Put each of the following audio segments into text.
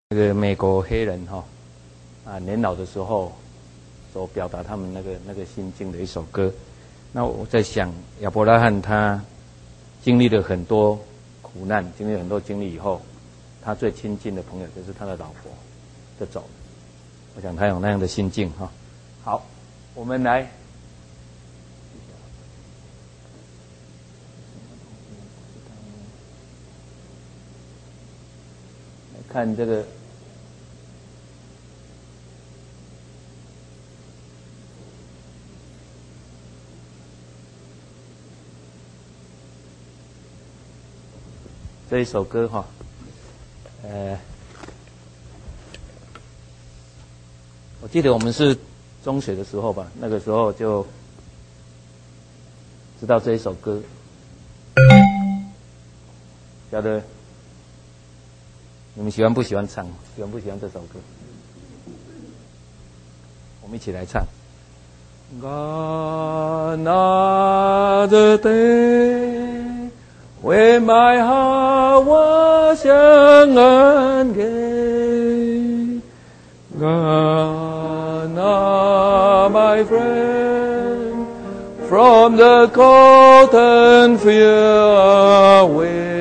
那个美国黑人年老的时候所表达他们那个心境的一首歌。那我在想，亚伯拉罕他经历了很多苦难，经历了很多经历以后，他最亲近的朋友就是他的老婆就走了。我想他有那样的心境哈。好，我们来看这个这一首歌哈，我记得我们是中学的时候吧，那个时候就知道这一首歌，晓得你们喜欢不喜欢唱？喜欢不喜欢这首歌？我们一起来唱。Another day, when my heart was young and gay, gone are my friend from the cotton field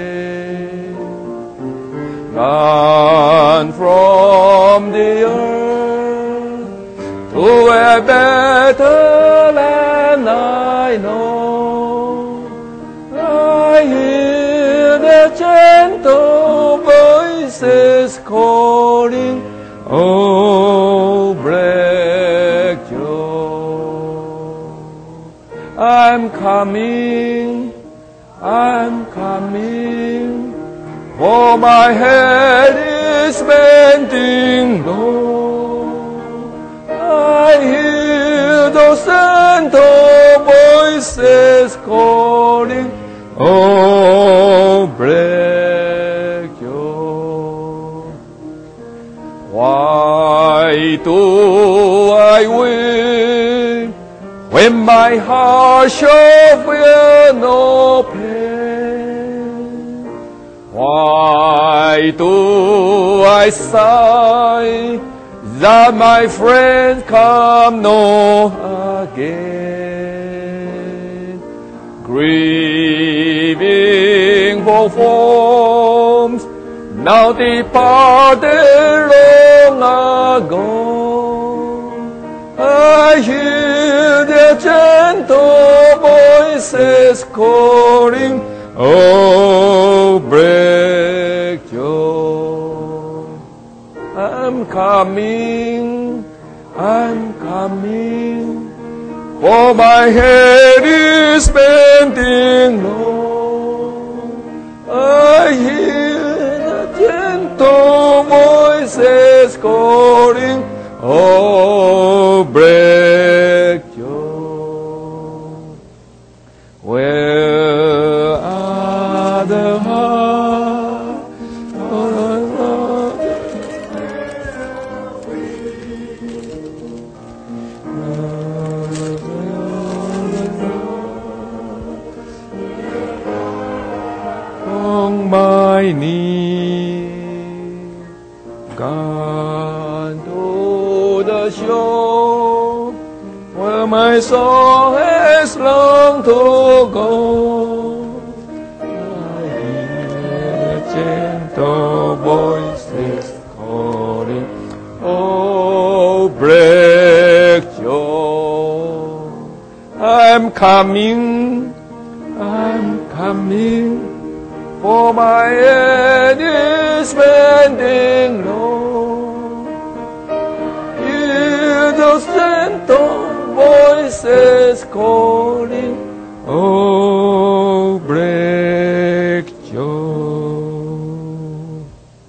away.Gone from the earth to a better land I know. I hear the gentle voices calling, oh, break your. I'm coming, I'm coming.For my head is bending low, I hear those gentle voices calling, oh, break your. Why do I weep when my heart shall feel no pain?Why do I sigh that my friends come no again? Grieving for forms now departed long ago, I hear their gentle voices calling,Oh, break your. I'm coming, for my head is bending low. I hear the gentle voices calling, oh, break your.The heart on my knee, gone to the shore where my soul has longed to go.The voices calling, oh, break your. I'm coming, for my head is bending low. Hear those gentle voices calling, oh, break your.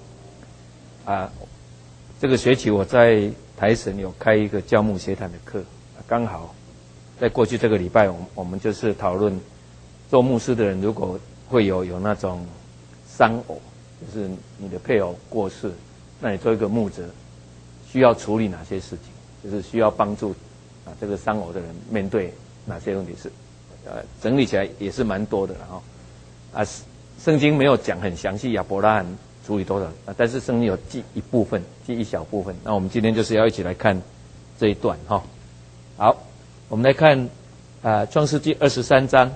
这个学期我在台神有开一个教牧协谈的课，刚好在过去这个礼拜，我们就是讨论做牧师的人如果会有那种丧偶，就是你的配偶过世，那你做一个牧者需要处理哪些事情，就是需要帮助这个丧偶的人面对哪些问题是整理起来也是蛮多的圣经没有讲很详细亚伯拉罕处理多少但是圣经有记一部分，记一小部分。那我们今天就是要一起来看这一段哈。好，我们来看创世纪23章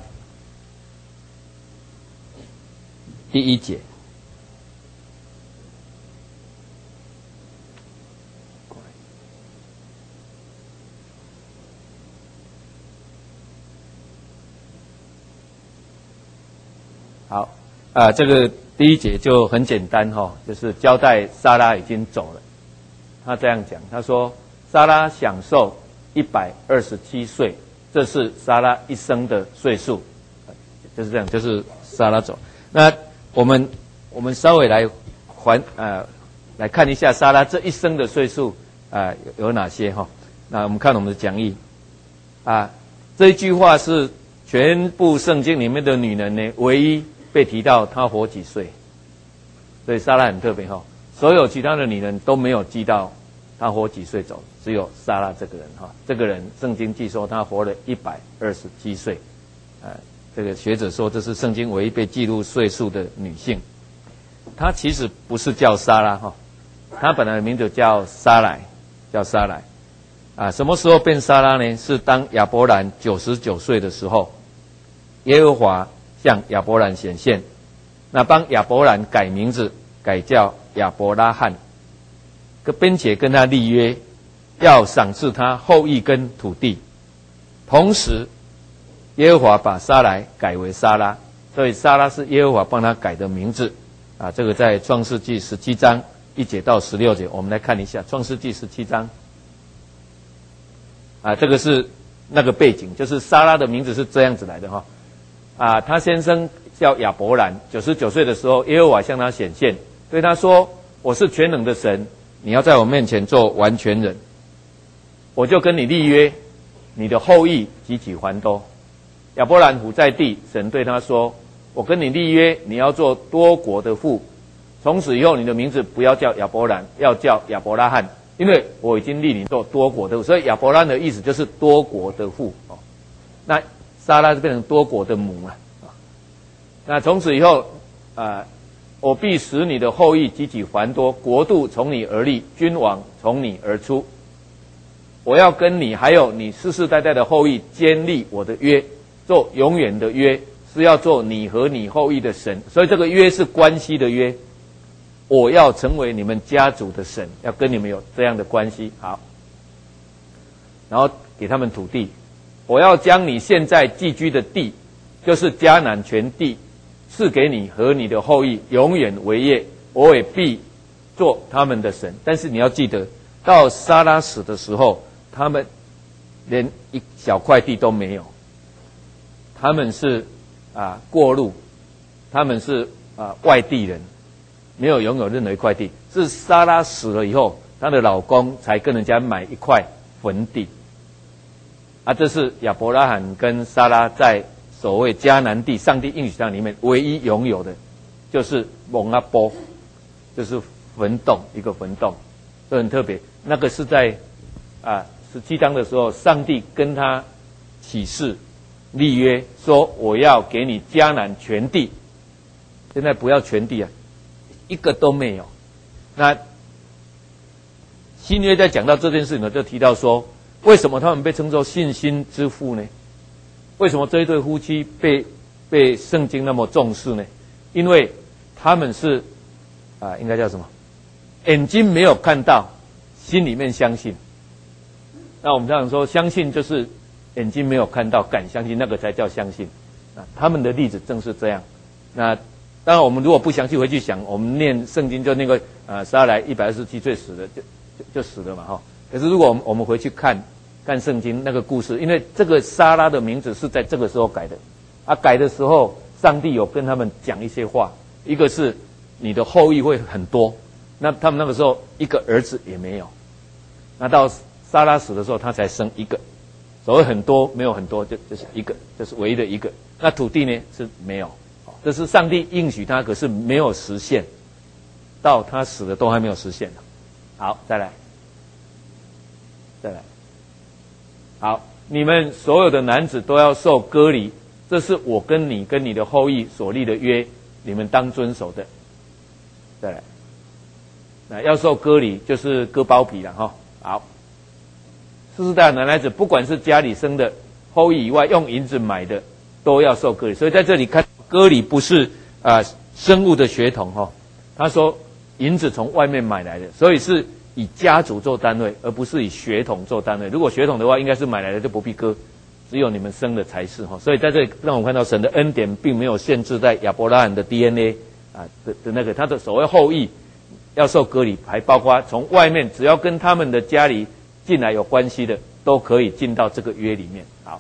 第1节。好，这个第1节就很简单哈，就是交代撒拉已经走了。他这样讲，他说撒拉享受127岁，这是撒拉一生的岁数，就是这样，就是撒拉走。那我们稍微来来看一下撒拉这一生的岁数有哪些哈。那我们看我们的讲义这一句话是全部圣经里面的女人呢唯一被提到她活几岁，所以撒拉很特别哈。所有其他的女人都没有记到她活几岁走，只有撒拉这个人哈。这个人圣经记说她活了127岁，这个学者说这是圣经唯一被记录岁数的女性。她其实不是叫撒拉哈，她本来的名字叫撒莱，什么时候变撒拉呢？是当亚伯兰99岁的时候，耶和华向亚伯兰显现，那帮亚伯兰改名字，改叫亚伯拉罕，并且跟他立约，要赏赐他后裔跟土地。同时，耶和华把撒莱改为撒拉，所以撒拉是耶和华帮他改的名字这个在创世纪17章1节到16节，我们来看一下创世纪17章这个是那个背景，就是撒拉的名字是这样子来的哈。他先生叫亚伯兰，99岁的时候，耶和华向他显现，对他说：“我是全能的神，你要在我面前做完全人，我就跟你立约，你的后裔极其繁多。”亚伯兰伏在地，神对他说：“我跟你立约，你要做多国的父，从此以后你的名字不要叫亚伯兰，要叫亚伯拉罕，因为我已经立你做多国的父。”所以亚伯拉罕的意思就是多国的父那撒拉就变成多国的母了那从此以后我必使你的后裔极其繁多，国度从你而立，君王从你而出。我要跟你还有你世世代代的后裔坚立我的约，做永远的约，是要做你和你后裔的神。所以这个约是关系的约，我要成为你们家族的神，要跟你们有这样的关系。好，然后给他们土地，我要将你现在寄居的地，就是迦南全地，赐给你和你的后裔，永远为业，我也必做他们的神。但是你要记得，到撒拉死的时候，他们连一小块地都没有，他们是过路，他们是外地人，没有拥有任何一块地。是撒拉死了以后，她的老公才跟人家买一块坟地这是亚伯拉罕跟撒拉在所谓迦南地上帝应许上里面唯一拥有的，就是蒙阿波，就是坟洞，一个坟洞，这很特别。那个是在17章的时候，上帝跟他起誓立约，说我要给你迦南全地。现在不要全地一个都没有。那新约在讲到这件事呢，就提到说，为什么他们被称作信心之父呢？为什么这一对夫妻被圣经那么重视呢？因为他们是应该叫什么？眼睛没有看到，心里面相信。那我们常常说，相信就是眼睛没有看到，敢相信，那个才叫相信。他们的例子正是这样。那当然，我们如果不详细回去想，我们念圣经就那个撒来127岁死了，就死了嘛哈。可是如果我们回去看圣经那个故事，因为这个撒拉的名字是在这个时候改的改的时候，上帝有跟他们讲一些话，一个是你的后裔会很多，那他们那个时候一个儿子也没有，那到撒拉死的时候他才生一个，所谓很多没有很多，就是一个，就是唯一的一个。那土地呢是没有，这是上帝应许他，可是没有实现，到他死了都还没有实现。好，再来。好，你们所有的男子都要受割礼，这是我跟你的后裔所立的约，你们当遵守的。 再来，那要受割礼就是割包皮了哈。好，世世代代男孩子，不管是家里生的后裔以外，用银子买的，都要受割礼。所以在这里看割礼不是生物的血统哈。他说银子从外面买来的，所以是以家族做单位，而不是以血统做单位。如果血统的话，应该是买来的就不必割，只有你们生的才是哈。所以在这里让我们看到神的恩典并没有限制在亚伯拉罕的 DNA 的那个他的所谓后裔要受割礼，还包括从外面只要跟他们的家里进来有关系的，都可以进到这个约里面。好，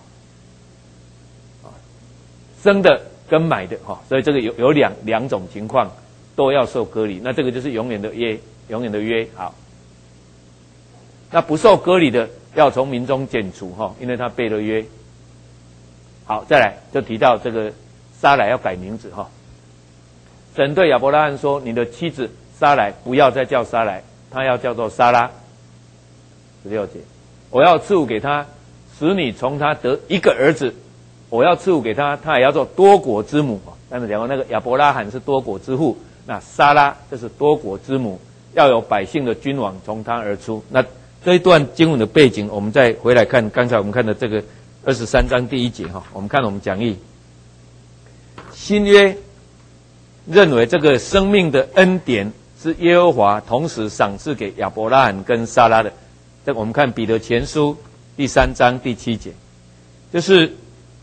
生的跟买的哈，所以这个有两种情况都要受割礼，那这个就是永远的约，永远的约。好，那不受割礼的要从民中剪除哈，因为他背了约。好，再来就提到这个撒莱要改名字哈。神对亚伯拉罕说：“你的妻子撒莱不要再叫撒莱，她要叫做撒拉。”16节，我要赐福给他，使你从他得一个儿子。我要赐福给他，他也要做多国之母。刚才讲过，那个亚伯拉罕是多国之父，那撒拉就是多国之母，要有百姓的君王从他而出。那这一段经文的背景，我们再回来看刚才我们看的这个23章第1节哈，我们看我们讲义，新约认为这个生命的恩典是耶和华同时赏赐给亚伯拉罕跟撒拉的。这个我们看彼得前书第3章第7节，就是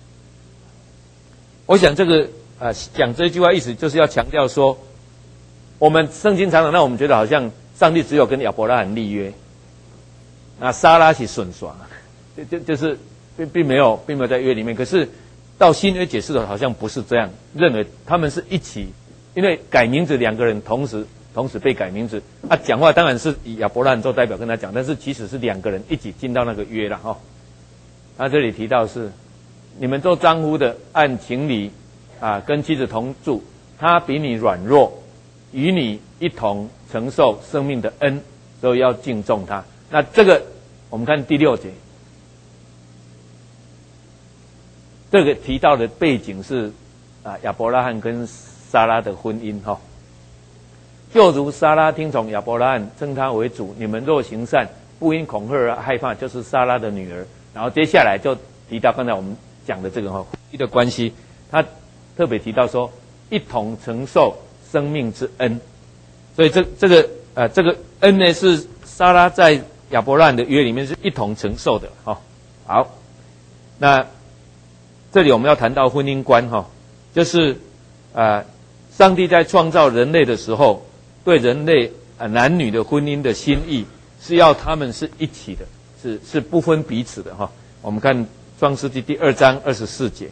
我想这个讲这句话意思就是要强调说，我们圣经常常让我们觉得好像上帝只有跟亚伯拉罕立约，那撒拉是顺耍，就是并没有在约里面。可是到新约解释的好像不是这样，认为他们是一起，因为改名字两个人同时被改名字，讲话当然是以亚伯拉罕做代表跟他讲，但是其实是两个人一起进到那个约了哈。他这里提到是你们做丈夫的按情理跟妻子同住，他比你软弱，与你一同承受生命的恩，所以要敬重他。那这个我们看第6节，这个提到的背景是亚伯拉罕跟撒拉的婚姻哈。就如撒拉听从亚伯拉罕，称他为主，你们若行善，不因恐吓而害怕，就是撒拉的女儿。然后接下来就提到刚才我们讲的这个夫妻的关系，他特别提到说一同承受生命之恩，所以这个恩呢是撒拉在亚伯拉罕的约里面是一同承受的哈。好，那这里我们要谈到婚姻观哈，就是上帝在创造人类的时候，对人类男女的婚姻的心意是要他们是一起的，是不分彼此的哈。我们看创世纪第2章24节。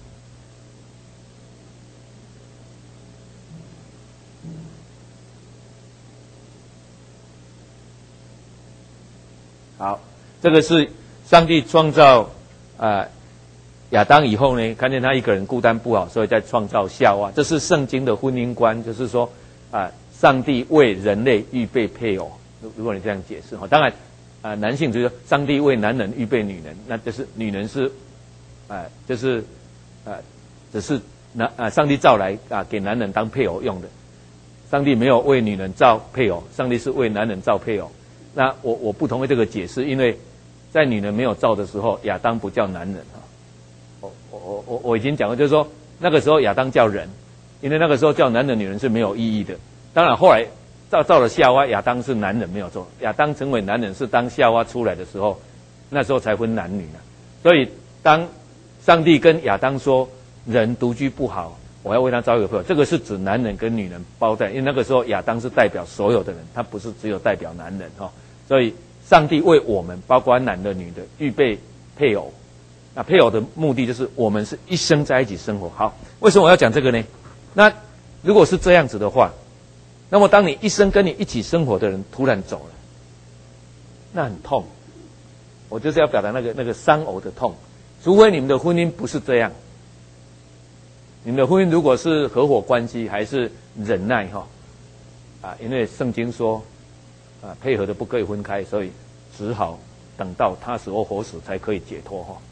好，这个是上帝创造亚当以后呢，看见他一个人孤单不好，所以在创造夏娃。这是圣经的婚姻观，就是说上帝为人类预备配偶。如果你这样解释哈，当然男性就是说上帝为男人预备女人，那就是女人是就是只是上帝造来给男人当配偶用的。上帝没有为女人造配偶，上帝是为男人造配偶。那我不同意这个解释，因为在女人没有造的时候，亚当不叫男人哈。我已经讲过，就是说那个时候亚当叫人，因为那个时候叫男人女人是没有意义的。当然后来造了夏娃，亚当是男人没有错，亚当成为男人是当夏娃出来的时候，那时候才分男女呢。所以当上帝跟亚当说人独居不好，我要为他造一个配偶，这个是指男人跟女人包在，因为那个时候亚当是代表所有的人，他不是只有代表男人哈。所以上帝为我们包括男的女的预备配偶，那配偶的目的就是我们是一生在一起生活。好，为什么我要讲这个呢？那如果是这样子的话，那么当你一生跟你一起生活的人突然走了，那很痛。我就是要表达那个丧偶的痛。除非你们的婚姻不是这样，你们的婚姻如果是合伙关系还是忍耐哈因为圣经说配合的不可以分开，所以只好等到他死或活死才可以解脱哈。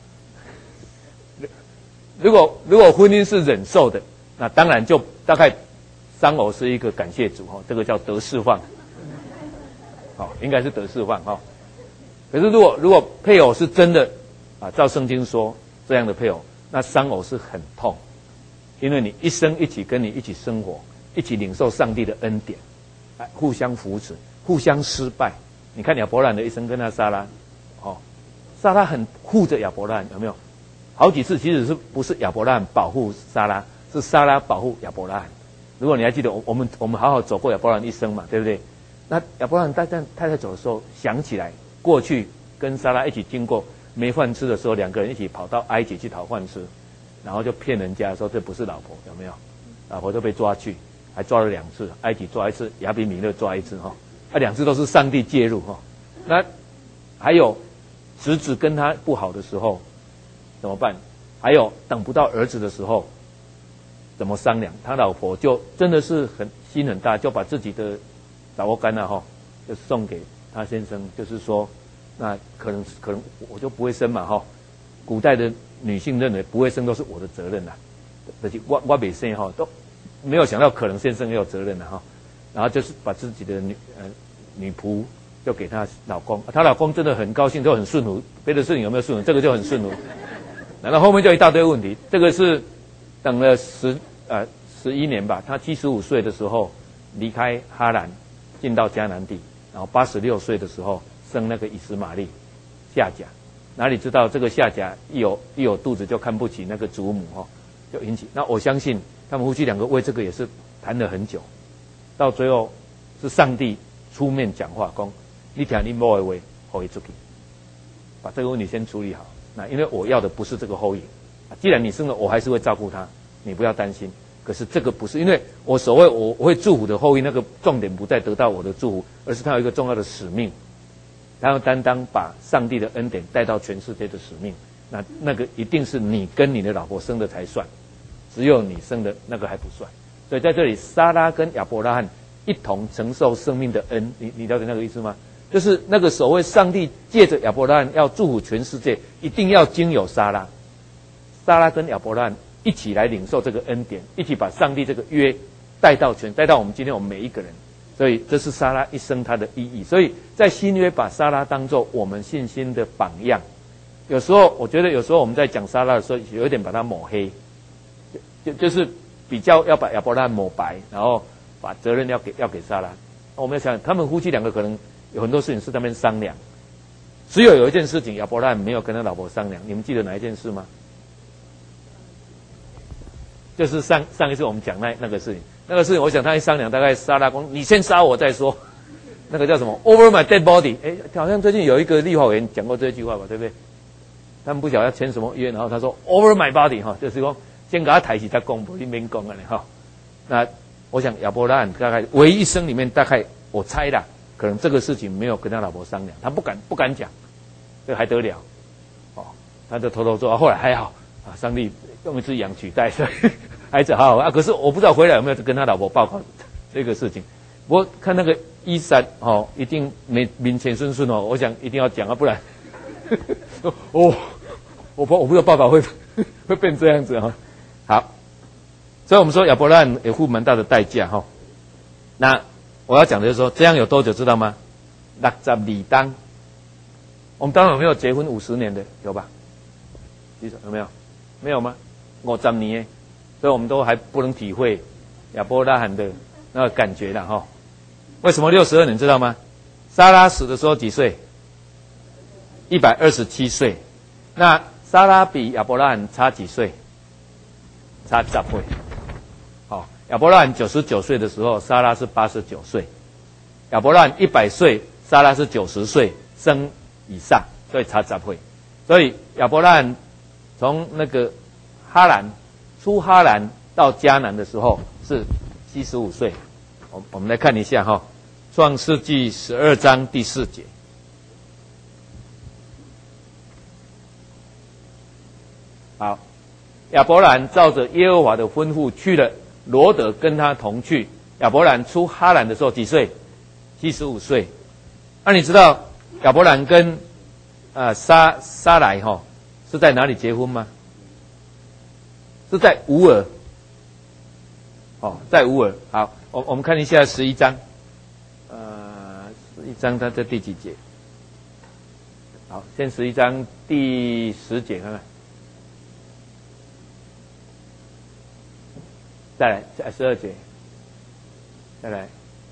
如果婚姻是忍受的，那当然就大概丧偶是一个感谢主哈，这个叫得释放，好，应该是得释放哈。可是如果配偶是真的啊，照圣经说这样的配偶，那丧偶是很痛，因为你一生一起跟你一起生活，一起领受上帝的恩典，互相扶持，互相失败。你看亚伯兰的一生跟他撒拉，哦，撒拉很护着亚伯兰，有没有？好几次其实不是亚伯兰保护撒拉，是撒拉保护亚伯兰。如果你还记得，我们好好走过亚伯兰一生嘛，对不对？那亚伯兰太太走的时候，想起来过去跟撒拉一起经过没饭吃的时候，两个人一起跑到埃及去讨饭吃，然后就骗人家说这不是老婆，有没有？老婆就被抓去，还抓了2次，埃及抓1次，亚比米勒抓1次哈，2次都是上帝介入哈。那还有侄子跟他不好的时候怎么办？还有等不到儿子的时候怎么商量？他老婆就真的是心很大，就把自己的老窝干哈，就送给他先生，就是说，那可能我就不会生嘛哈。古代的女性认为不会生都是我的责任啦，就是我没生哈，都没有想到可能先生也有责任了哈。然后就是把自己的女仆就给她老公，她老公真的很高兴，就很顺服。别的事情有没有顺服？这个就很顺服。然后后面就一大堆问题。这个是等了11年吧，他75岁的时候离开哈兰，进到迦南地，然后86岁的时候生那个以实玛利夏甲。哪里知道这个夏甲一有肚子就看不起那个祖母哈，就引起。那我相信他们夫妻2个为这个也是谈了很久，到最后是上帝出面讲话，说你听你某的话，给他出去，把这个问题先处理好。那因为我要的不是这个后裔，既然你生了，我还是会照顾他，你不要担心。可是这个不是，因为我所谓我会祝福的后裔，那个重点不在得到我的祝福，而是他有一个重要的使命，他要担当把上帝的恩典带到全世界的使命。那个一定是你跟你的老婆生的才算，只有你生的那个还不算。所以在这里，撒拉跟亚伯拉罕一同承受生命的恩，你了解那个意思吗？就是那个所谓上帝借着亚伯拉罕要祝福全世界，一定要经有撒拉。撒拉跟亚伯拉罕一起来领受这个恩典，一起把上帝这个约带到我们今天我们每一个人。所以这是撒拉一生他的意义。所以在新约把撒拉当作我们信心的榜样。有时候我觉得有时候我们在讲撒拉的时候，有一点把它抹黑，就是比较要把亚伯拉罕抹白，然后把责任要给撒拉。我们要想，他们夫妻2个可能有很多事情是在那边商量，只有一件事情亚伯拉罕没有跟他老婆商量，你们记得哪一件事吗？就是上一次我们讲那个事情，那个事情我想他一商量，大概撒拉说你先杀我再说，那个叫什么 over my dead body， 好像最近有一个立法委员讲过这句话吧，对不对？他们不晓得要签什么约，然后他说 over my body 哈，就是说先给他抬起再公布，一边公了哈。那我想亚伯拉罕大概唯一一生里面，大概我猜啦，可能这个事情没有跟他老婆商量，他不敢讲，这还得了？哦，他就偷偷做，后来还好啊，上帝用一只羊取代，所以孩子好好啊。可是我不知道回来有没有跟他老婆报告这个事情。不过看那个13哦，一定名前顺顺哦，我想一定要讲啊，不然哦，我不知道报告会变这样子哈。好，所以我们说亚伯拉罕也付蛮大的代价哈。那我要讲的就是说，这样有多久知道吗？62当。我们当然有没有结婚50年的？有吧？有没有？没有吗？50年，所以我们都还不能体会亚伯拉罕的那个感觉了哈。为什么62年知道吗？撒拉死的时候几岁？127岁。那撒拉比亚伯拉罕差几岁？差10岁。好，亚伯拉罕99岁的时候，撒拉是89岁。亚伯拉罕100岁，撒拉是90岁，生以上，所以差10岁。所以亚伯拉罕从那个哈兰出哈兰到迦南的时候是75岁。我们来看一下哈，《创世纪12章第4节。好，亚伯兰照着耶和华的吩咐去了，罗得跟他同去。亚伯兰出哈兰的时候几岁？75岁。那你知道亚伯兰跟撒莱哈是在哪里结婚吗？是在乌尔。 哦，在乌尔。好，我们看一下11章，11章它在第几节？好，先11章第10节看看，再来12节，再来，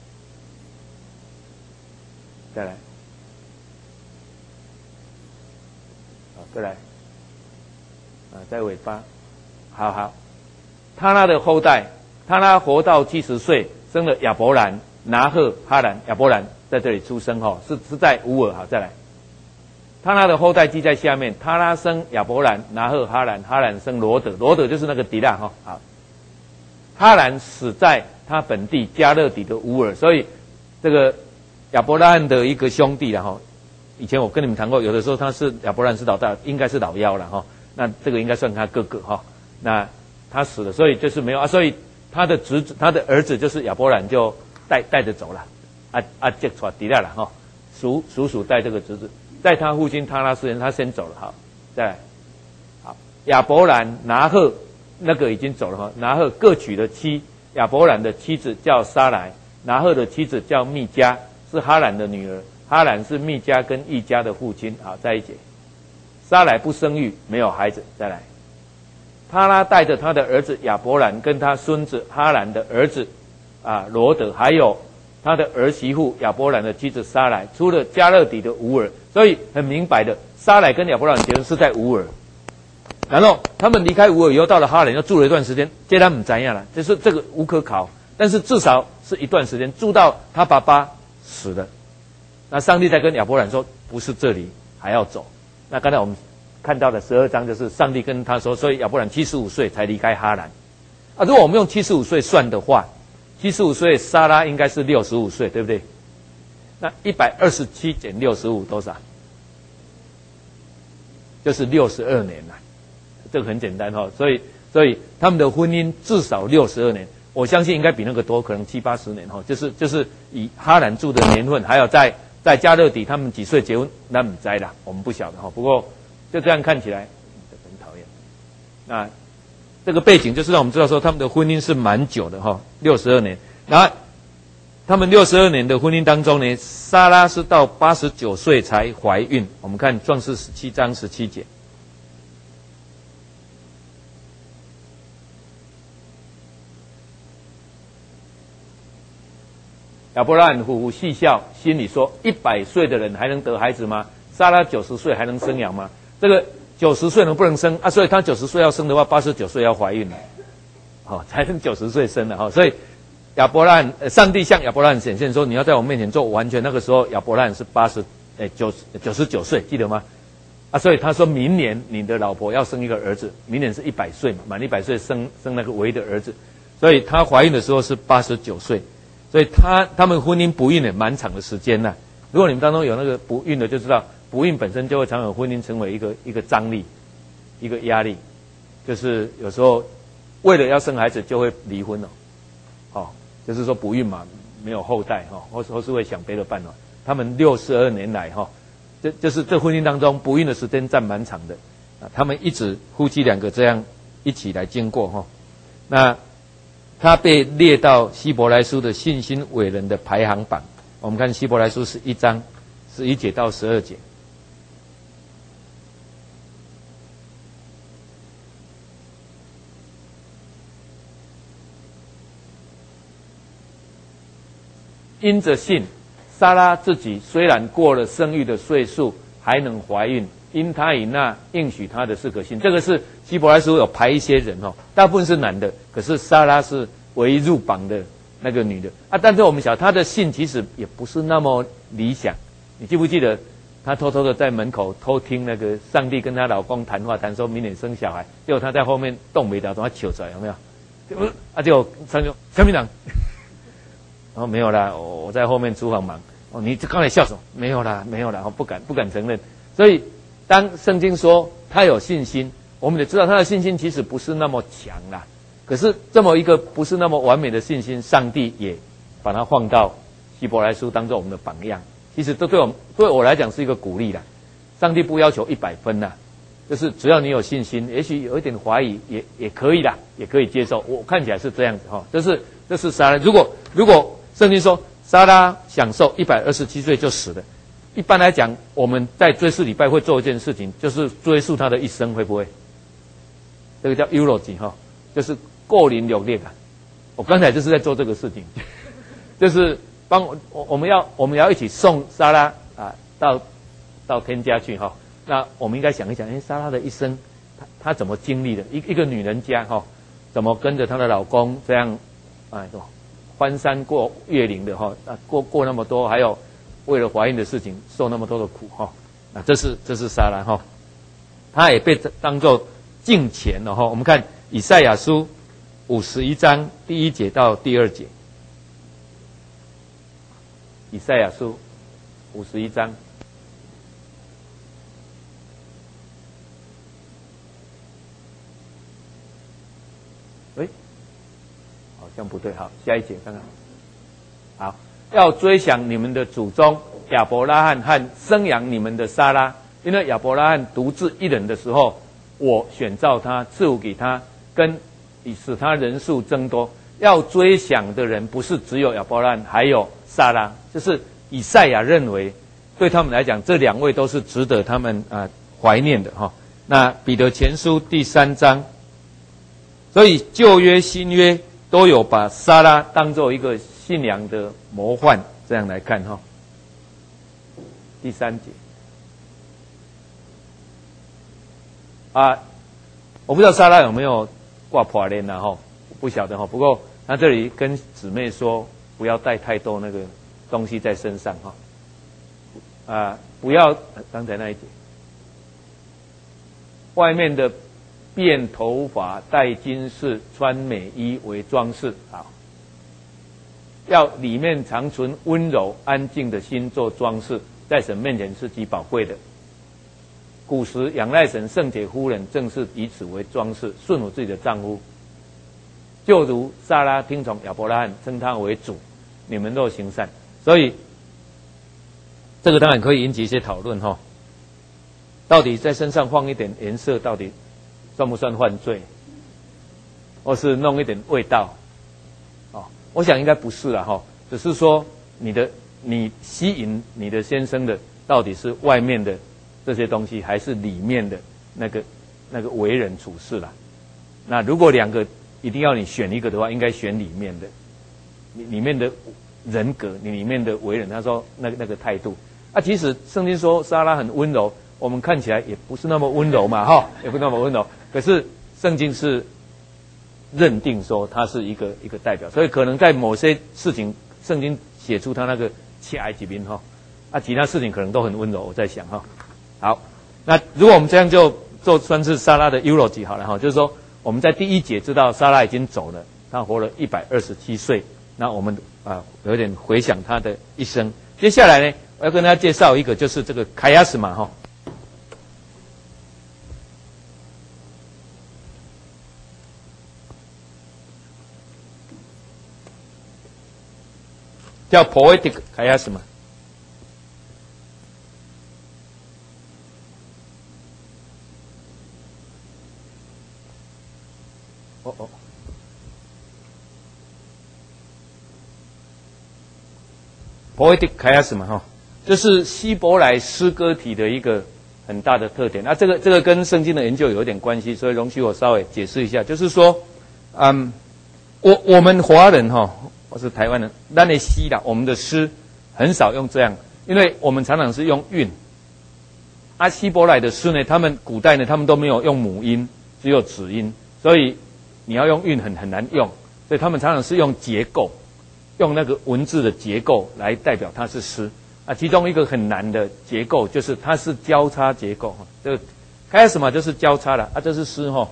好，再来，在尾巴，好，他拉的后代，他拉活到70岁，生了亚伯兰、拿赫、哈兰。亚伯兰在这里出生是在乌尔。好，再来，他拉的后代记在下面，他拉生亚伯兰、拿赫、哈兰，哈兰生罗德，罗德就是那个底拉好，哈兰死在他本地加勒底的乌尔，所以这个亚伯拉罕的一个兄弟了以前我跟你们谈过，有的时候他是亚伯拉罕是老大，应该是老幺了那这个应该算他哥哥那他死了，所以就是没有所以他的儿子就是亚伯兰就带着走了，接出底拉了叔叔带这个侄子，在他父亲他拉之前他先走了。好，再来，好，亚伯兰、拿赫那个已经走了拿赫各娶了妻，亚伯兰的妻子叫撒莱，拿赫的妻子叫密迦，是哈兰的女儿，哈兰是密迦跟易家的父亲。好，再一节，撒莱不生育，没有孩子。再来，他拉带着他的儿子亚伯兰跟他孙子哈兰的儿子罗德，还有他的儿媳妇亚伯兰的妻子撒莱，出了加勒底的乌尔。所以很明白的，撒莱跟亚伯兰结婚是在乌尔，然后他们离开乌尔以后，到了哈兰又住了一段时间，这他们怎样了？就是这个无可考，但是至少是一段时间，住到他爸爸死了。那上帝在跟亚伯兰说，不是这里，还要走。那刚才我们看到的12章就是上帝跟他说，所以亚伯兰75岁才离开哈兰。如果我们用75岁算的话，75岁撒拉应该是65岁，对不对？那127减65多少？就是62年了。这个很简单所以他们的婚姻至少62年，我相信应该比那个多，可能70、80年就是以哈兰住的年份，还有在加勒底他们几岁结婚，那不知啦，我们不晓得不过就这样看起来很讨厌。那这个背景就是让我们知道说他们的婚姻是蛮久的62年。然后他们62年的婚姻当中呢，撒拉是到89岁才怀孕。我们看创世17章17节。亚伯拉罕夫妇戏笑，心里说：100岁的人还能得孩子吗？撒拉90岁还能生养吗？这个90岁能不能生所以他90岁要生的话，89岁要怀孕了，才能90岁生了所以亚伯拉罕，上帝向亚伯拉罕显现说：“你要在我面前做完全。”那个时候亚伯拉罕是99岁，记得吗？所以他说明年你的老婆要生一个儿子，明年是100岁嘛，满100岁生那个唯一的儿子，所以他怀孕的时候是89岁。所以他们婚姻不孕也蛮长的时间了。如果你们当中有那个不孕的，就知道不孕本身就会常有婚姻成为一个张力，一个压力，就是有时候为了要生孩子就会离婚就是说不孕嘛，没有后代或是会想别的办法。他们62年来就是这婚姻当中不孕的时间占蛮长的他们一直夫妻两个这样一起来经过那他被列到希伯来书的信心伟人的排行榜。我们看希伯来书11章11节到12节。因着信，撒拉自己虽然过了生育的岁数，还能怀孕，因他以那应许他的是可信。这个是希伯来书有排一些人大部分是男的，可是撒拉是唯一入榜的那个女的但是我们晓得她的信其实也不是那么理想。你记不记得她偷偷的在门口偷听那个上帝跟她老公谈话，谈说明年生小孩，结果她在后面动没了，把她求出来，有没有？结果上就小民长没有啦，我在后面厨房忙。你刚才笑什么？没有啦，不敢承认。所以当圣经说他有信心，我们也知道他的信心其实不是那么强啦。可是这么一个不是那么完美的信心，上帝也把它放到希伯来书当做我们的榜样。其实这对我来讲是一个鼓励啦。上帝不要求100分啦， 就是只要你有信心，也许有一点怀疑也可以啦，也可以接受。我看起来是这样子哈，这是撒拉。如果圣经说撒拉享受127岁就死了，一般来讲，我们在追思礼拜会做一件事情，就是追溯他的一生，会不会？这个叫 eulogy 哈，就是过灵流烈感。我刚才就是在做这个事情，就是我们要一起送撒拉啊到天家去哈。那我们应该想一想，撒拉的一生，她怎么经历的？一个女人家哈，怎么跟着她的老公这样，翻山过越岭的哈，过那么多，还有为了怀孕的事情受那么多的苦哈，这是撒拉哈，她也被当作敬虔了哈。我们看以赛亚书51章第1节到第2节，以赛亚书51章。好像不对，好，下一节看看。好，要追想你们的祖宗亚伯拉罕和生养你们的撒拉，因为亚伯拉罕独自一人的时候，我选召他，赐福给他，以使他人数增多。要追想的人不是只有亚伯拉罕，还有撒拉，就是以赛亚认为，对他们来讲，这2位都是值得他们怀念的哈。那彼得前书第3章。所以旧约新约都有把撒拉当作一个信仰的模范，这样来看哈。第3节我不知道撒拉有没有挂破链哈，不晓得哈。不过他这里跟姊妹说，不要带太多那个东西在身上哈。不要刚才那一节，外面的辫头发、戴金饰、穿美衣为装饰。好，要里面常存温柔安静的心做装饰，在神面前是极宝贵的。古时仰赖神圣洁夫人正是以此为装饰，顺服自己的丈夫，就如撒拉听从亚伯拉罕，称他为主。你们若行善，所以这个当然可以引起一些讨论哈。到底在身上放一点颜色，到底算不算犯罪？或是弄一点味道？我想应该不是啦哈，只是说你吸引你的先生的，到底是外面的这些东西，还是里面的那个为人处事啦？那如果2个一定要你选一个的话，应该选里面的，里面的人格，你里面的为人。他说那个态度其实圣经说撒拉很温柔，我们看起来也不是那么温柔嘛哈，也不那么温柔。可是圣经是认定说他是一个代表，所以可能在某些事情，圣经写出他那个切埃及民哈，其他事情可能都很温柔。我在想哈，好，那如果我们这样就做算是撒拉的 eulogy 好了哈，就是说我们在第1节知道撒拉已经走了，他活了127岁，那我们有点回想他的一生。接下来呢，我要跟大家介绍一个，就是这个凯亚斯玛哈。叫 poetic chiasma。poetic chiasma 哈，这是希伯来诗歌体的一个很大的特点。这个跟圣经的研究有点关系，所以容许我稍微解释一下，就是说，我们华人哈。我是台湾人，咱的诗啦，我们的诗很少用这样，因为我们常常是用韵。希伯来的诗呢，他们古代呢，他们都没有用母音，只有子音，所以你要用韵很难用，所以他们常常是用结构，用那个文字的结构来代表它是诗。其中一个很难的结构就是它是交叉结构哈，这个开始嘛就是交叉了这是诗哈。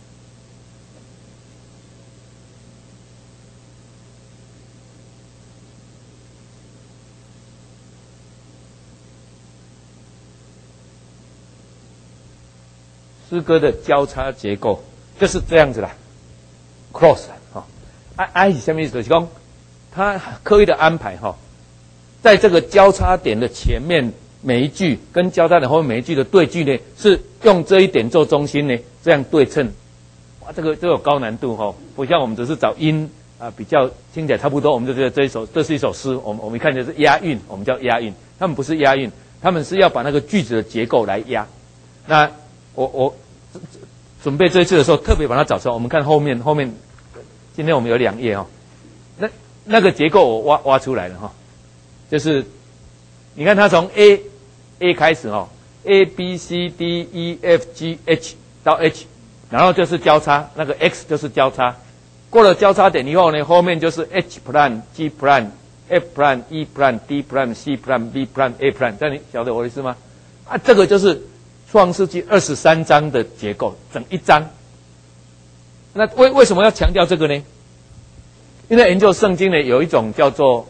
诗歌的交叉结构就是这样子啦 ，cross 是什么意思？就是说，他刻意的安排在这个交叉点的前面每一句跟交叉点后面每一句的对句呢，是用这一点做中心呢，这样对称。哇，这个有高难度哈，不像我们只是找音比较听起来差不多，我们就觉得这是一首诗，我们一看就是押韵，我们叫押韵。他们不是押韵，他们是要把那个句子的结构来押。那我准备这一次的时候，特别把它找出来。我们看后面，今天我们有2页哈，那个结构我挖出来了哈，就是你看它从 A 开始哈 ，A B C D E F G H 到 H， 然后就是交叉，那个 X 就是交叉。过了交叉点以后呢，后面就是 H plan G plan F plan E plan D plan C plan B plan A plan， 这样你晓得我的意思吗？这个就是创世纪23章的结构，整一章。那为什么要强调这个呢？因为研究圣经呢，有一种叫做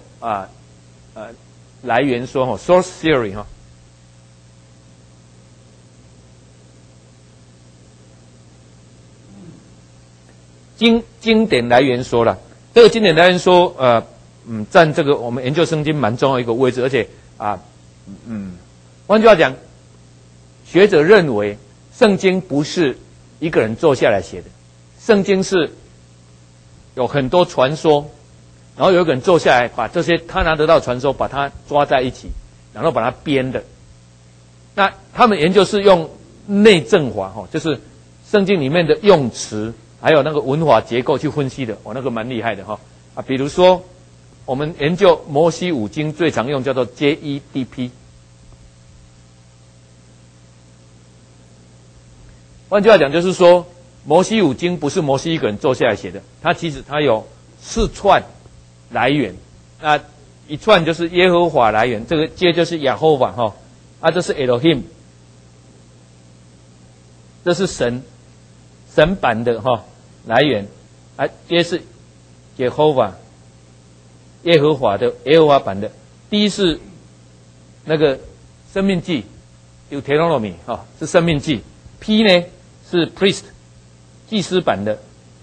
来源说source theory 哈。经典来源说了，这个经典来源说，占这个我们研究圣经蛮重要一个位置，而且换句话讲，学者认为圣经不是一个人坐下来写的，圣经是有很多传说，然后有一个人坐下来把这些他拿得到传说，把它抓在一起，然后把它编的。那他们研究是用内证法就是圣经里面的用词。还有那个文法结构去分析的，那个蛮厉害的哈比如说我们研究摩西五经最常用叫做 JEDP。换句话讲，就是说摩西五经不是摩西一个人坐下来写的，它其实它有4串来源，那一串就是耶和华来源，这个接就是亚吼瓦这是 Elohim， 这是神版的来源接是耶和华的耶和华版的。第一是那个生命记 Deuteronomy 是生命记。P 呢是 priest 祭司版的。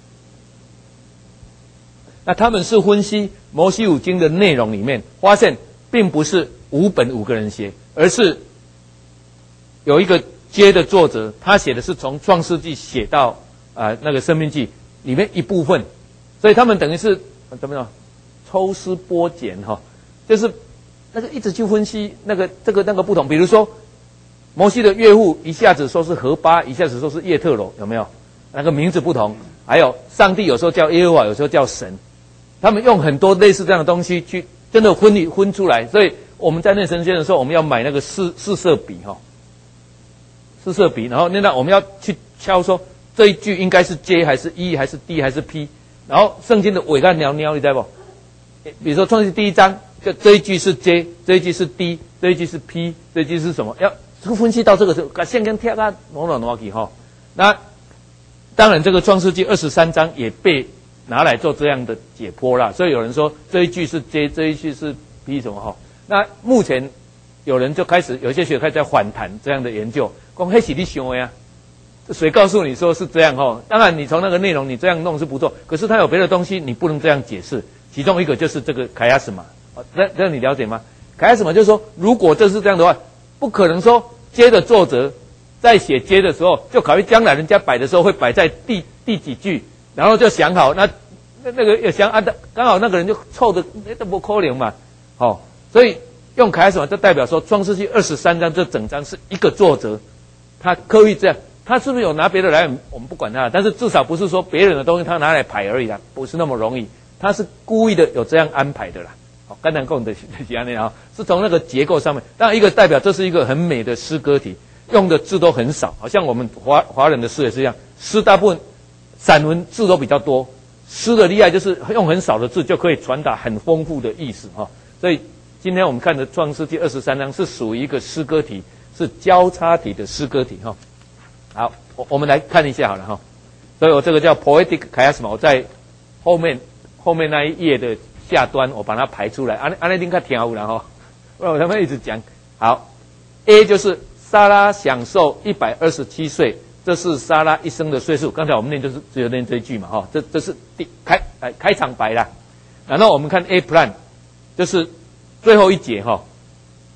那他们是分析摩西五经的内容里面，发现并不是5本5个人写，而是有一个接的作者，他写的是从创世纪写到那个生命记里面一部分，所以他们等于是怎么样抽丝剥茧就是那个一直去分析那个不同。比如说摩西的岳父一下子说是何巴，一下子说是叶特罗，有没有？那个名字不同。还有上帝有时候叫耶和华，有时候叫神，他们用很多类似这样的东西去真的分出来。所以我们在念神仙的时候，我们要买那个四色笔四色笔，然后那我们要去敲说这一句应该是 J 还是 E 还是 D 还是 P， 然后圣经的尾干鸟，你知道不？比如说创世第1章，就这一句是 J， 这一句是 D， 这一句是 P， 这一句是什么？要分析到这个时候，把线跟贴啊挪去那当然，这个创世纪23章也被拿来做这样的解剖啦。所以有人说这一句是 J， 这一句是 P 什么那目前有人就开始有一些学者开始在反弹这样的研究，说那是你想的啊。谁告诉你说是这样当然你从那个内容你这样弄是不错，可是它有别的东西你不能这样解释。其中一个就是这个凯亚斯玛，这你了解吗？凯亚斯玛就是说，如果这是这样的话，不可能说接的作者在写接的时候就考虑将来人家摆的时候会摆在第几句，然后就想好那个也想刚好那个人就凑的都不可能嘛所以用凯亚斯玛就代表说创世纪23章这整章是一个作者他刻意这样。他是不是有拿别的来源我们不管他，但是至少不是说别人的东西他拿来排而已啦，不是那么容易。他是故意的有这样安排的啦。甘南贡的这样是从那个结构上面。当然一个代表这是一个很美的诗歌体，用的字都很少，好像我们华人的诗也是一样，诗大部分散文字都比较多，诗的厉害就是用很少的字就可以传达很丰富的意思所以今天我们看的创世纪23章是属于一个诗歌体，是交叉体的诗歌体好，我们来看一下好了所以我这个叫 poetic chiasma， 我在后面那一页的下端我把它排出来，安内丁看挺好了我他们一直讲。好 ，A 就是撒拉享受127岁，这是撒拉一生的岁数。刚才我们念就是只有念这一句嘛这是开场白啦。然后我们看 A plan， 就是最后一节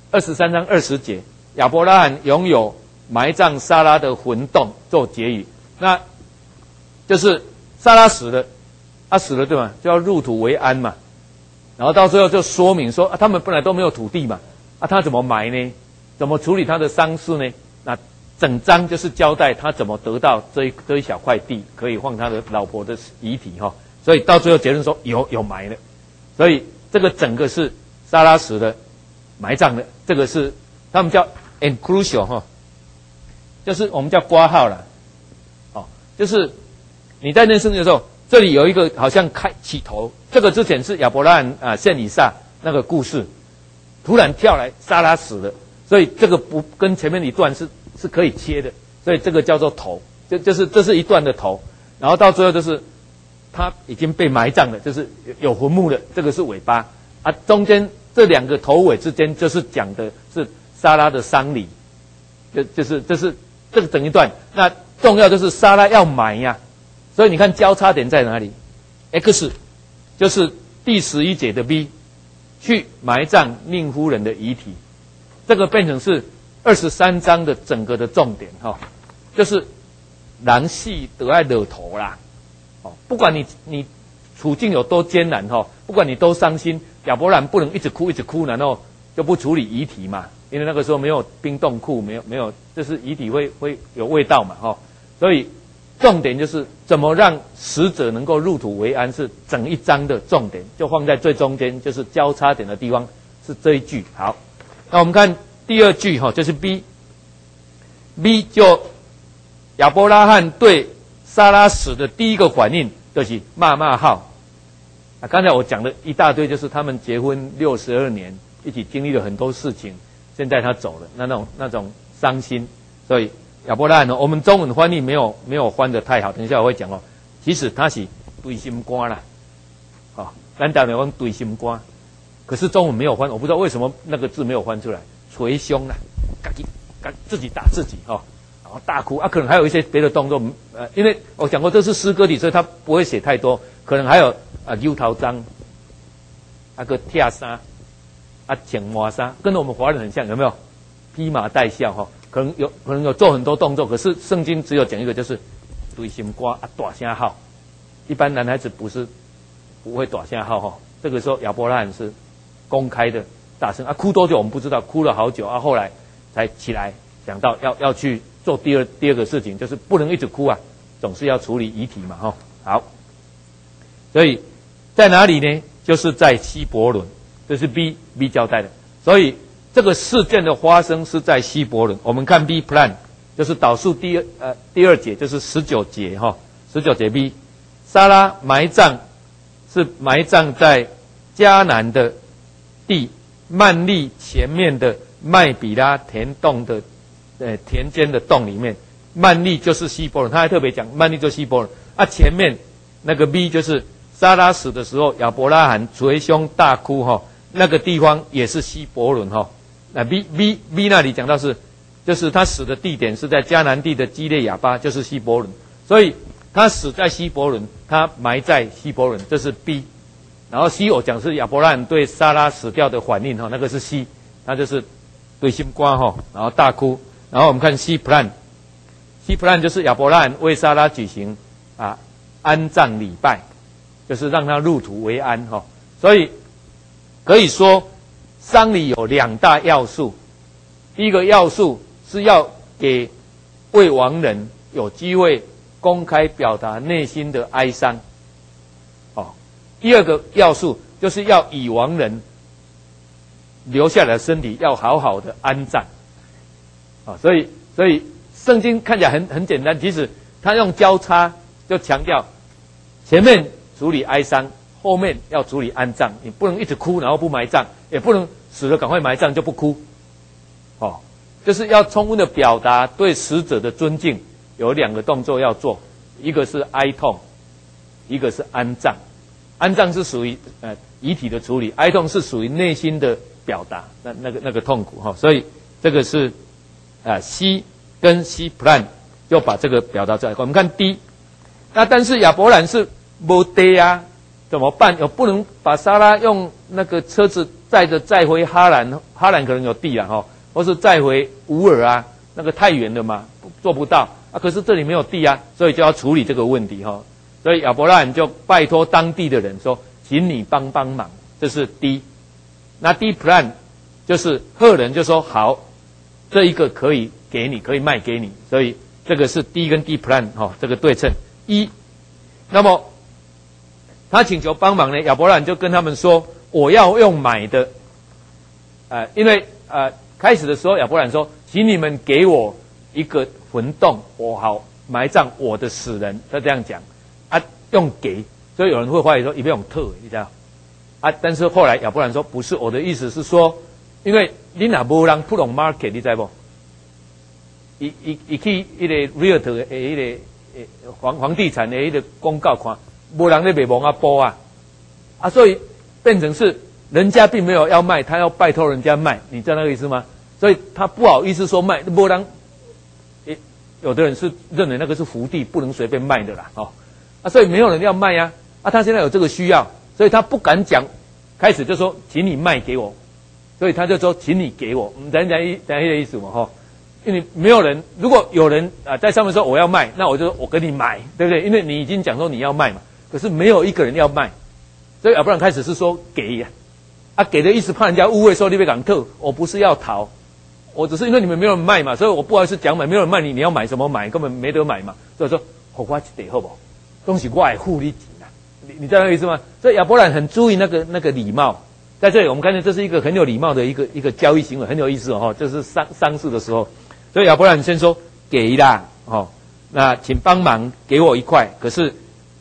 23章20节，亚伯拉罕拥有埋葬撒拉的魂洞做结语，那就是撒拉死了，死了对吗？就要入土为安嘛。然后到最后就说明说他们本来都没有土地嘛，他怎么埋呢？怎么处理他的丧事呢？那整章就是交代他怎么得到这一小块地，可以放他的老婆的遗体哈。所以到最后结论说有埋了，所以这个整个是撒拉死了埋葬的，这个是他们叫 inclusion 哈，就是我们叫括号啦，就是你在念圣经的时候，这里有一个好像起头，这个之前是亚伯拉罕献以撒那个故事，突然跳来撒拉死了，所以这个不跟前面一段是可以切的，所以这个叫做头，就是这是一段的头，然后到最后就是他已经被埋葬了，就是有坟墓的，这个是尾巴中间这两个头尾之间就是讲的是撒拉的丧礼，就是这个整一段，那重要就是撒拉要埋呀。所以你看交叉点在哪里 ？X 就是第11节的 B， 去埋葬宁夫人的遗体，这个变成是23章的整个的重点就是人死得爱惹头啦，不管你处境有多艰难不管你多伤心，亚伯兰不能一直哭，然后就不处理遗体嘛，因为那个时候没有冰冻库，没有，就是遗体会有味道嘛所以重点就是怎么让死者能够入土为安，是整一章的重点，就放在最中间，就是交叉点的地方是这一句。好，那我们看第二句就是 B 就亚伯拉罕对撒拉死的第一个反应就是骂号刚才我讲的一大堆，就是他们结婚62年，一起经历了很多事情，现在他走了，那种伤心，所以亚伯拉罕我们中文翻译没有翻得太好，等一下我会讲其实他是对心肝啦，咱台湾讲对心肝，可是中文没有翻，我不知道为什么那个字没有翻出来，捶胸啦，自己打自己然后大哭可能还有一些别的动作，因为我讲过这是诗歌体，所以他不会写太多，可能还有扭头章，个跳衫穿麻衫，跟我们华人很像，有没有？披麻戴孝可能有做很多动作，可是圣经只有讲一个，就是对心肝大声号。一般男孩子不会大声号这个时候亚伯拉罕是公开的大声哭多久我们不知道，哭了好久后来才起来想到要去做第二个事情，就是不能一直哭总是要处理遗体嘛好，所以在哪里呢？就是在希伯伦，这是 B 交代的，所以这个事件的发生是在希伯伦。我们看 B plan， 就是导数第二节，就是19节19节 B， 撒拉埋葬在迦南的地曼利前面的麦比拉田洞的田间的洞里面，曼利就是希伯伦，他还特别讲曼利就是希伯伦前面那个 B 就是撒拉死的时候，亚伯拉罕捶胸大哭那个地方也是希伯伦那 B 那里讲到就是他死的地点是在迦南地的基列亚巴，就是希伯伦，所以他死在希伯伦，他埋在希伯伦，这是 B。然后 C 我讲是亚伯拉罕对撒拉死掉的反应那个是 C， 他就是对心肝然后大哭。然后我们看 C plan 就是亚伯拉罕为撒拉举行安葬礼拜，就是让他入土为安所以可以说丧礼有2大要素，第一个要素是要给未亡人有机会公开表达内心的哀伤第二个要素就是要已亡人留下来的身体要好好的安葬所以圣经看起来很简单，其实他用交叉就强调前面处理哀伤，后面要处理安葬，你不能一直哭然后不埋葬，也不能死了赶快埋葬就不哭就是要充分的表达对死者的尊敬。有2个动作要做，一个是哀痛，一个是安葬。安葬是属于遗体的处理，哀痛是属于内心的表达，那个痛苦所以这个是C 跟 C plan 就把这个表达出来。我们看 D， 那但是亚伯兰是没地怎么办？不能把撒拉用那个车子再回哈兰，哈兰可能有地啊哈，或是再回乌尔啊，那个太远了嘛，做不到啊。可是这里没有地啊，所以就要处理这个问题哈。所以亚伯拉罕就拜托当地的人说，请你帮帮忙，这是 D。那 D plan 就是赫人就说好，这一个可以给你，可以卖给你，所以这个是 D 跟 D plan 哈，这个对称一。那么他请求帮忙呢，亚伯拉罕就跟他们说，我要用买的，因为开始的时候亚伯拉罕说，请你们给我一个坟洞，我好埋葬我的死人，他这样讲啊，用给，所以有人会怀疑说，一边用特，你知道啊？但是后来亚伯拉罕说，不是，我的意思是说，因为你若无人不懂 market， 你知不？伊去一个 realtor 的一个房地产的一个公告看，无人在卖房啊包啊，所以变成是人家并没有要卖，他要拜托人家卖，你知道那个意思吗？所以他不好意思说卖，无人，有的人是认为那个是福地，不能随便卖的啦，所以没有人要卖呀，他现在有这个需要，所以他不敢讲，开始就说，请你卖给我，所以他就说，请你给我，等一下的意思嘛，因为没有人，如果有人在上面说我要卖，那我就说我跟你买，对不对？因为你已经讲说你要卖嘛，可是没有一个人要卖，所以亚伯拉罕开始是说给呀，给的意思怕人家误会说你被港特，我不是要逃，我只是因为你们没有人卖嘛，所以我不好意思讲买，没有人卖你要买什么买，根本没得买嘛，所以说给我一点好不好？东西我来付你钱啊，你知道那个意思吗？所以亚伯拉罕很注意那个礼貌，在这里我们看见这是一个很有礼貌的一个交易行为，很有意思哦，这是丧事的时候。所以亚伯拉罕先说给啦，那请帮忙给我1块。可是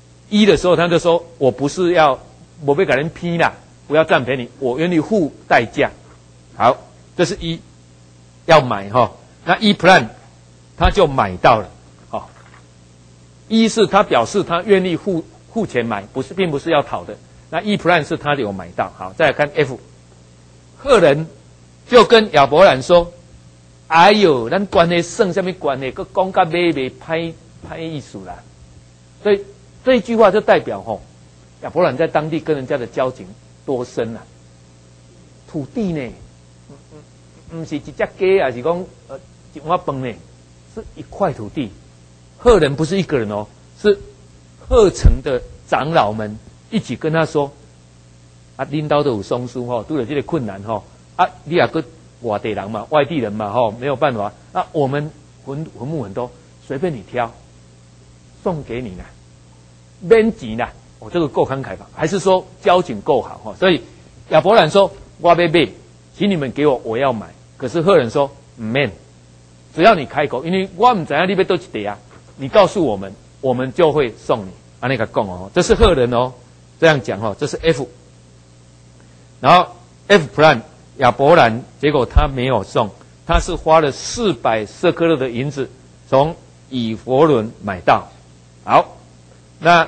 1的时候他就说，我不是要我被给人批啦，不要占便宜，我愿意付代价。好，这是1要买哈。那1 plan 他就买到了，1是他表示他愿意付钱买，并不是要讨的。那1 plan 是他有买到。好，再来看 F， 赫人就跟亚伯拉罕说。哎呦，咱关系算什么关系？佮讲甲买歹意思啦。所以这一句话就代表亚伯拉罕在当地跟人家的交情多深啊！土地呢，不是一只鸡，还是讲一碗饭呢？是一块土地。赫人不是一个人哦，是赫城的长老们一起跟他说：领导都有松疏都有这个困难你也个。外地人嘛，外地人嘛，没有办法。那我们坟墓很多，随便你挑，送给你啦，免钱啦。这个够慷慨吧？还是说交情够好所以亚伯兰说：“我要买，请你们给我，我要买。”可是赫人说：“唔免，只要你开口，因为我唔知道你要多一地啊，你告诉我们，我们就会送你。”那个讲这是赫人这样讲这是 F， 然后 F plan。亚伯兰结果他没有送，他是花了400舍客勒的银子从以弗伦买到。好，那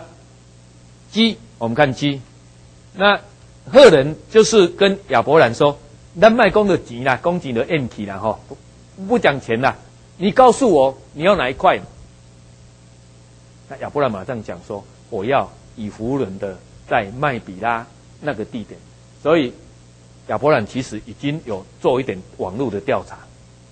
G我们看G，那赫人就是跟亚伯兰说，咱卖讲的钱啦，讲钱的怨气啦不讲钱啦，你告诉我你要哪一块。那亚伯兰马上讲说，我要以弗伦的在麦比拉那个地点，所以。亚伯兰其实已经有做一点网络的调查，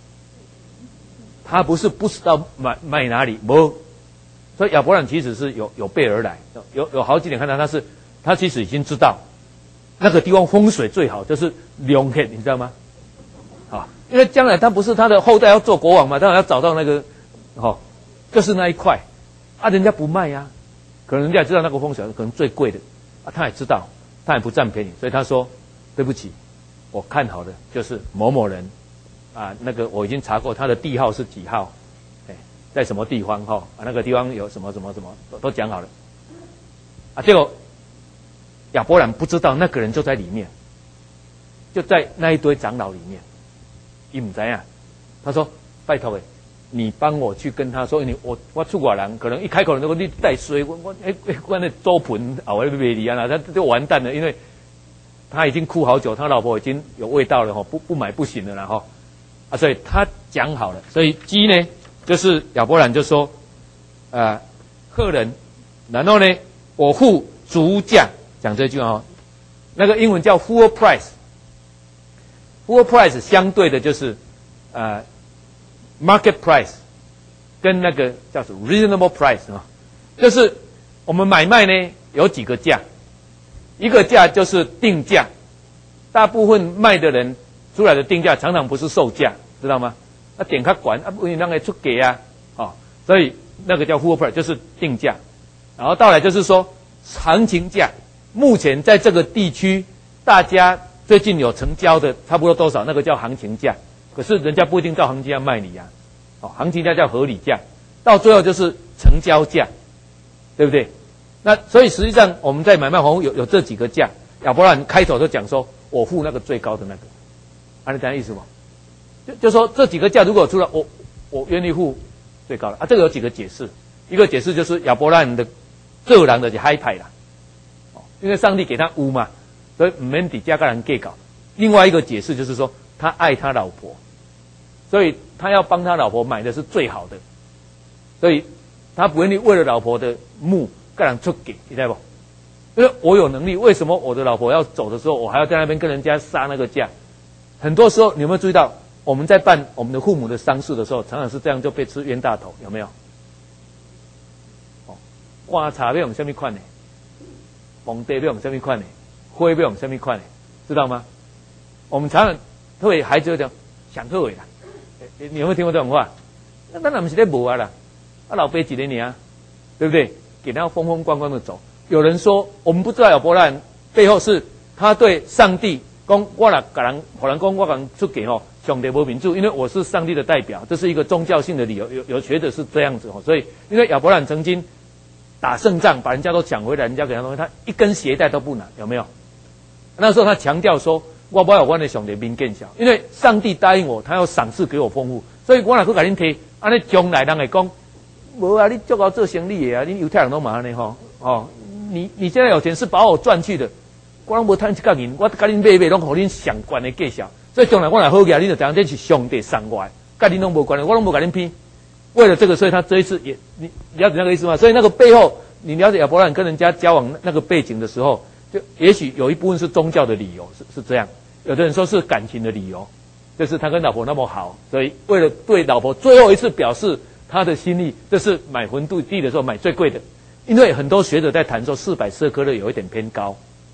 他不知道买哪里，不，所以亚伯兰其实是有备而来，有好几点看到他其实已经知道那个地方风水最好，就是龙黑，你知道吗？因为将来他不是他的后代要做国王嘛，当然要找到那个就是那一块人家不卖呀，可能人家也知道那个风水可能最贵的他也知道，他也不占便宜，所以他说对不起。我看好的就是某某人那个我已经查过他的地号是几号，在什么地方那个地方有什么都讲好了结果亚伯兰不知道那个人就在里面，就在那一堆长老里面，他不知道，他说拜托你帮我去跟他说，因为我出国人，可能一开口就说你带水，我那周盆我要卖你他就完蛋了，因为。他已经哭好久，他老婆已经有味道了不买不行了啦所以他讲好了，所以G呢就是亚伯兰就说赫人，然后呢我付足价，讲这句那个英文叫 full price， full price 相对的就是market price 跟那个叫什么 reasonable price 啊，就是我们买卖呢有几个价，一个价就是定价，大部分卖的人出来的定价常常不是售价，知道吗？那点较管啊，不然让他出给啊，所以那个叫 full price 就是定价，然后到来就是说行情价，目前在这个地区大家最近有成交的差不多多少，那个叫行情价，可是人家不一定照行情价卖你啊，行情价叫合理价，到最后就是成交价，对不对？那所以实际上我们在买卖房屋有这几个价，亚伯兰开头就讲说我付那个最高的那个，你懂意思吗？就说这几个价如果出来，我愿意付最高的啊。这个有几个解释，一个解释就是亚伯兰的做人的是海派啦，因为上帝给他屋嘛，所以唔免底价跟人计较。另外一个解释就是说他爱他老婆，所以他要帮他老婆买的是最好的，所以他不愿意为了老婆的墓跟人出给，你知道不？因为我有能力，为什么我的老婆要走的时候，我还要在那边跟人家杀那个价？很多时候你有没有注意到，我们在办我们的父母的丧事的时候，常常是这样就被吃冤大头，有没有？棺材要用什么款的？皇帝要用什么款的？灰要用什么款的？知道吗？我们常常特别孩子会讲想好的啦，你有没有听过这种话？那当然不是在无啊啦，老爸几年啊，对不对？给他风风光光的走。有人说，我们不知道亚伯兰背后是他对上帝讲，我啦给人，可能讲我讲出给上帝无民主，因为我是上帝的代表，这是一个宗教性的理由。有学者是这样子所以因为亚伯兰曾经打胜仗，把人家都抢回来，人家给他东西，他一根鞋带都不拿，有没有？那时候他强调说，我不要我的上帝民更小，因为上帝答应我，他要赏赐给我丰富，所以我若去给恁提，安尼将来人会讲，无啊，你足够做生意的啊，恁犹太人都嘛安尼你现在有钱是把我赚去的，我拢无贪一角银，我甲恁买拢互恁上悬的计较，所以将来我若好起来，恁就知影这是上帝赏我的，甲恁拢无关系，我拢无甲恁骗。为了这个，所以他这一次也你了解那个意思吗？所以那个背后，你了解亚伯兰跟人家交往那个背景的时候，就也许有一部分是宗教的理由，是这样。有的人说是感情的理由，就是他跟老婆那么好，所以为了对老婆最后一次表示他的心意，这是买坟地的时候买最贵的。因为很多学者在谈说440克勒有一点偏高，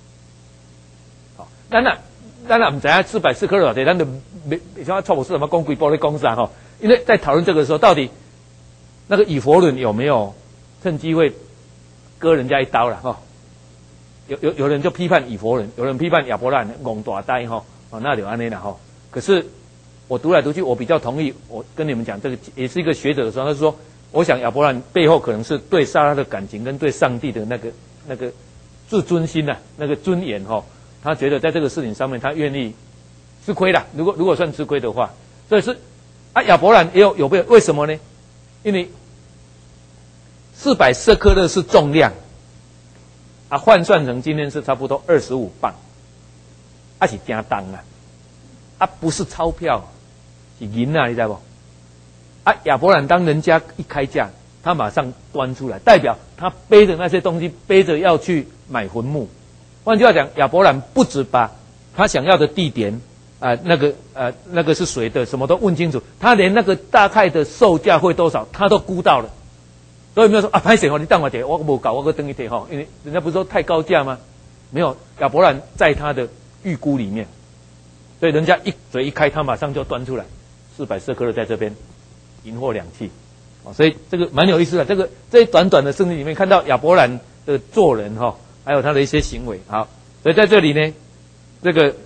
当然唔知道440克勒多少，咱就没像蔡博士什么讲几波的讲啥因为在讨论这个的时候，到底那个以佛伦有没有趁机会割人家一刀了有人就批判以佛伦，有人批判亚伯兰戆大呆那就安尼啦可是我读来读去，我比较同意，我跟你们讲，这个也是一个学者的时候，他说。我想亚伯兰背后可能是对撒拉的感情跟对上帝的那个自尊心那个尊严他觉得在这个事情上面他愿意吃亏啦，如果算吃亏的话，所以是亚伯兰也有为什么呢？因为400舍克勒是重量换算成今天是差不多25磅是真重不是钞票是银你知道不？亚伯兰当人家一开价，他马上端出来，代表他背着那些东西，背着要去买坟墓。换句话讲，亚伯兰不止把他想要的地点那个是谁的，什么都问清楚，他连那个大概的售价会多少，他都估到了。所以没有说拍谁你当我我没搞，我个等一点因为人家不是说太高价吗？没有，亚伯兰在他的预估里面，所以人家一嘴一开，他马上就端出来400舍克勒在这边。银货两讫所以这个蛮有意思的。这一短短的圣经里面看到亚伯兰的做人还有他的一些行为。好，所以在这里呢，这个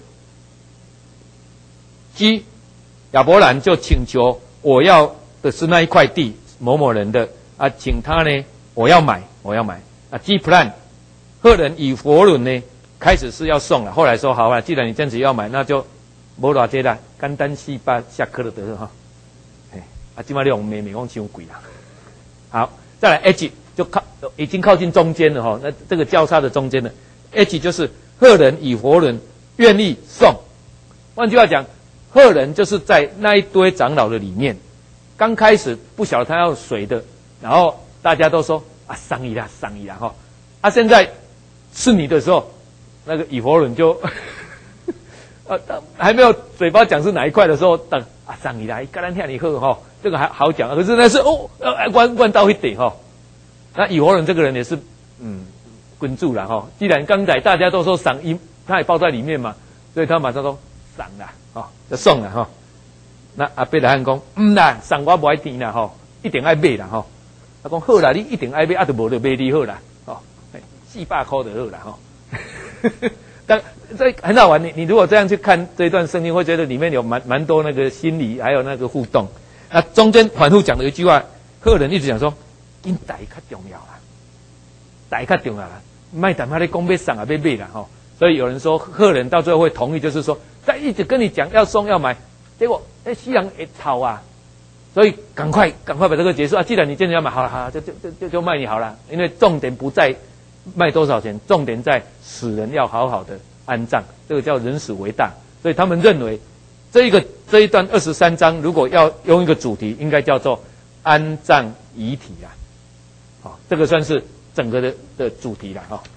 亚伯兰就请求我要的是那一块地某某人的请他呢，我要买plan 赫人以佛伦呢开始是要送了，后来说好既然你这样子要买，那就没多少啦，简单400舍克勒得了今晚用美讲太贵啦。好，再来 H 就已经靠近中间了那这个交叉的中间了 H 就是赫人以佛伦愿意送。换句话讲，赫人就是在那一堆长老的里面，刚开始不晓得他要谁的，然后大家都说商议啦现在是你的时候，那个以佛伦就还没有嘴巴讲是哪一块的时候，等啊上你来，跟咱听你喝哈，这个还好讲。可是那是问到一点哈，那以活人这个人也是滚住了哈。既然刚才大家都说赏一，他也包在里面嘛，所以他马上说赏啦，就送了哈。那阿伯来汉讲，啦，赏我不爱甜啦哈，一定爱买啦哈。他讲好啦，你一定爱买，就无就买你好啦，400块就好啦哈。但这很好玩，你如果这样去看这一段圣经，会觉得里面有蛮多那个心理，还有那个互动。那中间反复讲的一句话，客人一直讲说，因大较重要啦，大较重要啦，卖谈他的讲要送啊，要买啦哈。所以有人说，客人到最后会同意，就是说，他一直跟你讲要送要买，结果西洋一逃啊，所以赶快把这个结束啊。既然你真的要买，好了，就卖你好了，因为重点不在卖多少钱，重点在死人要好好的安葬，这个叫人死为大。所以他们认为这一段23章，如果要用一个主题，应该叫做安葬遗体啦。好，这个算是整个的主题啦哈。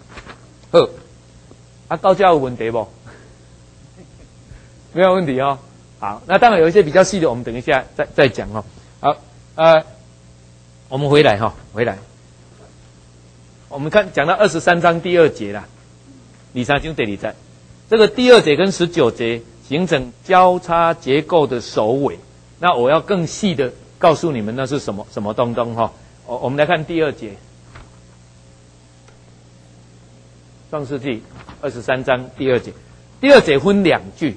高价有问题不？没有问题哦。好，那当然有一些比较细的，我们等一下再讲哈。好，我们回来。我们讲到23章第2节啦，23章第2节，这个第2节跟19节形成交叉结构的首尾。那我要更细的告诉你们那是什么东东哈。我们来看第2节，创世纪23章第2节，第2节分2句。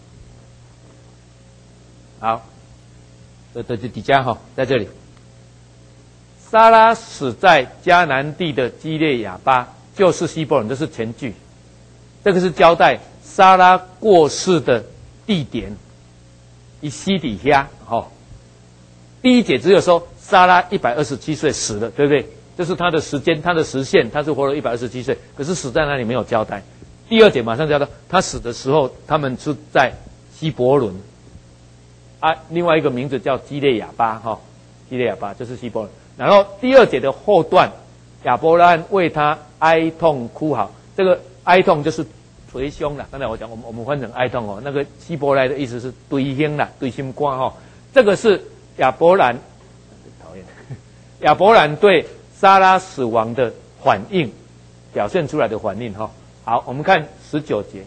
好，就底下哈，在这里。撒拉死在迦南地的基列亚巴，就是希伯伦，这是前句。这个是交代撒拉过世的地点，以西底下哈。第1节只有说撒拉127岁死了，对不对？这是他的时间，他的时限，他是活了127岁，可是死在哪里没有交代。第2节马上交代，他死的时候，他们是在希伯伦。另外一个名字叫基列亚巴哈，基列亚巴就是希伯伦。然后第2节的后段，亚伯拉罕为他哀痛哭嚎，这个哀痛就是捶胸了。刚才我讲，我们翻成哀痛哦，那个希伯来的意思是堆胸啦，堆心肝哈。这个是亚伯兰，讨厌，亚伯兰对撒拉死亡的反应，表现出来的反应哈。好，我们看19节，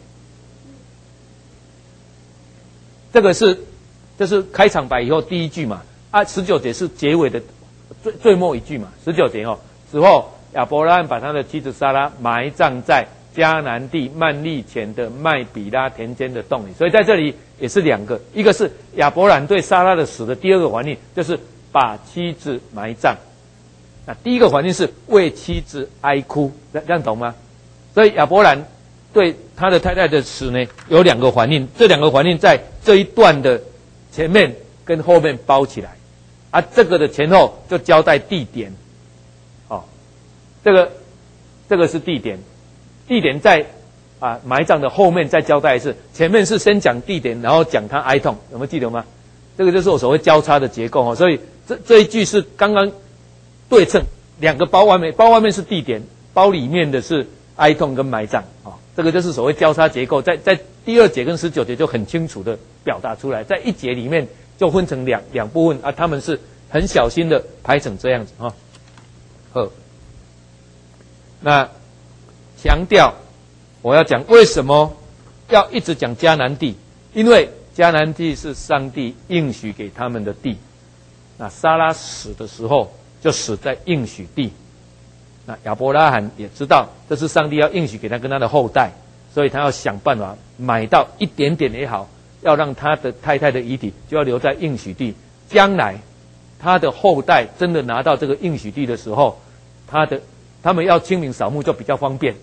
这是开场白以后第1句嘛，19节是结尾的最末一句嘛。19节死后亚伯拉罕把他的妻子撒拉埋葬在迦南地曼利前的麦比拉田间的洞里。所以在这里也是2个，一个是亚伯兰对撒拉的死的第2个反应，就是把妻子埋葬。那第1个反应是为妻子哀哭，这样懂吗？所以亚伯兰对他的太太的死呢，有2个反应，这2个反应在这一段的前面跟后面包起来，这个的前后就交代地点，这个是地点，地点在埋葬的后面再交代一次，前面是先讲地点，然后讲他哀痛，有没有记得吗？这个就是我所谓交叉的结构所以这一句是刚刚对称，2个包外面是地点，包里面的是哀痛跟埋葬这个就是所谓交叉结构，在第2节跟19节就很清楚的表达出来，在1节里面就分成两部分他们是很小心的排成这样子那强调我要讲为什么要一直讲迦南地，因为迦南地是上帝应许给他们的地。那撒拉死的时候就死在应许地，那亚伯拉罕也知道这是上帝要应许给他跟他的后代，所以他要想办法买到一点点也好，要让他的太太的遗体就要留在应许地，将来他的后代真的拿到这个应许地的时候，他们要清明扫墓就比较方便。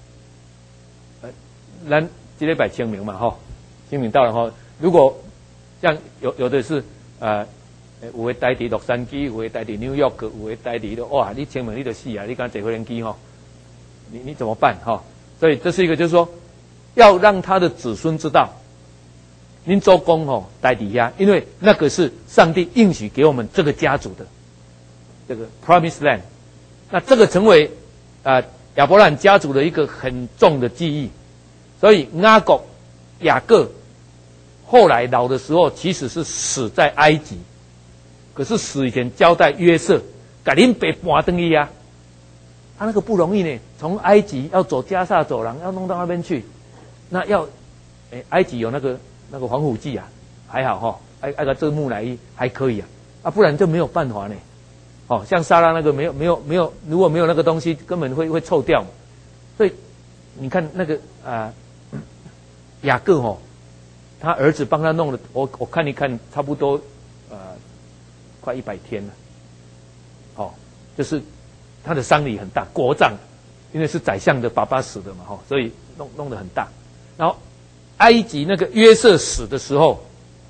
咱这礼拜清明嘛清明到了如果像有的是有的待伫洛杉矶，有的待伫纽约，有的待伫哇，你清明你就死啊！你刚坐飞机你怎么办所以这是一个就是说，要让他的子孙知道，您周公待底下，因为那个是上帝应许给我们这个家族的这个 Promised Land， 那这个成为亚伯兰家族的一个很重的记忆。所以雅各雅各后来老的时候，其实是死在埃及，可是死以前交代约瑟，把恁爸搬回去啊。他那个不容易呢，从埃及要走加萨走廊，要弄到那边去，那要，埃及有那个防腐剂啊，还好哈，那个这木乃伊还可以啊，不然就没有办法呢。哦，像撒拉那个没有，如果没有那个东西，根本会臭掉嘛。所以你看那个雅各他儿子帮他弄了，我看一看，差不多快100天了。就是他的丧礼很大，国葬，因为是宰相的爸爸死的嘛，所以弄得很大。然后埃及那个约瑟死的时候，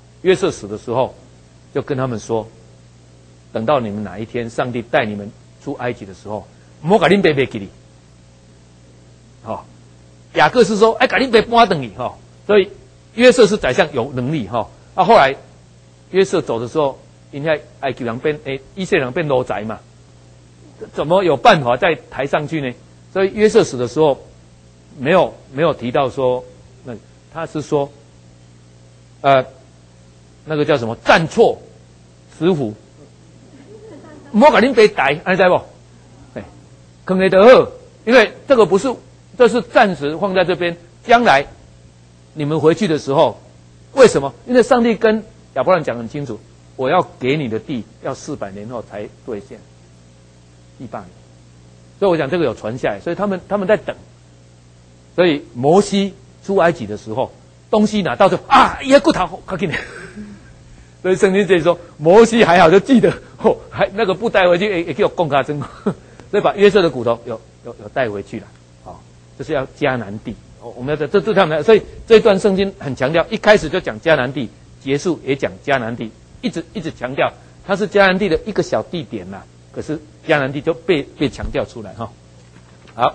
就跟他们说，等到你们哪一天上帝带你们出埃及的时候，莫把恁爸背给你。雅各是说，把恁爸搬回去所以约瑟是宰相有能力后来约瑟走的时候，因为埃及人变以色列人变奴才嘛，怎么有办法再抬上去呢？所以约瑟死的时候，没有提到说，他是说，那个叫什么站错石虎，莫把恁爸逮，安知不？坑内得好，因为这个不是，这是暂时放在这边，将来你们回去的时候，为什么？因为上帝跟亚伯兰讲很清楚，我要给你的地要400年后才兑现，100年，所以我讲这个有传下来，所以他们在等，所以摩西出埃及的时候，东西拿到就一个骨头，快紧点。所以圣经这里说，摩西还好就记得，还那个不带回去也给我供他真，所以把约瑟的骨头有带回去了，这是要迦南地，我们要这他们，所以这一段圣经很强调，一开始就讲迦南地，结束也讲迦南地，一直强调它是迦南地的一个小地点啦，可是迦南地就被强调出来哈。好，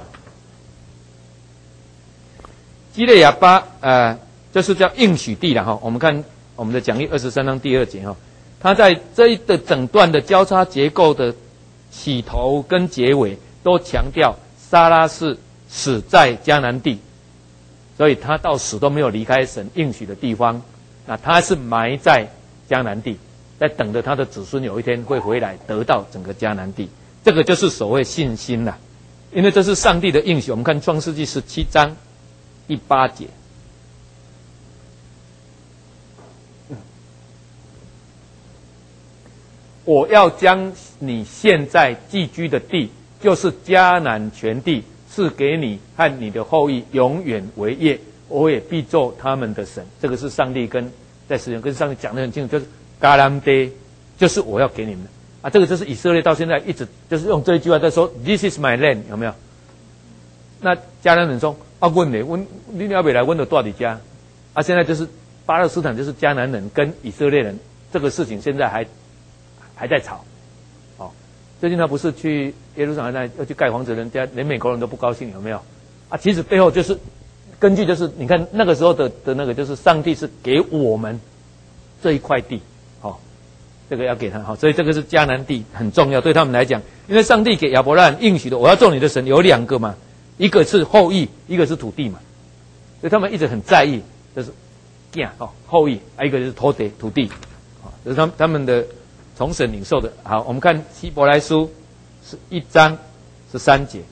基列亚巴就是叫应许地了哈，我们看。我们的讲义23章第2节他在这一个整段的交叉结构的起头跟结尾都强调撒拉是死在迦南地，所以他到死都没有离开神应许的地方，那他是埋在迦南地，在等着他的子孙有一天会回来得到整个迦南地，这个就是所谓信心啦，因为这是上帝的应许。我们看创世纪17章第8节。我要将你现在寄居的地，就是迦南全地，赐给你和你的后裔永远为业，我也必做他们的神。这个是上帝在诗人跟上帝讲得很清楚，就是迦南地，就是我要给你们的这个就是以色列到现在一直就是用这一句话在说 ，This is my land， 有没有？那迦南人说你要不来，问的多少家？现在就是巴勒斯坦就是迦南人跟以色列人这个事情现在还在吵，最近他不是去耶路撒冷要去盖房子，人家连美国人都不高兴，有没有？其实背后就是根据就是你看那个时候的那个就是上帝是给我们这一块地，这个要给他所以这个是迦南地很重要对他们来讲，因为上帝给亚伯拉罕应许的我要做你的神有2个嘛，一个是后裔，一个是土地嘛，所以他们一直很在意，就是后裔，一个就是土地，这是他们的。从神领受的。好，我们看希伯来书1章13节。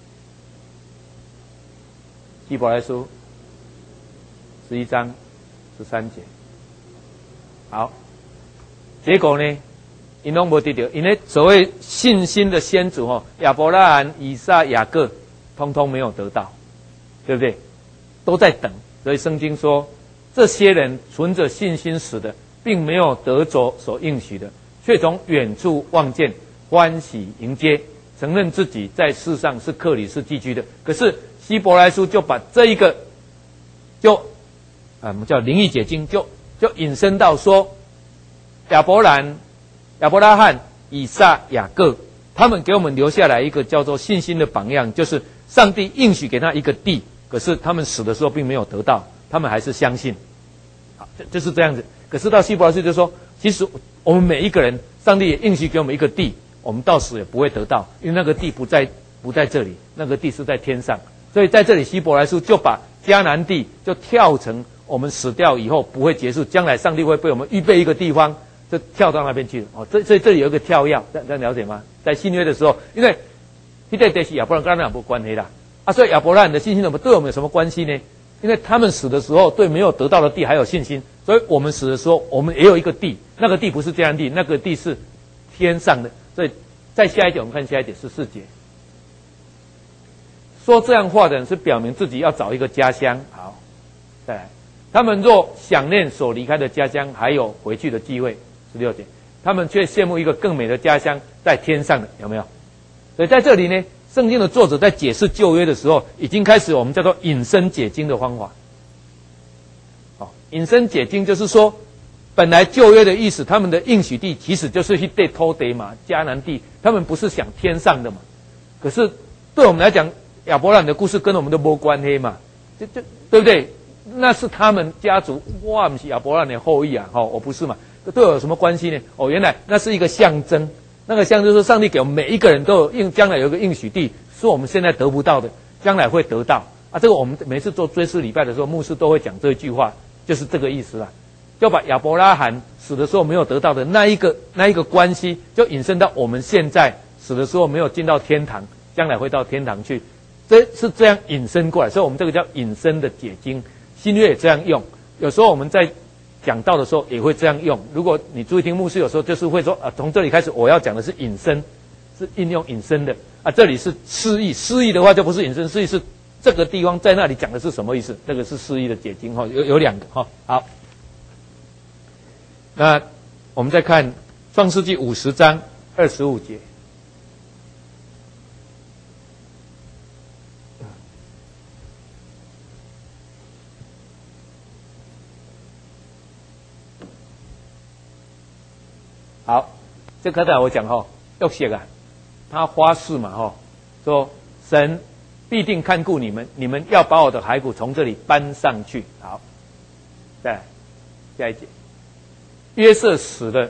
希伯来书11章13节。好，结果呢，因拢没得到，因为所谓信心的先祖亚伯拉罕、以撒、雅各，通通没有得到，对不对？都在等。所以圣经说，这些人存着信心死的，并没有得着所应许的。却从远处望见，欢喜迎接，承认自己在世上是客旅是寄居的。可是希伯来书就把这一个，我们叫灵意解经，就引申到说，亚伯拉罕、以撒、雅各，他们给我们留下来一个叫做信心的榜样，就是上帝应许给他一个地，可是他们死的时候并没有得到，他们还是相信。好，就是这样子。可是到希伯来书就说，其实我们每一个人，上帝也应许给我们一个地，我们到死也不会得到，因为那个地不在这里，那个地是在天上。所以在这里希伯来书就把迦南地就跳成我们死掉以后不会结束，将来上帝会为我们预备一个地方，就跳到那边去了。哦，这里有一个跳跃，这样了解吗？在新约的时候，因为那个是亚伯兰跟他没关系啦，所以亚伯兰的信心对我们有什么关系呢？因为他们死的时候对没有得到的地还有信心，所以我们死的时候，我们也有一个地，那个地不是这样地，那个地是天上的。所以再下一节，我们看下一节14节，说这样话的人是表明自己要找一个家乡。好，再来，他们若想念所离开的家乡，还有回去的机会。16节，他们却羡慕一个更美的家乡在天上的，有没有？所以在这里呢，圣经的作者在解释旧约的时候，已经开始我们叫做引申解经的方法。引申解经就是说，本来旧约的意思，他们的应许地其实就是去对土地嘛，迦南地，他们不是想天上的嘛。可是对我们来讲，亚伯兰的故事跟我们都没关系嘛，对不对？那是他们家族，哇，不是亚伯兰的后裔啊，我不是嘛，对我有什么关系呢？原来那是一个象征，那个象征是上帝给我们每一个人都有将来有一个应许地，是我们现在得不到的，将来会得到啊。这个我们每次做追思礼拜的时候，牧师都会讲这一句话，就是这个意思啦。就把亚伯拉罕死的时候没有得到的那一个关系，就引申到我们现在死的时候没有进到天堂，将来会到天堂去，这是这样引申过来，所以我们这个叫引申的解经。新约也这样用，有时候我们在讲道的时候也会这样用。如果你注意听牧师，有时候就是会说从这里开始我要讲的是引申，是应用引申的啊。这里是释义，释义的话就不是引申，释义是这个地方在那里讲的是什么意思？这个是释义的解经哈，有两个哈。好，那我们再看创世纪50章25节。好，这刚才我讲约瑟啊，他发誓嘛说神必定看顾你们，你们要把我的骸骨从这里搬上去。好，再来下一节，约瑟死了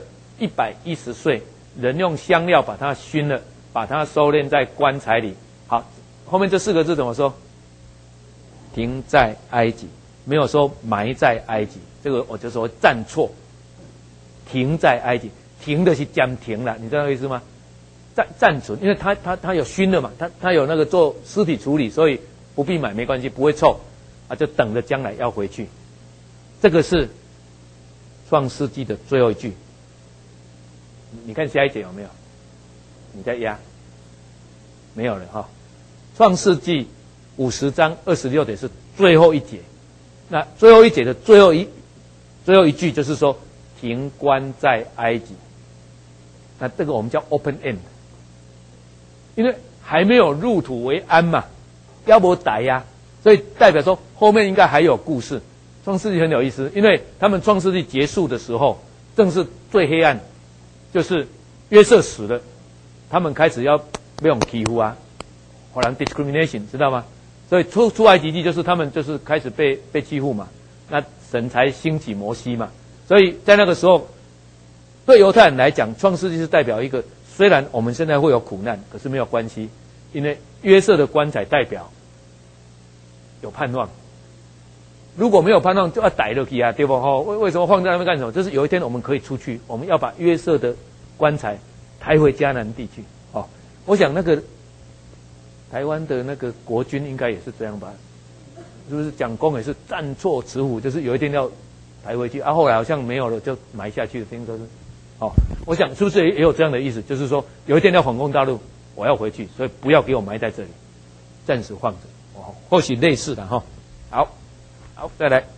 110岁，人用香料把他熏了，把他收敛在棺材里。好，后面这4个字怎么说？停在埃及，没有说埋在埃及，这个我就说站错，停在埃及。停的是讲停了，你知道那个意思吗？暂存，因为他有熏了嘛，他有那个做尸体处理，所以不必买没关系，不会臭啊，就等着将来要回去。这个是创世纪的最后一句，你看下一节有没有？你再压，没有了哈。创世纪50章26节是最后一节，那最后一节的最后一句就是说停棺在埃及。那这个我们叫 open end， 因为还没有入土为安嘛，要不逮呀，所以代表说后面应该还有故事。创世纪很有意思，因为他们创世纪结束的时候，正是最黑暗，就是约瑟死了，他们开始要被人欺负啊，后来 discrimination 知道吗？所以出埃及记就是他们就是开始被欺负嘛，那神才兴起摩西嘛，所以在那个时候。对犹太人来讲，创世纪是代表一个，虽然我们现在会有苦难，可是没有关系，因为约瑟的棺材代表有盼望。如果没有盼望，就要逮了去啊，对不？为什么放在那边干什么？就是有一天我们可以出去，我们要把约瑟的棺材抬回迦南地去。我想那个台湾的那个国军应该也是这样吧？是不是蒋公也是站错慈湖，就是有一天要抬回去啊？后来好像没有了，就埋下去了，听说是。我想是不是也有这样的意思？就是说有一天要反攻大陆，我要回去，所以不要给我埋在这里，暂时放着。或许类似的哈。好，再来。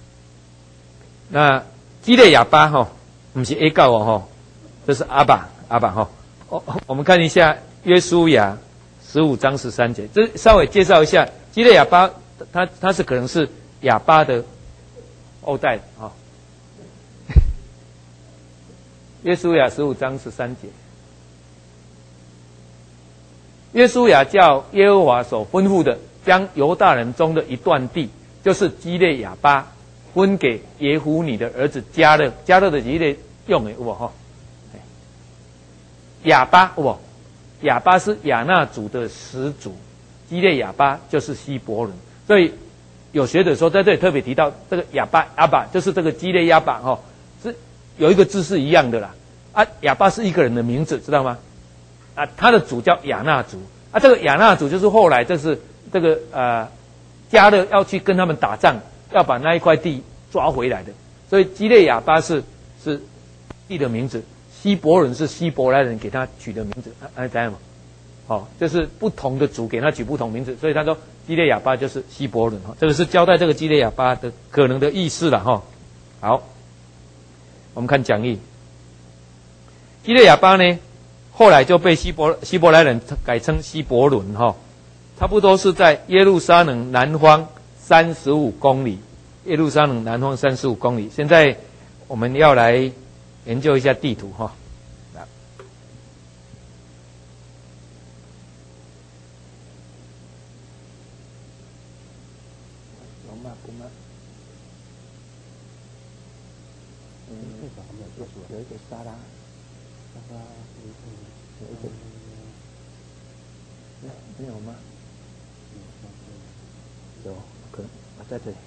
那基列亚巴不是 A 告这是阿爸我们看一下约书亚15章13节，这稍微介绍一下基列亚巴，他是可能是亚巴的后代约书亚15章13节，约书亚叫耶和华所吩咐的，将犹大人中的一段地，就是基列亚巴，分给耶孚尼的儿子迦勒。迦勒的基列用的有无亚巴有无？亚巴是亚衲族的始祖，基列亚巴就是希伯伦。所以有学者说，在这里特别提到这个亚巴，就是这个基列亚巴哈，是有一个字是一样的啦。啊，亚巴是一个人的名字，知道吗？啊，他的族叫亚纳族。啊，这个亚纳族就是后来这个迦勒要去跟他们打仗，要把那一块地抓回来的。所以基列亚巴是地的名字，希伯伦是希伯来人给他取的名字，知道吗？好，就是不同的族给他取不同名字，所以他说基列亚巴就是希伯伦哈，这个是交代这个基列亚巴的可能的意思了哈。好，我们看讲义，基列亚巴呢，后来就被希伯来人改称希伯伦哈，差不多是在耶路撒冷南方35公里，耶路撒冷南方35公里。现在我们要来研究一下地图哈。有一个沙拉，有一个，没有吗？有，可能在这里。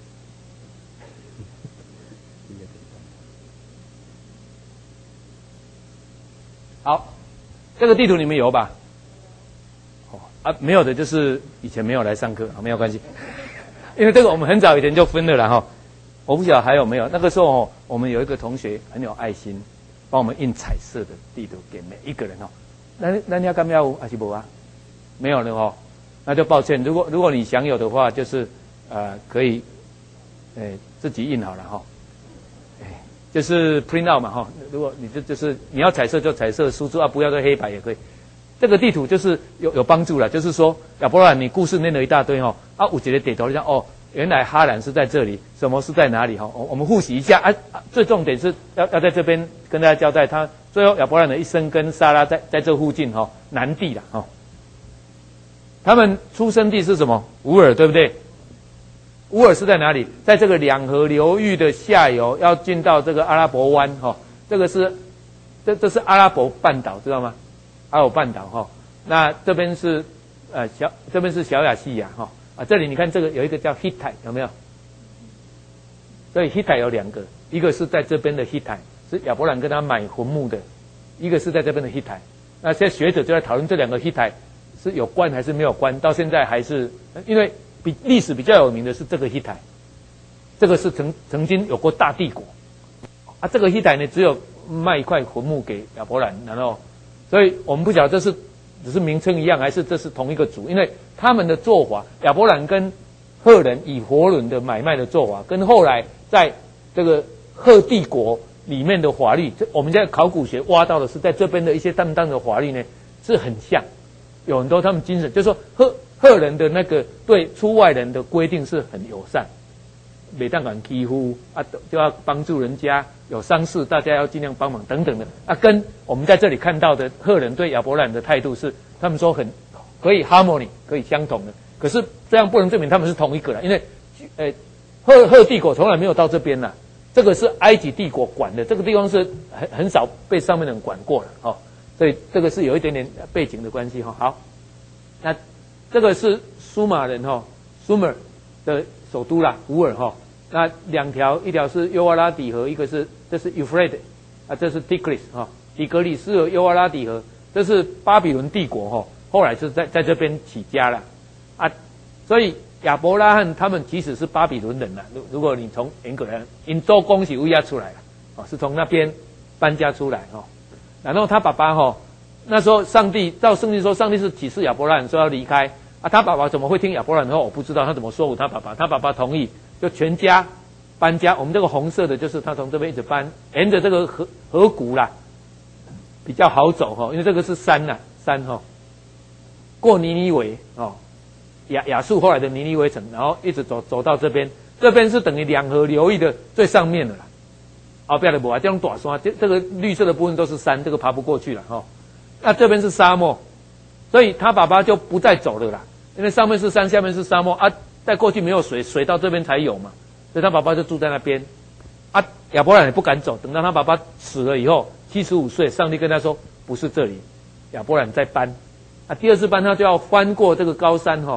好，这个地图你们有吧？哦啊，没有的就是以前没有来上课，没有关系，因为这个我们很早以前就分了啦哈。我不晓得还有没有，那个时候我们有一个同学很有爱心，帮我们印彩色的地图给每一个人哦。那你要干嘛有还是没啊？没有了哦，那就抱歉。如果你享有的话，就是可以，自己印好了哈。就是 print out 嘛哈。如果你就是你要彩色就彩色输出啊，不要做黑白也可以。这个地图就是有帮助了，就是说亚伯兰你故事念了一大堆哈，啊，有一个地图像哦。原来哈兰是在这里，什么是在哪里？哈，我们复习一下啊。最重点是要在这边跟大家交代，他最后亚伯兰的一生跟撒拉在这附近哈，南地啦哈。他们出生地是什么？乌尔，对不对？乌尔是在哪里？在这个两河流域的下游，要进到这个阿拉伯湾哈。这个是这是阿拉伯半岛，知道吗？阿拉伯半岛哈。那这边是这边是小亚细亚哈。啊，这里你看这个有一个叫 Hittite 有没有？所以 Hittite 有两个，一个是在这边的 Hittite， 是亚伯兰跟他买坟墓的，一个是在这边的 Hittite。那现在学者就在讨论这两个 Hittite 是有关还是没有关，到现在还是因为历史比较有名的是这个 Hittite， 这个是曾经有过大帝国啊，这个 Hittite 呢只有卖一块坟墓给亚伯兰，然后所以我们不晓得这是只是名称一样，还是这是同一个族，因为他们的做法，亚伯兰跟赫人以活人的买卖的做法，跟后来在这个赫帝国里面的法律，我们在考古学挖到的是在这边的一些淡淡的法律呢，是很像，有很多他们精神，就是说赫人的那个对出外人的规定是很友善，每当敢欺负啊，就要帮助人家，有丧事大家要尽量帮忙等等的啊，跟我们在这里看到的赫人对亚伯兰的态度是，他们说很。可以 harmony 可以相同的，可是这样不能证明他们是同一个了，因为赫帝国从来没有到这边啦，这个是埃及帝国管的，这个地方是很少被上面的人管过了哦，所以这个是有一点点背景的关系哈。好，那这个是苏马人哈，苏美尔的首都啦，乌尔哈。那两条，一条是幼发拉底河，一个是这是 Euphrates 啊，这是 Tigris 哈，底格里斯和幼发拉底河，这是巴比伦帝国哈。后来是在这边起家了，啊，所以亚伯拉罕他们其实是巴比伦人了。如果你从严格来讲，因周公是乌鸦出来了，哦，是从那边搬家出来哦。然后他爸爸那时候上帝照圣经说，上帝是启示亚伯拉罕说要离开啊，他爸爸怎么会听亚伯拉罕的话？我不知道他怎么说服他爸爸，他爸爸同意，就全家搬家。我们这个红色的就是他从这边一直搬，沿着这个河谷啦，比较好走哈，因为这个是山哈。过尼尼微哦，亚述后来的尼尼微城，然后一直走到这边，这边是等于两河流域的最上面的啦。后边的不啊，这种短山，这个绿色的部分都是山，这个爬不过去了哈。那这边是沙漠，所以他爸爸就不再走了啦，因为上面是山，下面是沙漠啊，再过去没有水，水到这边才有嘛，所以他爸爸就住在那边。啊，亚伯兰也不敢走，等到他爸爸死了以后，75岁，上帝跟他说不是这里，亚伯兰再搬。啊，第二次搬他就要翻过这个高山哈，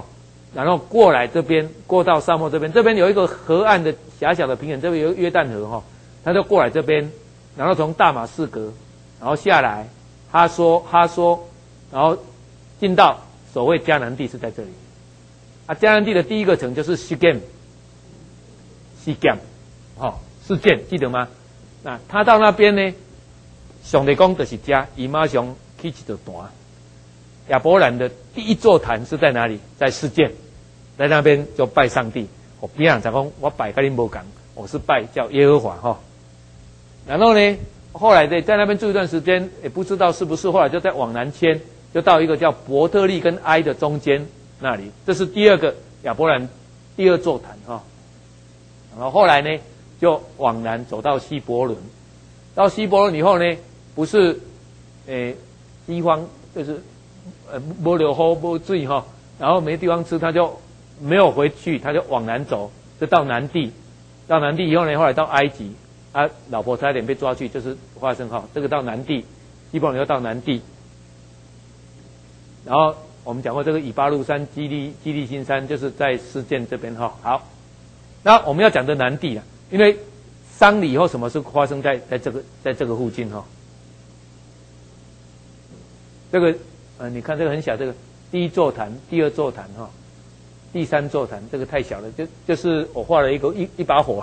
然后过来这边，过到沙漠这边，这边有一个河岸的狭小的平原，这边有约旦河哈，他就过来这边，然后从大马士革，然后下来哈梭，然后进到所谓迦南地是在这里。啊，迦南地的第一个城就是西干，事件记得吗？那他到那边呢，上帝讲就是家，伊马上起一座坛。亚伯兰的第一座坛是在哪里？在事件，在那边就拜上帝。我别人讲讲，我拜跟你无讲，我是拜叫耶和华哈。然后呢，后来在那边住一段时间，也不知道是不是，后来就再往南迁，就到一个叫伯特利跟埃的中间那里，这是第二个亚伯兰第二座坛哈。然后后来呢，就往南走到希伯伦，到希伯伦以后呢，不是，饥荒就是没流好没水哈，然后没地方吃，他就没有回去，他就往南走，就到南地，到南地以后呢，后来到埃及，啊，老婆差点被抓去，就是发生哈，这个到南地，希伯伦又到南地，然后我们讲过这个以巴路山、基利新山，就是在事件这边哈。好，那我们要讲的南地啊，因为丧礼以后什么事发生在这个附近哈？这个你看这个很小，这个第一座坛、第二座坛哈，第三座坛，这个太小了，就是我画了一把火。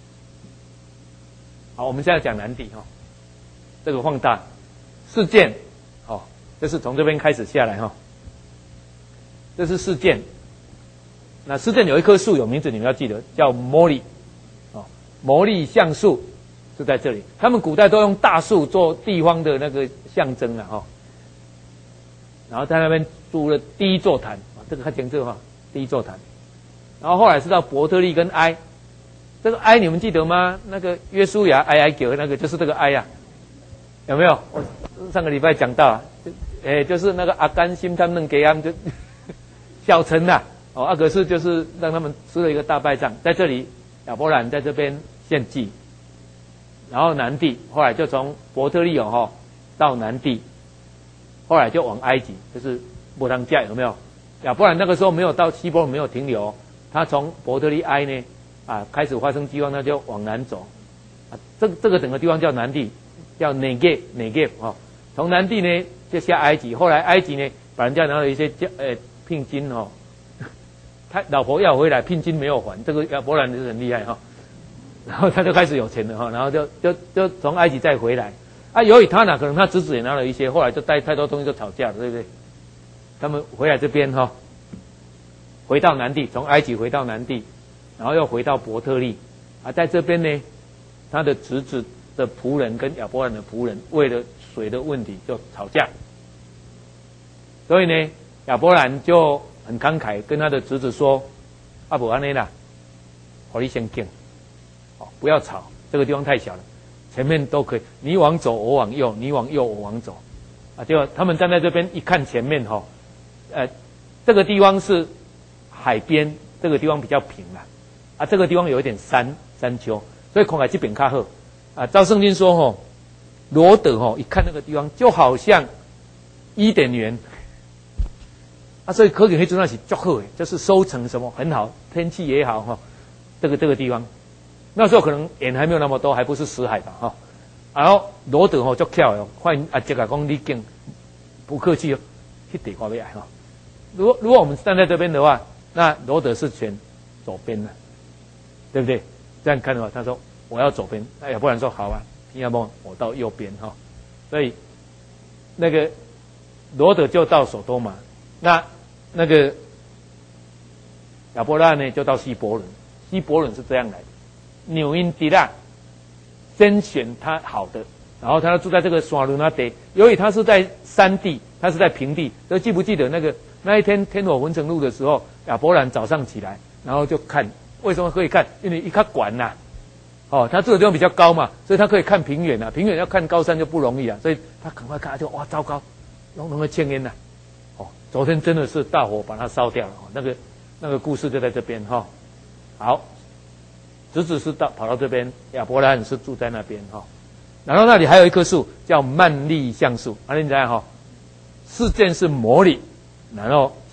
好，我们现在讲南地哈，这个放大事件，哦，就是从这边开始下来哈，这是事件。那事件有一棵树有名字，你们要记得，叫摩利，哦，摩利橡树是在这里。他们古代都用大树做地方的那个象征啊，哈。然后在那边筑了第一座坛，这个看清楚哈，第一座坛。然后后来是到伯特利跟埃，这个埃你们记得吗？那个约书亚哀叫那个就是这个埃啊，有没有？我上个礼拜讲到啊，就是那个阿甘心他们给他们就小城呐，哦，阿格斯就是让他们吃了一个大败仗，在这里亚伯兰在这边献祭，然后南地后来就从伯特利哈到南地。后来就往埃及，就是伯当架有没有？亚伯兰那个时候没有到希伯伦，没有停留，他从伯特利埃呢开始发生饥荒，他就往南走，这个整个地方叫南地，叫内给哈。从南地呢就下埃及，后来埃及呢把人家拿了一些聘金哦，他老婆要回来，聘金没有还，这个亚伯兰就是很厉害哈，然后他就开始有钱了哈，然后就从埃及再回来。啊，由于他可能他侄子也拿了一些，后来就带太多东西就吵架了，对不对？他们回来这边哈，回到南地，从埃及回到南地，然后又回到伯特利，在这边呢，他的侄子的仆人跟亚伯兰的仆人为了水的问题就吵架，所以呢，亚伯兰就很慷慨跟他的侄子说：“阿伯安内啦，我你先敬，不要吵，这个地方太小了。”前面都可以，你往左我往右，你往右我往左，结果他们站在这边一看前面哈，这个地方是海边，这个地方比较平啦，这个地方有一点山丘，所以看起来这边较好，照圣经说哈，罗德一看那个地方就好像伊甸园，所以可见那阵那是足好的，就是收成什么很好，天气也好哈，这个地方。那时候可能盐还没有那么多，还不是死海吧，哈。然后罗德就巧哦，欢迎这个讲你敬，不客气哦，去地方要来哈。如果我们站在这边的话，那罗德是选左边的，对不对？这样看的话，他说我要左边，那亚伯兰说好啊，要不我到右边哈。所以那个罗德就到所多玛，那个亚伯兰呢就到希伯伦，希伯伦是这样来的。纽因迪拉先选他好的，然后他住在这个沙伦那地。由于他是在山地，他是在平地，所以记不记得那一天天火焚城录的时候，亚伯兰早上起来，然后就看，为什么可以看？因为一看管呐，他住的地方比较高嘛，所以他可以看平原啊。平原要看高山就不容易啊，所以他赶快看，就哇糟糕，弄个千烟呐，昨天真的是大火把它烧掉了。那个故事就在这边哈。好。侄子是跑到这边，亚伯兰是住在那边哈，然后那里还有一棵树叫曼利橡树，你知道哈，事件是摩利，然后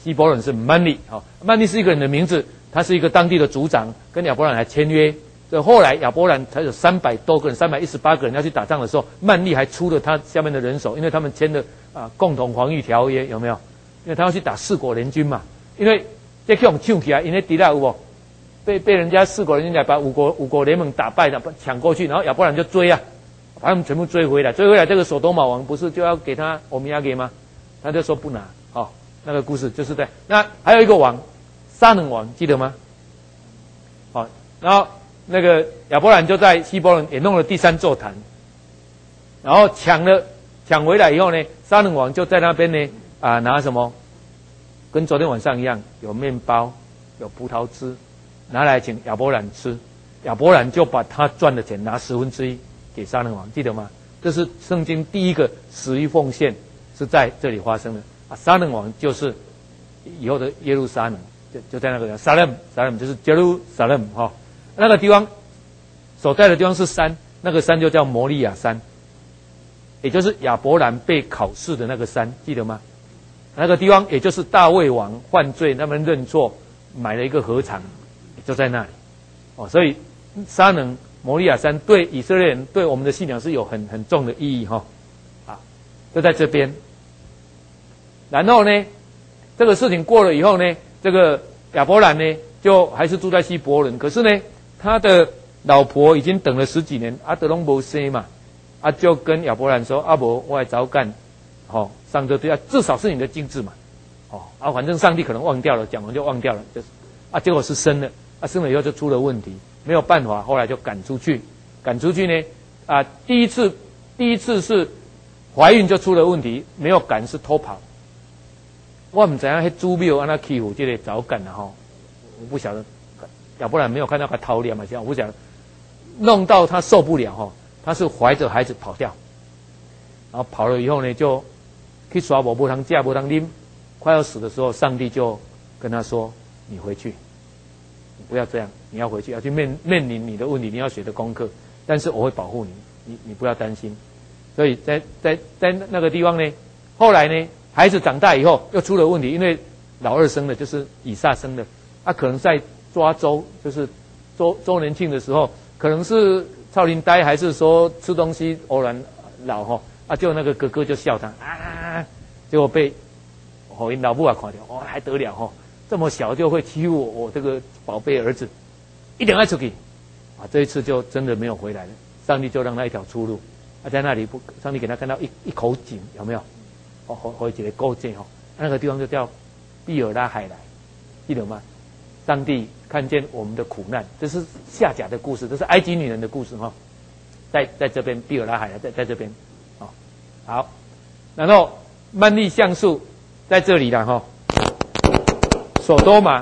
希伯伦是曼利，曼利是一个人的名字，他是一个当地的族长，跟亚伯兰来签约。所以后来亚伯兰才有300多个人，318个人要去打仗的时候，曼利还出了他下面的人手，因为他们签了共同防御条约，有没有？因为他要去打4国联军嘛，因为这去用抢起来，因为敌人有无被人家4国联军来把五国联盟打败了，抢过去，然后亚伯兰就追啊，把他们全部追回来，这个索多玛王不是就要给他欧米亚给吗？他就说不拿，那个故事就是在那还有一个王，撒冷王，记得吗？然后那个亚伯兰就在希伯伦也弄了第3座坛，然后抢回来以后呢，撒冷王就在那边呢拿什么？跟昨天晚上一样，有面包，有葡萄汁，拿来请亚伯兰吃。亚伯兰就把他赚的钱拿1/10给撒冷王，记得吗？这是圣经第一个10亿奉献是在这里发生的。撒冷王就是以后的耶路撒冷，就在那个撒冷就是耶路撒冷那个地方所在的地方是山，那个山就叫摩利亚山，也就是亚伯兰被考试的那个山，记得吗？那个地方也就是大卫王犯罪，他们认错，买了一个禾场，就在那里所以撒冷摩利亚山对以色列人对我们的信仰是有很重的意义就在这边。然后呢，这个事情过了以后呢，这个亚伯兰呢就还是住在希伯伦，可是呢，他的老婆已经等了10几年，都拢没生嘛，就跟亚伯兰说，无我来找干，上这对至少是你的金子嘛，反正上帝可能忘掉了，讲完就忘掉了，就是结果是生了，生了以后就出了问题，没有办法，后来就赶出去呢，第一次是怀孕就出了问题，没有赶是偷跑。我不知道那祖庙按那欺负这个早干了我不晓得，亚伯兰没有看到他掏脸嘛，我不晓得，弄到他受不了他是怀着孩子跑掉，然后跑了以后呢，就去耍无汤吃无汤啉，快要死的时候，上帝就跟他说：“你回去，你不要这样，你要回去，要去面临你的问题，你要学的功课，但是我会保护你，你不要担心。”所以在那个地方呢，后来呢，孩子长大以后又出了问题，因为老二生的就是以撒生的，可能在抓周，就是周年庆的时候，可能是超龄呆，还是说吃东西偶然老就那个哥哥就笑他结果被老母看到还得了这么小就会欺负我这个宝贝儿子，一定要出去这一次就真的没有回来了，上帝就让他一条出路在那里上帝给他看到一口井，有没有？回一个古井那个地方就叫毕尔拉海莱，记得吗？上帝看见我们的苦难，这是夏甲的故事，这是埃及女人的故事在这边毕尔拉海莱在这边好，然后曼利橡树在这里了索多玛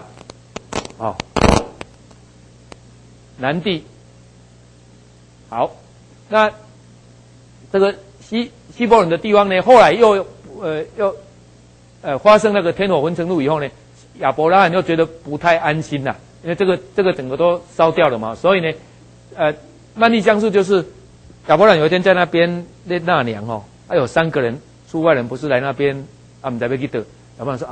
南地好，那这个希伯伦的地方呢，后来又发生那个天火焚城录以后呢，亚伯拉罕又觉得不太安心了，因为这个整个都烧掉了嘛，所以呢，曼利橡树就是亚伯拉罕有一天在那边练纳凉有3个人出外人不是来那边我们在那边去亚伯拉罕说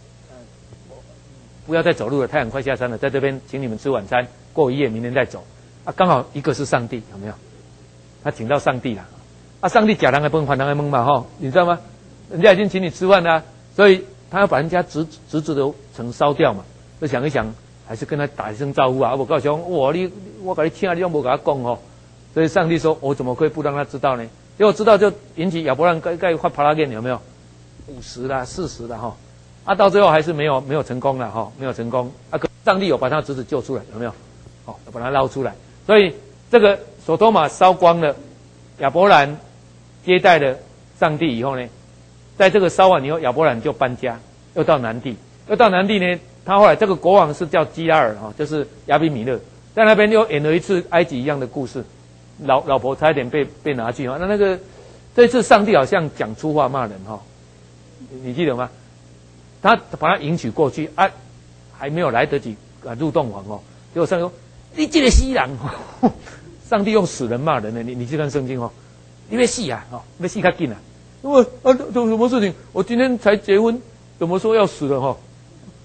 不要再走路了，太阳快下山了，在这边请你们吃晚餐，过一夜，明天再走刚好一个是上帝，有没有？他请到上帝了上帝假人还不能还人还蒙嘛你知道吗？人家已经请你吃饭了所以他要把人家侄子的城烧掉嘛，就想一想还是跟他打一声招呼我告诉我给你请你都没跟他讲所以上帝说我怎么可以不让他知道呢？结果知道就引起亚伯兰该发帕拉根，有没有？50啦40啦到最后还是没有成功了没有成功上帝有把他侄子救出来，有没有？把他捞出来，所以这个索多玛烧光了，亚伯兰接待了上帝以后呢，在这个烧完以后，亚伯兰就搬家，又到南地呢，他后来这个国王是叫基拉尔就是亚比米勒，在那边又演了一次埃及一样的故事，老婆差一点被拿去那个这次上帝好像讲粗话骂人你记得吗？他把他迎娶过去还没有来得及入洞房结果上帝说你这个死人上帝用死人骂人呢，你去看圣经你要死啊要死较紧啊，因为有什么事情？我今天才结婚，怎么说要死了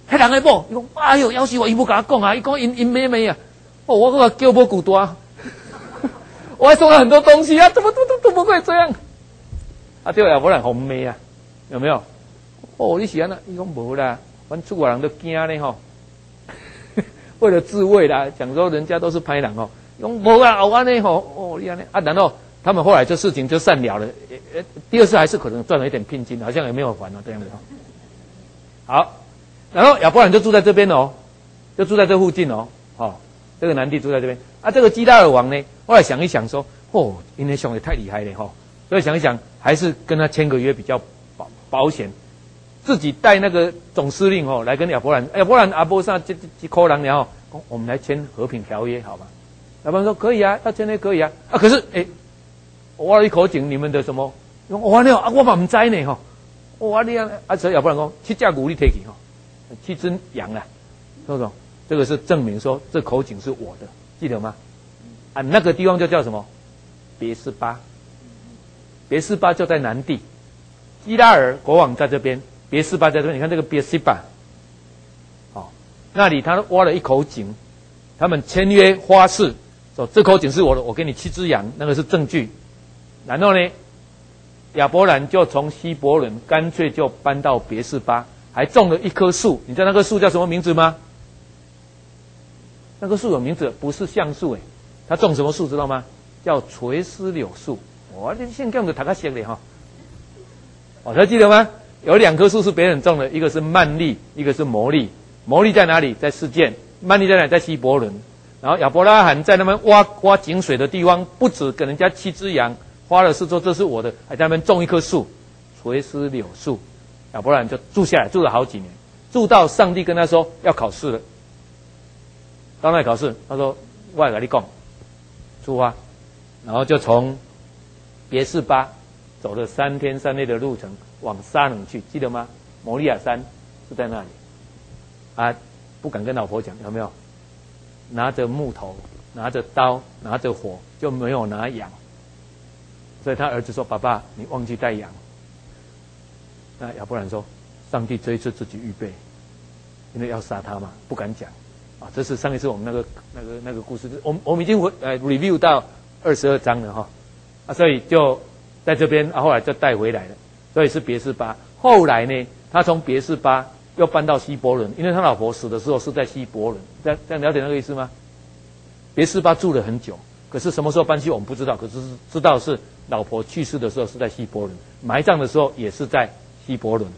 迄人的某，伊讲，哎呦，要死我，伊不跟他讲啊，伊讲因妹妹啊，哦，我个叫不骨多，我还送了很多东西啊，怎么都不会这样，啊，对啊，不然红妹啊，有没有？哦，你喜欢那？伊讲无啦，阮厝外人都惊咧吼，为了自卫啦，讲说人家都是歹人吼，伊讲无啊，我安尼吼，哦，你安尼啊，然后他们后来这事情就善了了，第二次还是可能赚了一点聘金，好像也没有还了这样子。好，然后亚伯兰就住在这边哦，就住在这附近哦，这个南地住在这边啊。这个基拉尔王呢，后来想一想说，哦，因为兄弟太厉害了哈，所以想一想还是跟他签个约比较保险。自己带那个总司令来跟亚伯兰，亚伯兰阿波上这扣人然后，我们来签和平条约好吧？亚伯兰说可以啊，要签约可以啊。啊，可是我挖了一口井，你们的什么？我呢啊，我嘛唔知呢哈。我你啊，所以亚伯兰说7只牛你提起7只羊啊，是不是？这个是证明说这口井是我的，记得吗？啊，那个地方就叫什么？别是巴。别是巴就在南地，基拉尔国王在这边。别是巴在这边，你看这个别是巴，那里他挖了一口井，他们签约花式，说这口井是我的，我给你7只羊，那个是证据。然后呢，亚伯兰就从希伯伦干脆就搬到别是巴，还种了一棵树。你知道那棵树叫什么名字吗？那棵树有名字，不是橡树他种什么树知道吗？叫垂丝柳树。哇，这现在的塔克写的哈，还记得吗？有2棵树是别人种的，一个是曼利，一个是摩利。摩利在哪里？在示剑。曼利在哪里？在希伯伦。然后亚伯拉罕在那边挖井水的地方，不止给人家7只羊，花了是说这是我的，还在那边种一棵树，垂丝柳树。亚伯拉罕就住下来，住了好几年，住到上帝跟他说要考试了。到那里考试，他说我来跟你讲，出发，然后就从别是巴走了3天3夜的路程。往沙冷去，记得吗？摩利亚山是在那里啊，不敢跟老婆讲，有没有？拿着木头，拿着刀，拿着火，就没有拿羊。所以他儿子说：“爸爸，你忘记带羊。”那亚伯兰说：“上帝这一次自己预备，因为要杀他嘛，不敢讲啊。”这是上一次我们那个故事，我们已经review 到22章了哈啊，所以就在这边啊，后来就带回来了。所以是别是巴。后来呢，他从别是巴又搬到希伯伦，因为他老婆死的时候是在希伯伦。这样了解那个意思吗？别是巴住了很久，可是什么时候搬去我们不知道，可是知道是老婆去世的时候是在希伯伦，埋葬的时候也是在希伯伦。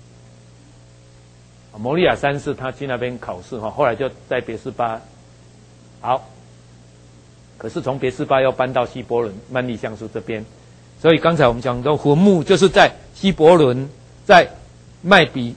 摩利亚山是他去那边考试哈，后来就在别是巴。好，可是从别是巴要搬到希伯伦曼利橡树这边。所以刚才我们讲的坟墓就是在希伯伦，在麦比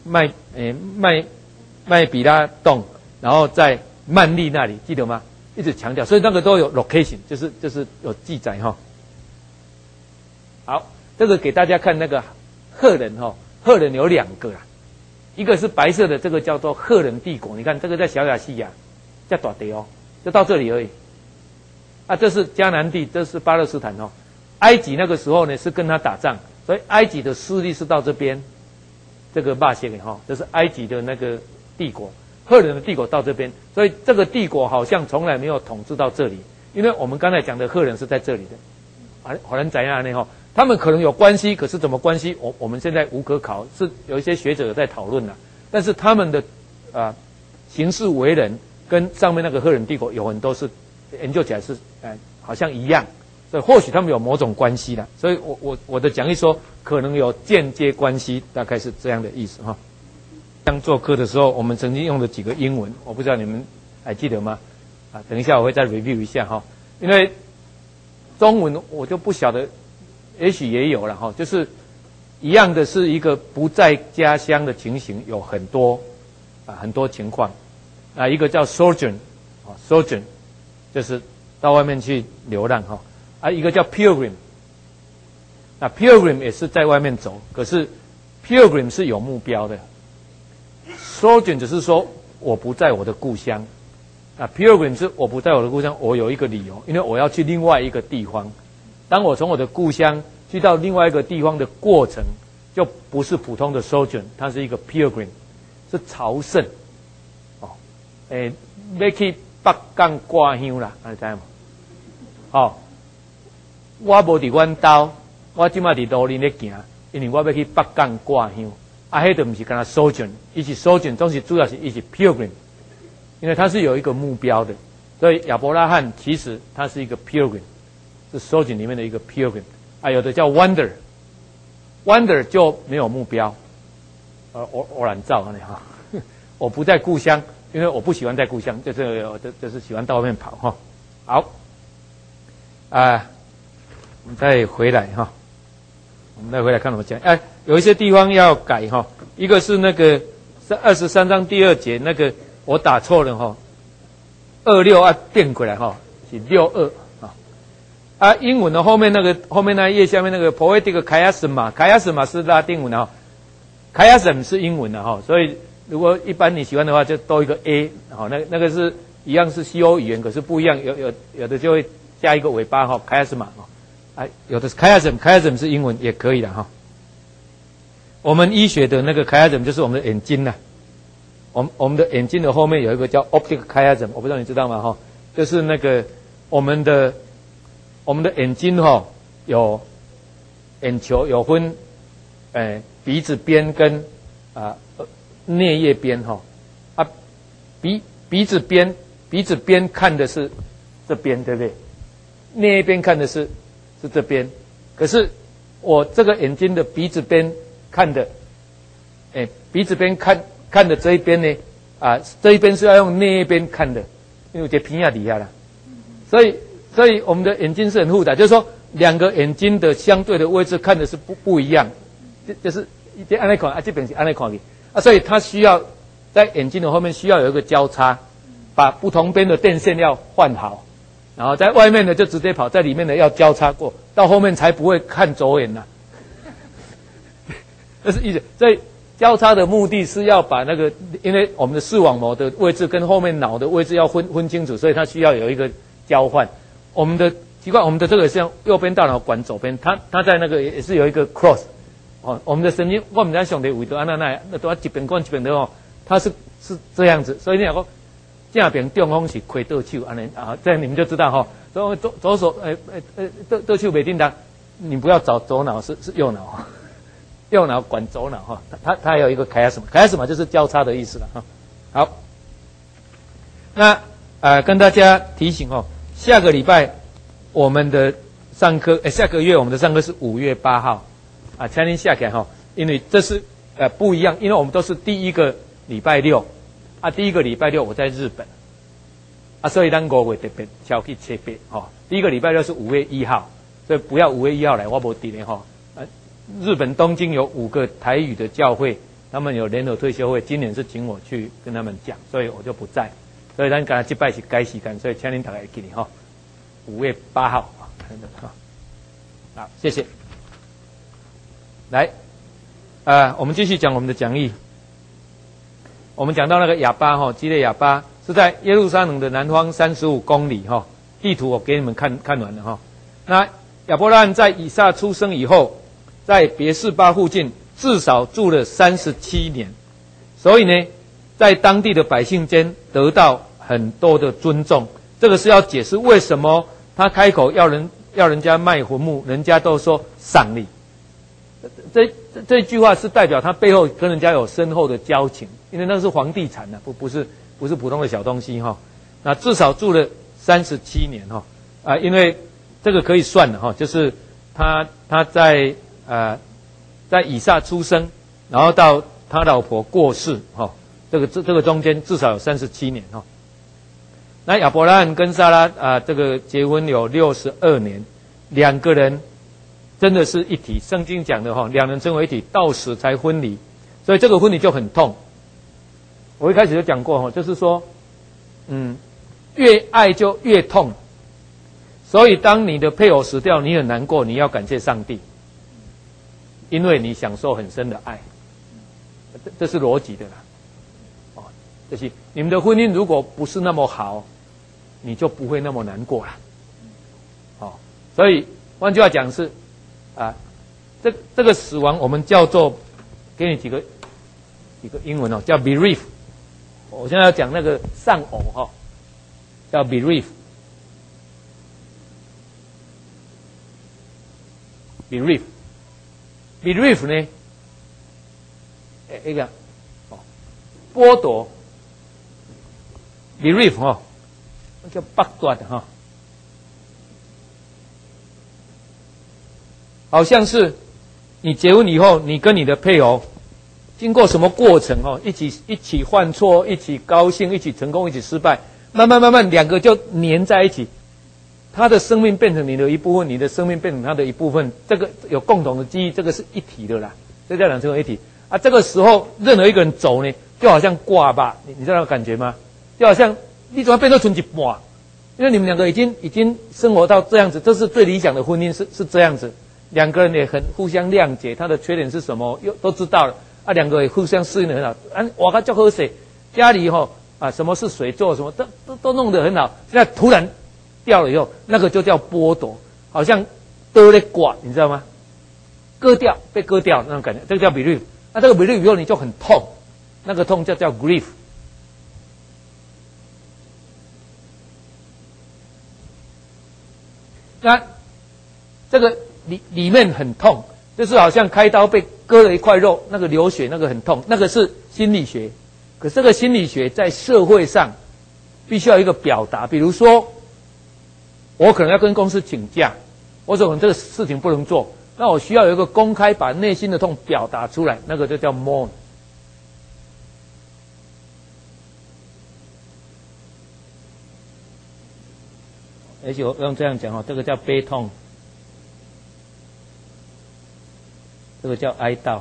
拉洞，然后在曼利那里，记得吗？一直强调，所以那个都有 location， 就是有记载哈。好，这个给大家看那个赫人哈，赫人有2个啦，一个是白色的，这个叫做赫人帝国，你看这个在小亚细亚，叫大地就到这里而已。啊，这是迦南地，这是巴勒斯坦埃及那个时候呢是跟他打仗，所以埃及的势力是到这边，这个巴谢这是埃及的那个帝国，赫人的帝国到这边，所以这个帝国好像从来没有统治到这里，因为我们刚才讲的赫人是在这里的，好像怎样呢他们可能有关系，可是怎么关系我们现在无可考，是有一些学者有在讨论啦，但是他们的行事为人跟上面那个赫人帝国有很多是研究起来是好像一样。所以或许他们有某种关系啦，所以我的讲义说可能有间接关系，大概是这样的意思哈。当做课的时候，我们曾经用了几个英文，我不知道你们还记得吗？啊，等一下我会再 review 一下哈，因为中文我就不晓得，也许也有了哈，就是一样的是一个不在家乡的情形有很多情况啊，一个叫 sojourn 就是到外面去流浪哈。一个叫 pilgrim， 那 pilgrim 也是在外面走，可是 pilgrim 是有目标的 ，sojourn 只是说我不在我的故乡，那 pilgrim 是我不在我的故乡，我有一个理由，因为我要去另外一个地方。当我从我的故乡去到另外一个地方的过程，就不是普通的 sojourn， 它是一个 pilgrim， 是朝圣， 要去北港挂香啦，你知吗？哦，我无伫阮兜，我即马伫路林咧行，因为我要去北港挂香。迄就不是跟他 sojourn， 伊是 sojourn， 总是主要是伊是 pilgrim， 因为他是有一个目标的，所以亚伯拉罕其实他是一个 pilgrim， 是 sojourn 里面的一个 pilgrim。有的叫 wander 就没有目标，我懒照啊你哈，我不在故乡，因为我不喜欢在故乡，就是喜欢到外面跑哈。好，我们再回来哈。我们再回来看怎么讲。有一些地方要改哈。一个是那个23章第2节那个我打错了哈，26变回来哈，是62啊。英文的后面那一页下面那个 poetic chiasma 是拉丁文的哈 ，chiasm 是英文的哈，所以如果一般你喜欢的话，就多一个 a 好，那个是一样是西欧语言，可是不一样，有的就会加一个尾巴哈 chiasma 有的是 chiasm 是英文也可以的哈。我们医学的那个 chiasm 就是我们的眼睛呐，我们的眼睛的后面有一个叫 optic chiasm， 我不知道你知道吗哈？就是那个我们的眼睛哈有眼球有分鼻子边跟颞叶边哈鼻子边看的是这边对不对？颞叶边看的是这边，可是我这个眼睛的鼻子边看的，鼻子边看的这一边呢，这一边是要用颞叶边看的，因为我在皮亚底下啦，所以我们的眼睛是很复杂，就是说两个眼睛的相对的位置看的是不一样，就是这按来看这边是按来看去所以它需要在眼睛的后面需要有一个交叉，把不同边的电线要换好。然后在外面的就直接跑，在里面的要交叉过，到后面才不会看走眼呐。这是意思。所以交叉的目的是要把那个，因为我们的视网膜的位置跟后面脑的位置要分清楚，所以它需要有一个交换。我们的奇怪，我们的这个像右边大脑管左边，它在那个也是有一个 cross。我们的神经，我们在兄弟维度安那都要一边管一边的哦，它是这样子，所以你讲。正边中风是开倒手，这样你们就知道哈。所以左手倒手没叮当，你不要找左脑，是右脑，右脑管左脑哈。它有一个chiasma就是交叉的意思了哈。好，那跟大家提醒哦，下个礼拜我们的上课，下个月我们的上课是5月8号请您下来哈，因为这是不一样，因为我们都是第一个礼拜六。第一个礼拜六我在日本，所以咱5月特别挑去切别第一个礼拜六是5月1号，所以不要5月1号来，我没地呢日本东京有5个台语的教会，他们有联合退休会，今年是请我去跟他们讲，所以我就不在，所以咱刚才这拜是改时间，所以请您大家记得5月8号好，谢谢。来，我们继续讲我们的讲义。我们讲到那个亚巴基列亚巴是在耶路撒冷的南方35公里地图我给你们看完了那亚伯拉罕在以撒出生以后，在别是巴附近至少住了37年，所以呢，在当地的百姓间得到很多的尊重。这个是要解释为什么他开口要人家卖坟墓，人家都说赏你。这句话是代表他背后跟人家有深厚的交情，因为那是房地产不是普通的小东西那至少住了37年因为这个可以算的就是他在以撒出生，然后到他老婆过世这个中间至少有37年那亚伯拉罕跟撒拉这个结婚有62年，两个人真的是一体，圣经讲的两人成为一体，到死才分离，所以这个分离就很痛。我一开始就讲过就是说，越爱就越痛，所以当你的配偶死掉，你很难过，你要感谢上帝，因为你享受很深的爱，这是逻辑的啦。就是你们的婚姻如果不是那么好，你就不会那么难过了。所以换句话讲是。这个死亡我们叫做，给你几个英文叫 bereave， 我现在要讲那个丧偶哈，叫 belief。belief 呢，一个剥夺 belief 哈，叫剥夺的哈，好像是你结婚以后，你跟你的配偶经过什么过程哦，一起犯错，一起高兴，一起成功，一起失败，慢慢两个就黏在一起。他的生命变成你的一部分，你的生命变成他的一部分，这个有共同的记忆，这个是一体的啦，这叫两成为一体啊。这个时候，任何一个人走呢，就好像挂吧，你知道那感觉吗？就好像你怎么变成存一半，因为你们两个已经生活到这样子，这是最理想的婚姻是这样子，两个人也很互相谅解，他的缺点是什么，又都知道了啊，两个也互相适应的很好，我跟叫喝水，家里什么是水做什么都弄得很好，现在突然掉了以后，那个就叫剥夺，好像割了挂，你知道吗？被割掉那种感觉，这个叫 belief。那这个 belief 以后你就很痛，那个痛叫 grief。那这个里面很痛，就是好像开刀被割了一块肉，那个流血，那个很痛，那个是心理学。可是这个心理学在社会上必须要有一个表达，比如说，我可能要跟公司请假，我可能这个事情不能做，那我需要有一个公开把内心的痛表达出来，那个就叫 mourn。而且我用这样讲这个叫悲痛，这个叫哀悼。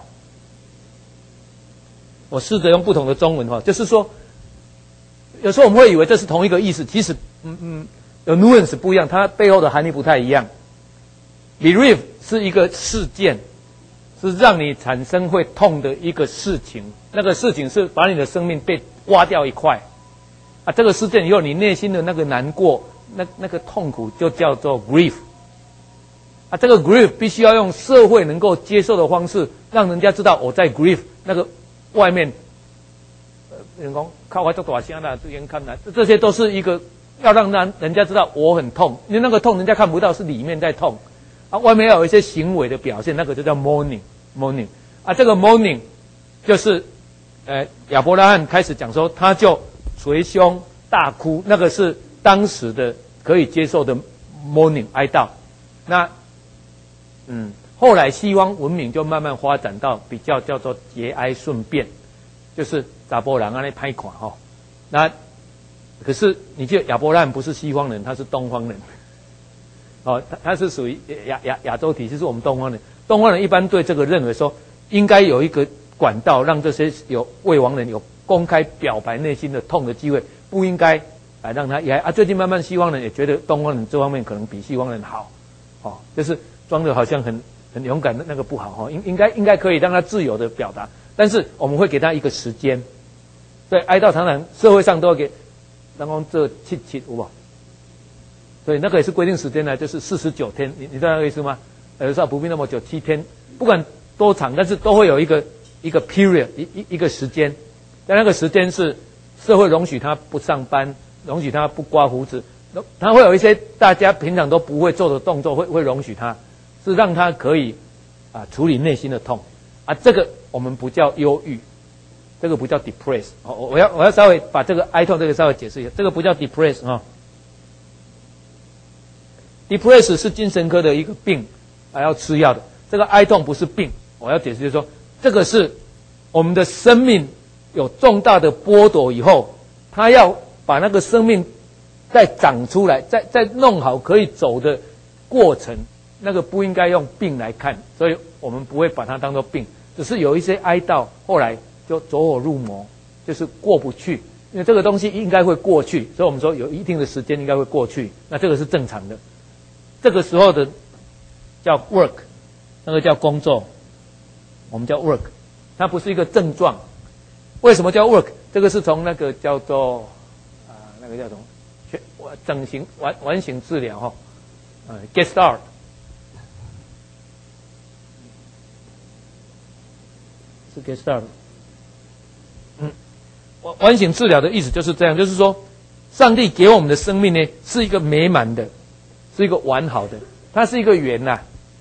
我试着用不同的中文就是说，有时候我们会以为这是同一个意思，其实有 nuance 不一样，它背后的含义不太一样。Bereave 是一个事件，是让你产生会痛的一个事情，那个事情是把你的生命被挖掉一块啊。这个事件以后，你内心的那个难过，那个痛苦就叫做 grief 啊。这个 grief 必须要用社会能够接受的方式，让人家知道我在 grief。那个外面人讲靠我做大声啦，对人看来，这些都是一个要让人家知道我很痛，因为那个痛人家看不到，是里面在痛啊。外面要有一些行为的表现，那个就叫 mourning 啊。这个 mourning 就是亚伯拉罕开始讲说，他就捶胸大哭，那个是当时的可以接受的 mourning 哀悼。那后来西方文明就慢慢发展到比较叫做节哀顺变，就是查甫人那歹看那可是你记得亚伯拉罕不是西方人，他是东方人他是属于亚洲体系，是我们东方人。东方人一般对这个认为说，应该有一个管道让这些有未亡人有公开表白内心的痛的机会，不应该让他也最近慢慢西方人也觉得东方人这方面可能比西方人好就是装的好像很勇敢的那个不好应该可以让他自由的表达，但是我们会给他一个时间。对，哀悼常常社会上都要给，然后这7有无？所以那个也是规定时间呢，就是49天，你知道那个意思吗？有时候不必那么久，7天，不管多长，但是都会有一个 period 一个时间，但那个时间是社会容许他不上班，容许他不刮胡子，他会有一些大家平常都不会做的动作，会容许他，是让他可以处理内心的痛这个我们不叫忧郁，这个不叫 depress 我要稍微把这个哀痛这个稍微解释一下，这个不叫 depress depress 是精神科的一个病要吃药的，这个哀痛不是病，我要解释就是说，这个是我们的生命有重大的剥夺以后，他要把那个生命再长出来，再弄好可以走的过程，那个不应该用病来看，所以我们不会把它当作病，只是有一些哀悼后来就走火入魔，就是过不去，因为这个东西应该会过去，所以我们说有一定的时间应该会过去，那这个是正常的。这个时候的叫 work， 那个叫工作，我们叫 work， 它不是一个症状。为什么叫 work？ 这个是从那个叫做那个叫什么整形完形治疗get start。是 get start。 完形治疗的意思就是这样，就是说，上帝给我们的生命呢，是一个美满的，是一个完好的，它是一个圆呐。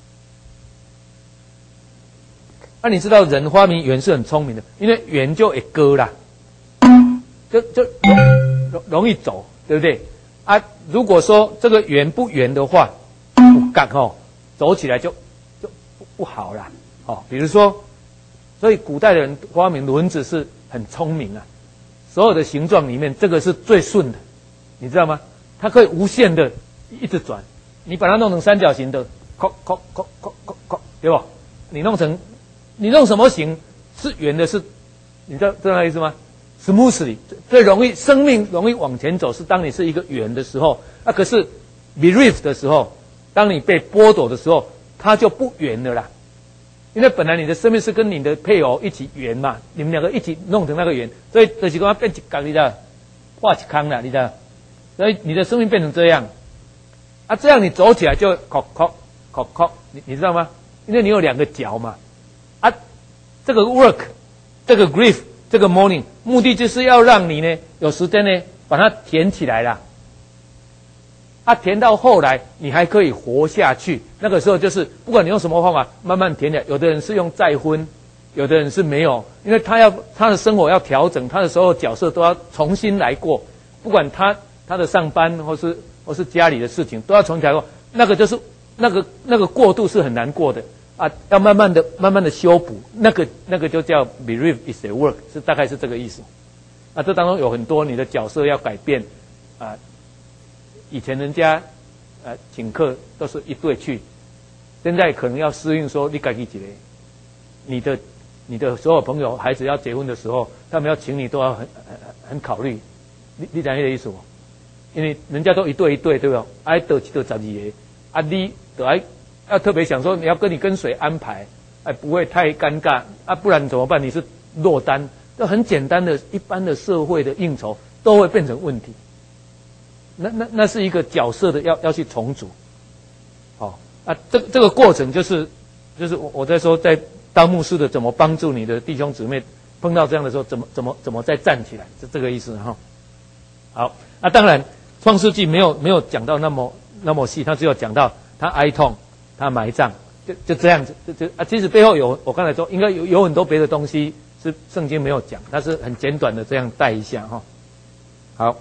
那你知道人发明圆是很聪明的，因为圆就会割啦，就容易走，对不对？啊，如果说这个圆不圆的话，不干哦，走起来就不好啦。哦，比如说，所以古代的人发明轮子是很聪明啊。所有的形状里面，这个是最顺的，你知道吗？它可以无限的一直转。你把它弄成三角形的，对吧？你弄什么形是圆的是，你知道那意思吗 ？smoothly 最容易，生命容易往前走，是当你是一个圆的时候。啊，可是 bereaved 的时候，当你被剥夺的时候，它就不圆了啦。因为本来你的生命是跟你的配偶一起圆嘛，你们两个一起弄成那个圆，所以就是说变一角，你知道，画一坑了，你知道，所以你的生命变成这样，啊，这样你走起来就你知道吗？因为你有两个角嘛，啊，这个 work， 这个 grief， 这个 mourning， 目的就是要让你呢有时间呢把它填起来啦。啊，填到后来你还可以活下去。那个时候就是不管你用什么方法慢慢填起来，有的人是用再婚，有的人是没有，因为他的生活要调整，他的所有角色都要重新来过，不管他的上班或是家里的事情都要重新来过。那个就是那个过渡是很难过的啊，要慢慢的修补。那个就叫 bereave is a work， 是大概是这个意思。啊，这当中有很多你的角色要改变啊。以前人家请客都是一对去，现在可能要适应说你自己一个，你的所有朋友孩子要结婚的时候，他们要请你都要很考虑，你懂那个意思吗？因为人家都一对一对，对吧？爱得几得12个，啊，你得要特别想说你要跟谁安排，不会太尴尬啊，不然怎么办？你是落单，就很简单的一般的社会的应酬都会变成问题。那是一个角色的要去重组，好啊，这个过程就是我在说，在当牧师的怎么帮助你的弟兄姊妹碰到这样的时候，怎么再站起来，是这个意思哈。好，那当然创世纪没有讲到那么细，他只有讲到他哀痛，他埋葬，就这样子，其实背后我刚才说应该有很多别的东西是圣经没有讲，但是很简短的这样带一下哈。好。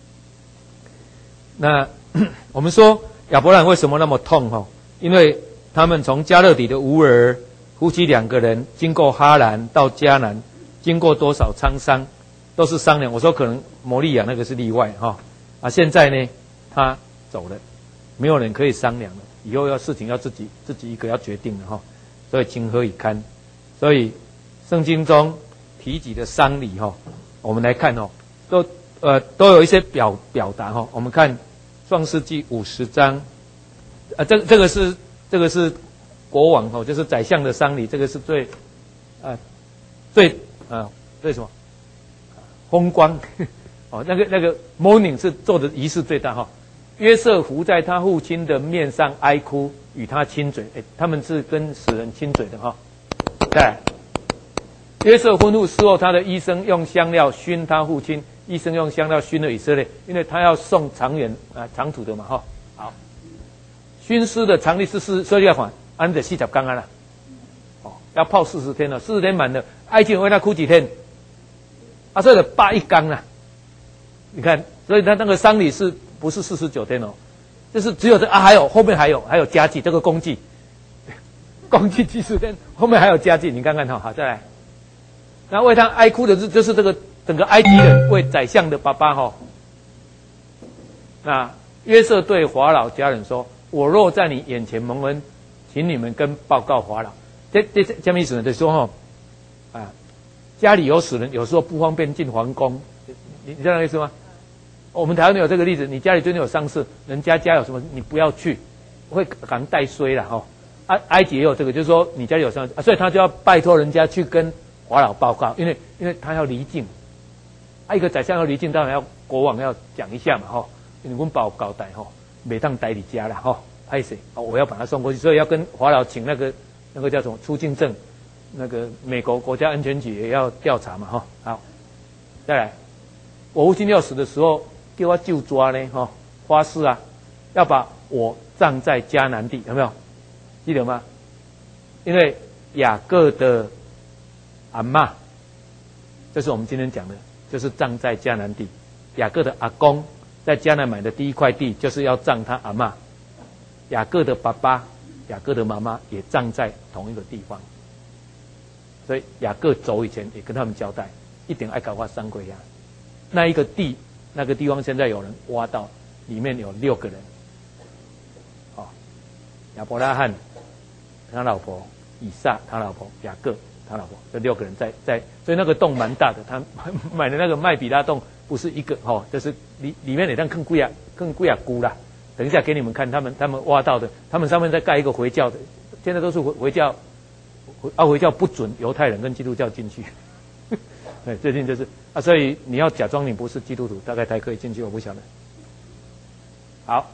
那我们说亚伯兰为什么那么痛哈？因为他们从加勒底的乌尔夫妻2个人经过哈兰到迦南，经过多少沧桑，都是商量。我说可能摩利亚那个是例外哈。啊，现在呢他走了，没有人可以商量了，以后事情要自己一个要决定了哈。所以情何以堪？所以圣经中提及的丧礼哈，我们来看哦，都有一些表达哈。我们看创世纪50章，这个是国王哦，就是宰相的丧礼，这个是最什么风光哦，那个 mourning 是做的仪式最大哈。约瑟伏在他父亲的面上哀哭，与他亲嘴，他们是跟死人亲嘴的哈。再来，约瑟婚后事后，他的医生用香料熏他父亲。医生用香料熏了以色列，因为他要送长途的嘛哈。好，熏尸的常例是40天，按着40天啊啦，哦，要泡40天了，40天满了，埃及人为他哭几天？啊，所以8一缸啦。你看，所以他那个丧礼是不是49天哦？就是只有还有后面还有加祭这个公祭70天，后面还有加祭，你看看哈，好再来。那为他哀哭的就是这个。整个埃及人为宰相的爸爸哈，那约瑟对法老家人说：“我若在你眼前蒙恩，请你们跟报告法老。”这什么意思呢？就是说家里有死人，有时候不方便进皇宫，你知道那意思吗？我们台湾有这个例子，你家里最近有丧事，人家有什么，你不要去，会赶带衰了哈。埃及也有这个，就是说你家里有丧事，所以他就要拜托人家去跟法老报告，因为他要离境。一个宰相要离境，当然要国王要讲一下嘛哈，因为我们报交代哈，每当代理家了哈，拍谁我要把他送过去，所以要跟法老请那个叫什么出境证，那个美国国家安全局也要调查嘛哈。好， 再来，我父亲要死的时候，叫我就抓呢，发誓啊，要把我葬在迦南地，有没有？记得吗？因为雅各的阿嬷，这是我们今天讲的，就是葬在迦南地。雅各的阿公在迦南买的第一块地，就是要葬他阿嬷。雅各的爸爸、雅各的妈妈也葬在同一个地方。所以雅各走以前也跟他们交代，一定要搞我三鬼呀。那一个地，那个地方现在有人挖到，里面有6个人。亚伯拉罕他老婆，以撒他老婆，雅各他老婆，这6个人在，所以那个洞蛮大的。他买的那个麦比拉洞不是一个就是里面也让更贵啊估啦。等一下给你们看他们挖到的，他们上面在盖一个回教的，现在都是回教，回教不准犹太人跟基督教进去。对，最近就是所以你要假装你不是基督徒，大概才可以进去，我不晓得。好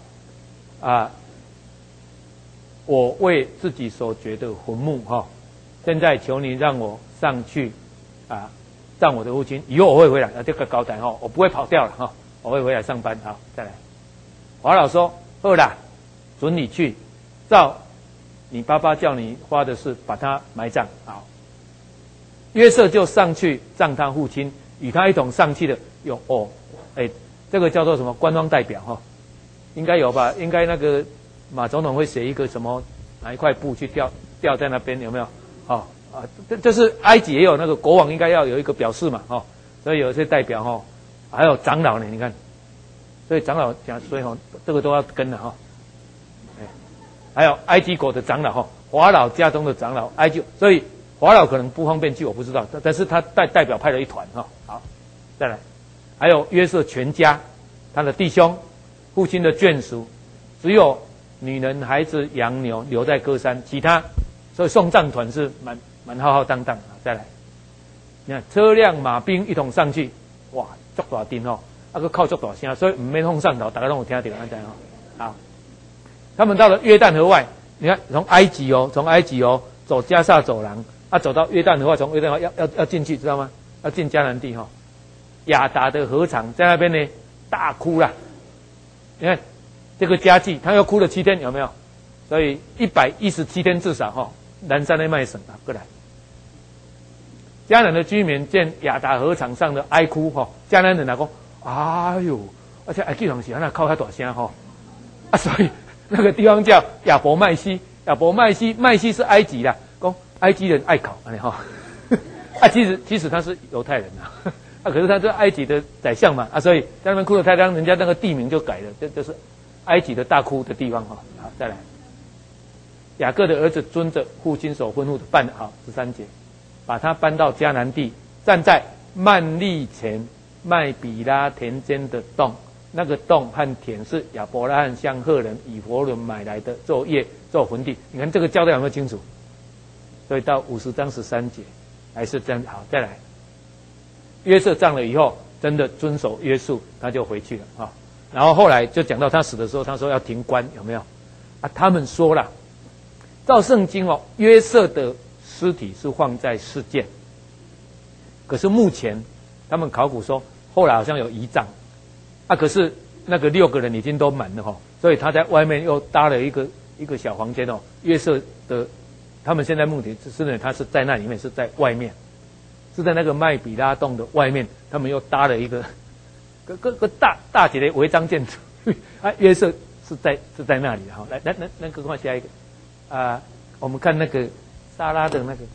我为自己所掘的坟墓现在求你让我上去葬我的父亲，以后我会回来这个交代我不会跑掉了我会回来上班。好，再来。法老说：“好啦，准你去，照你爸爸叫你花的事，把他埋葬。”好，约瑟就上去葬他父亲，与他一同上去的有这个叫做什么官方代表应该有吧？应该那个马总统会写一个什么拿一块布去吊在那边，有没有？这是埃及也有那个国王应该要有一个表示嘛所以有一些代表还有长老呢，你看，所以长老讲，所以这个都要跟的还有埃及国的长老法老家中的长老，埃及，所以法老可能不方便去，我不知道，但是他代表派了一团好，再来，还有约瑟全家，他的弟兄、父亲的眷属，只有女人、孩子、羊牛留在歌山，其他，所以送葬团是蛮浩浩荡荡。再来，你看车辆马兵一同上去，哇，足大阵个靠足大声，所以唔免放上头，大家都有听到安怎好，他们到了约旦河外，你看从埃及走加萨走廊走到约旦河外，从约旦河要进去，知道吗？要进迦南地亚达的禾场在那边呢，大哭啦。你看这个家祭，他又哭了7天，有没有？所以117天至少南山的麦省过来。迦南的居民见亚达禾场上的哀哭迦南人说：“哎呦，而且埃及人是那靠他大声所以那个地方叫亚伯麦西。麦西是埃及啦，讲埃及人爱考其实他是犹太人可是他是埃及的宰相嘛所以在那边哭的太阳，人家那个地名就改了，这就是埃及的大哭的地方好，再来。雅各的儿子遵着父亲所吩咐的办好13节，把他搬到迦南地，站在曼利前麦比拉田间的洞，那个洞和田是亚伯拉罕向赫人以弗伦买来的，做业做坟地。你看这个交代有没有清楚？所以到50章13节还是这样。好，再来。约瑟葬了以后，真的遵守约束，他就回去了然后后来就讲到他死的时候，他说要停棺，有没有？他们说了，照圣经约瑟的尸体是放在世界，可是目前他们考古说，后来好像有移葬可是那个6个人已经都满了所以他在外面又搭了一个小房间约瑟的，他们现在目的是呢，他是在那里面，是在外面，是在那个麦比拉洞的外面，他们又搭了一个大节的违章建筑约瑟是在那里来，那个看下一个我们看那个沙拉的那个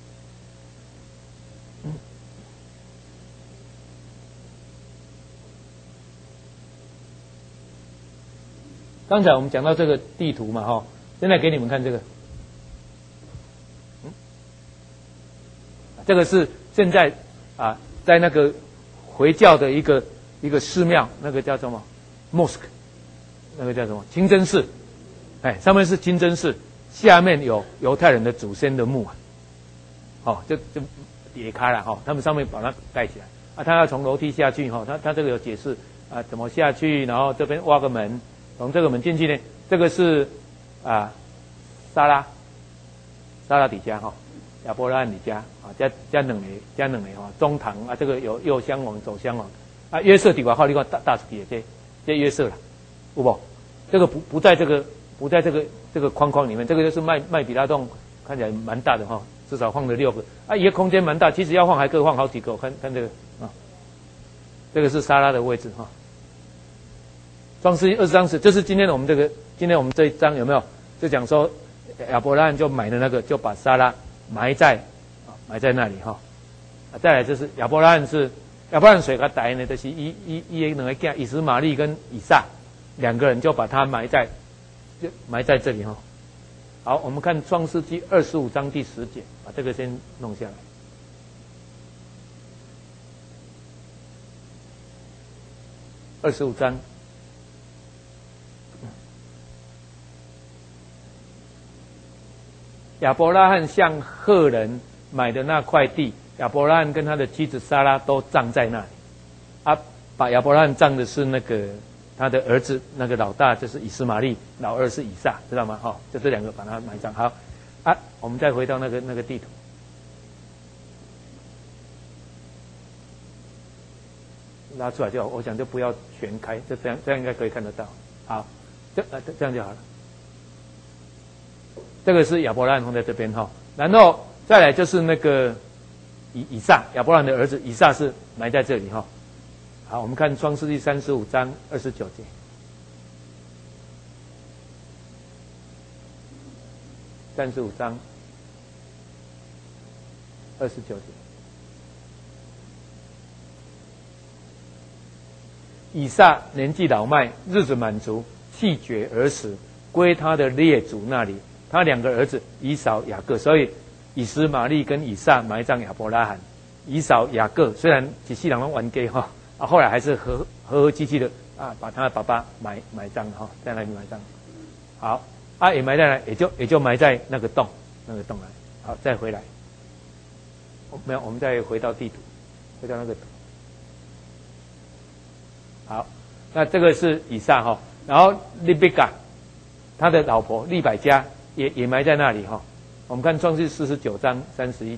刚才我们讲到这个地图嘛现在给你们看这个这个是现在在那个回教的一个寺庙，那个叫什么 mosque， 那个叫什么清真寺上面是清真寺，下面有犹太人的祖先的墓就叠开了他们上面把它盖起来他要从楼梯下去他这个有解释怎么下去，然后这边挖个门，从这个门进去呢，这个是沙拉底家亚伯拉罕底家啊，加两个哈，中堂啊，这个有右襄王、左襄王啊，约瑟底外号，你看大字的这约瑟了，有不？这个不在这个框框里面，这个就是麦比拉洞，看起来蛮大的哈，至少放了6个啊，一个空间蛮大，其实要放还可以放好几个，看这个啊，这个是沙拉的位置哈。创世记20章就是今天我们这一章有没有？就讲说亚伯拉罕就买的那个，就把沙拉埋在那里哈。再来就是亚伯拉罕谁给他带呢？就是一两个囝以实玛利跟以撒2个人就把他埋在这里哈。好，我们看创世纪25章第10节，把这个先弄下来。25章。亚伯拉罕向赫人买的那块地，亚伯拉罕跟他的妻子撒拉都葬在那里。啊，把亚伯拉罕葬的是那个他的儿子，那个老大就是以实玛利，老二是以撒，知道吗？哈，就这2个把他埋葬。好，啊，我们再回到那个地图，拉出来就好，我想就不要全开，就这样应该可以看得到。好，这样就好了。这个是亚伯拉罕放在这边哈，然后再来就是那个以撒，亚伯拉罕的儿子以撒是埋在这里哈。好，我们看创世纪35章29节。35章29节，以撒年纪老迈，日子满足，气绝而死，归他的列祖那里。他2个儿子以扫、雅各，所以以实玛利跟以撒埋葬亚伯拉罕，以扫、雅各虽然几世人都玩 gay 哈，啊后来还是和和气气的啊，把他的爸爸埋葬哈，在那里埋葬。好，啊也埋在那，也就埋在那个洞来。好，再回来，没有，我们再回到地图，回到那个图。好，那这个是以撒哈，然后利比嘎他的老婆利百加。也埋在那里哈。我们看创世49章31节。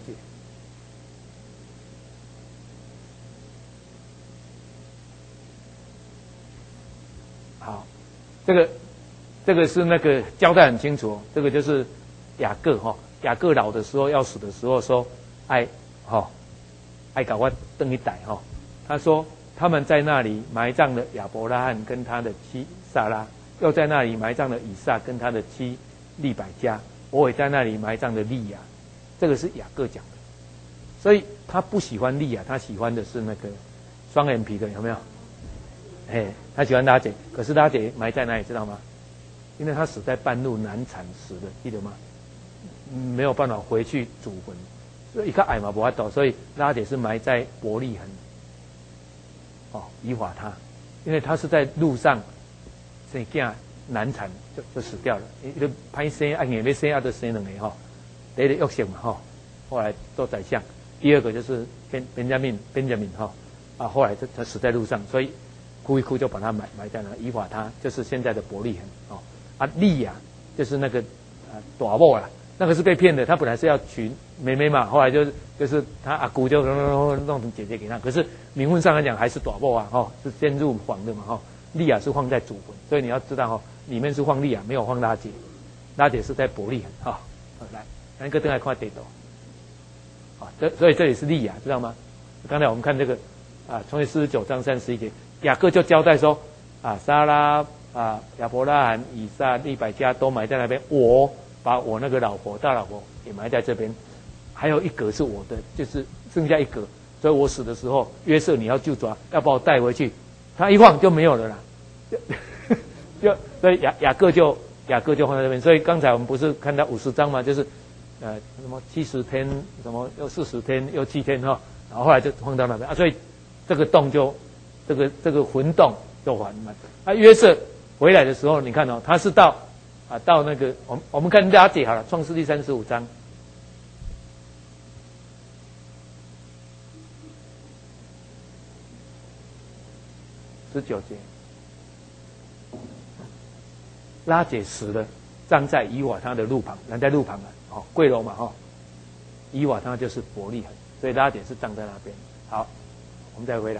好，这个是那个交代很清楚，这个就是雅各哈。雅各老的时候要死的时候说，爱搞我登一代哈。他说他们在那里埋葬了亚伯拉罕跟他的妻撒拉，又在那里埋葬了以撒跟他的妻利百加，我也在那里埋葬了利亚。这个是雅各讲的，所以他不喜欢利亚，他喜欢的是那个双眼皮的，有没有？他喜欢拉姐，可是拉姐埋在哪里知道吗？因为他死在半路难产死的，记得吗？没有办法回去祖坟，所以一个矮嘛不法走，所以拉姐是埋在伯利恒，以法他，因为他是在路上生囝难产就死掉了，因为歹生啊，硬要生啊，就生2个哈。第一个约瑟嘛哈，后来做宰相；第二个就是本加明哈，啊，后来他死在路上，所以哭一哭就把他埋在那，以法他就是现在的伯利恒哦。啊，利亚就是那个大某啦，那个是被骗的，他本来是要娶妹妹嘛，后来就是他阿姑就弄成姐姐给他，可是名分上来讲还是大某啊，是先入房的嘛哈。利亚是放在祖坟，所以你要知道里面是放利亚，没有放拉姐，拉姐是在伯利恒哈。来，咱个灯来看地图，所以这里是利亚，知道吗？刚才我们看这个创世49章31节，雅各就交代说撒拉亚伯拉罕、以撒、利百加都埋在那边，我把我那个大老婆也埋在这边，还有一格是我的，就是剩下一格，所以我死的时候，约瑟你要就抓，要把我带回去，他一晃就没有了啦。所以雅各就放在这边，所以刚才我们不是看到50章吗？就是什么70天，什么又40天，又7天哈，然后后来就放到那边所以这个洞就这个魂洞就完满。约瑟回来的时候，你看他是到那个我们看拉姐好了，创世记35章。19节，拉姐死了，葬在以法他的路旁，拦在路旁跪楼嘛以瓦他就是伯利恒，所以拉结是葬在那边。好，我们再回来，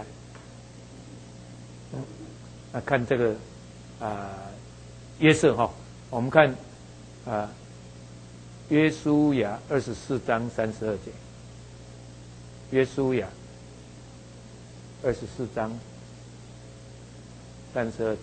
那看这个约瑟哈，我们看约书亚24章32节，约书亚24章32节，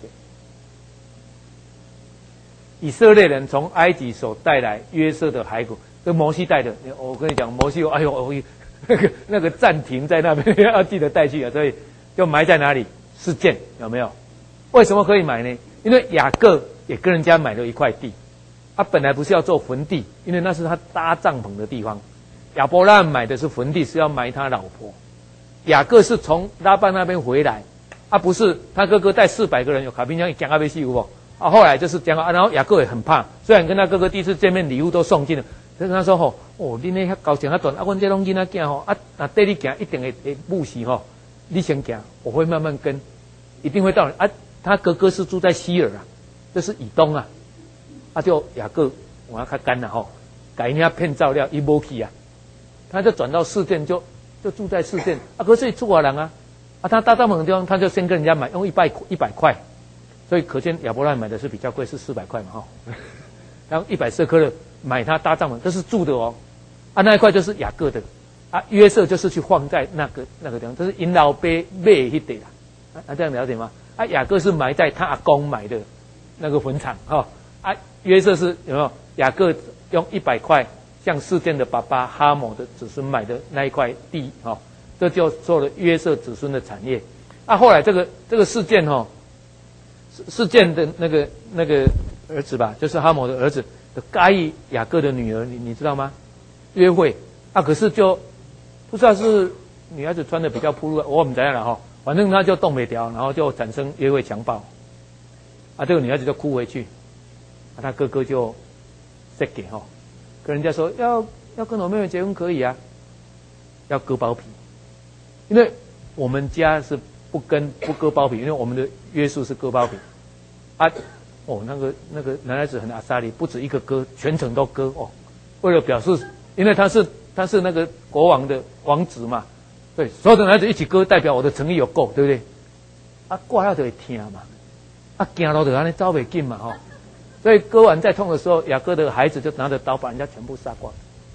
以色列人从埃及所带来约瑟的骸骨，跟摩西带的。我跟你讲，摩西，哎呦，那个暂停在那边，要记得带去啊。所以就埋在哪里？示剑有没有？为什么可以买呢？因为雅各也跟人家买了一块地，他本来不是要做坟地，因为那是他搭帐篷的地方。亚伯拉罕买的是坟地，是要埋他老婆。雅各是从拉班那边回来，不是他哥哥带400个人，有卡宾枪讲阿贝西有不？后来就是讲然后雅各也很怕，虽然跟他哥哥第一次见面，礼物都送尽了，但是他说你那遐高兴遐短，阮这拢囡仔囝那带你行一定会牧时你先行，我会慢慢跟，一定会到他哥哥是住在希尔这是以东就雅各我要较干了改人家骗照料一摸去他就转到示剑，就住在示剑可是出华人他搭帐篷的地方，他就先跟人家买，用100块，所以可见亚伯拉罕买的是比较贵，是400块嘛然后100舍客勒买他搭帐篷，这是住的那一块就是雅各的约瑟就是去放在那个地方，这是因老爸买那地这样了解吗？雅各是埋在他阿公买的那个坟场约瑟是有没有？雅各用100块向示剑的爸爸哈摩的子孙买的那一块地这就做了约瑟子孙的产业后来这个示剑示剑的那个儿子吧，就是哈摩的儿子的该雅各的女儿，你知道吗？约会可是就不知道是女孩子穿的比较暴露，我不知道了反正他就动不掉，然后就产生约会强暴这个女孩子就哭回去他哥哥就再给跟人家说要跟我妹妹结婚可以要割包皮，因为我们家是不割包皮，因为我们的约束是割包皮那个男孩子很阿萨里，不止一个割，全程都割为了表示，因为他是那个国王的王子嘛，对，所有的男孩子一起割，代表我的诚意有够，对不对？挂要就会听嘛，行路就安尼走袂紧嘛所以割完再痛的时候，雅各的孩子就拿着刀把人家全部杀光。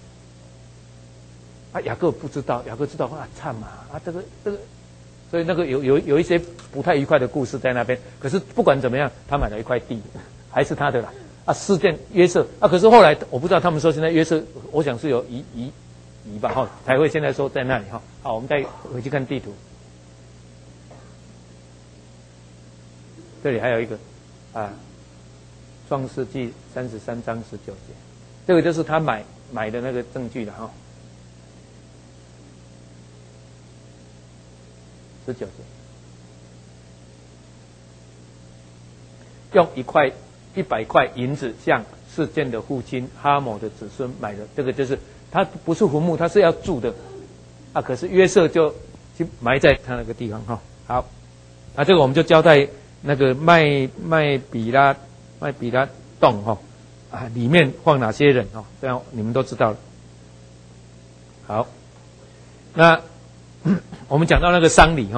雅各不知道，雅各知道惨嘛这个，所以那个有一些不太愉快的故事在那边。可是不管怎么样，他买了一块地，还是他的啦。示剑约瑟可是后来我不知道他们说现在约瑟，我想是有移吧才会现在说在那里好，我们再回去看地图。这里还有一个创世纪33章19节，这个就是他买的那个证据了19节，用100块银子向示剑的父亲哈摩的子孙买的，这个就是他不是坟墓，他是要住的可是约瑟就去埋在他那个地方好，这个我们就交代那个麦比拉洞里面放哪些人这样你们都知道了。好，那我们讲到那个丧礼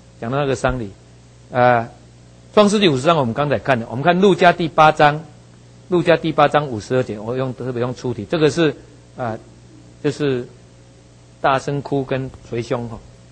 创世纪50章我们刚才看的，我们看路加第8章52节，我特别用粗体，这个是就是大声哭跟捶胸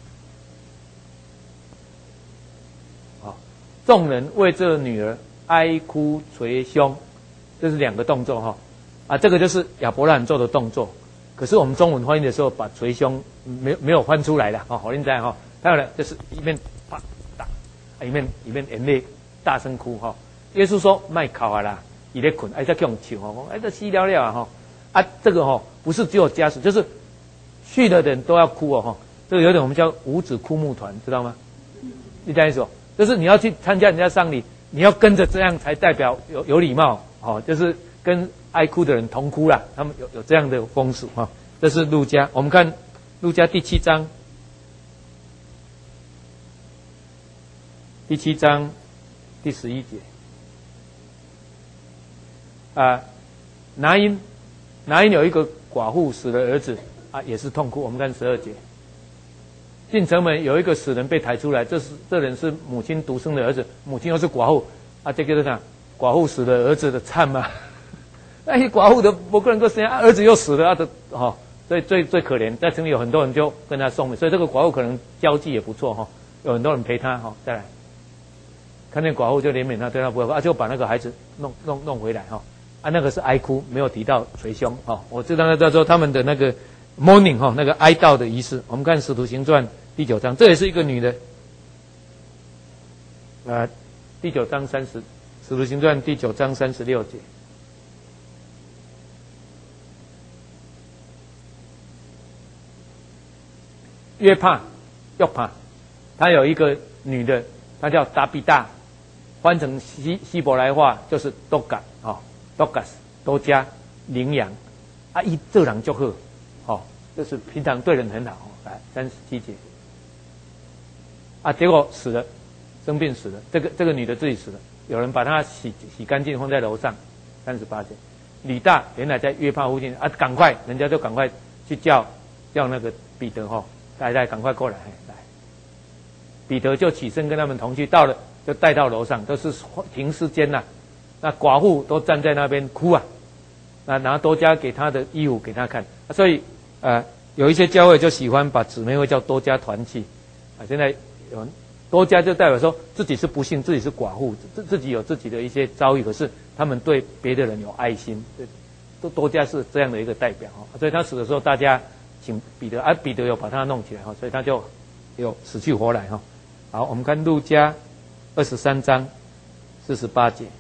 众人为这女儿哀哭捶胸，这是2个动作这个就是亚伯拉罕做的动作。可是我们中文翻译的时候把捶胸没有翻出来了好另在当然就是一面啪打一面眼泪大声哭耶稣说卖哭啦，伊咧困再用唱这死了了这个不是只有家属，就是去的人都要哭这个有点我们叫五子哭墓团，知道吗？你这样说，就是你要去参加人家丧礼，你要跟着这样才代表有礼貌就是跟哀哭的人同哭啦，他们有这样的风俗这是路加，我们看路加第7章第11节拿因有一个寡妇死了儿子， 啊，也是痛哭。我们看12节，进城门有一个死人被抬出来，这人是母亲独生的儿子，母亲又是寡妇啊，这个是啥？寡妇死了儿子的惨嘛。那些寡妇的不可能够生下儿子又死了，他的所以最可怜，在城里有很多人就跟他送，所以这个寡妇可能交际也不错哈，有很多人陪他哈。再来，看见寡妇就怜悯他，对他不会就把那个孩子弄回来哈。那个是哀哭，没有提到捶胸哈。我知道那叫做他们的那个 mourning 哈，那个哀悼的仪式。我们看《使徒行传》第9章，这也是一个女的，第9章《使徒行传》第9章36节。约帕，他有一个女的，她叫达比大，翻成希伯来话就是多嘎，Dorcas 多加羚羊，这人就好，就是平常对人很好。来37节，结果死了，生病死了，这个女的自己死了，有人把她洗干净放在楼上。38节，李大原来在约帕附近赶快，人家就赶快去叫那个彼得来，赶快过来！来，彼得就起身跟他们同去，到了就带到楼上，都是停尸间呐。那寡妇都站在那边哭啊，拿多加给他的衣服给他看。所以有一些教会就喜欢把姊妹会叫多加团契现在有多加就代表说自己是不幸，自己是寡妇，自己有自己的一些遭遇，可是他们对别的人有爱心，多加是这样的一个代表所以他死的时候，大家请彼得，彼得有把他弄起来所以他就有死去活来好，我们看路加23章48节。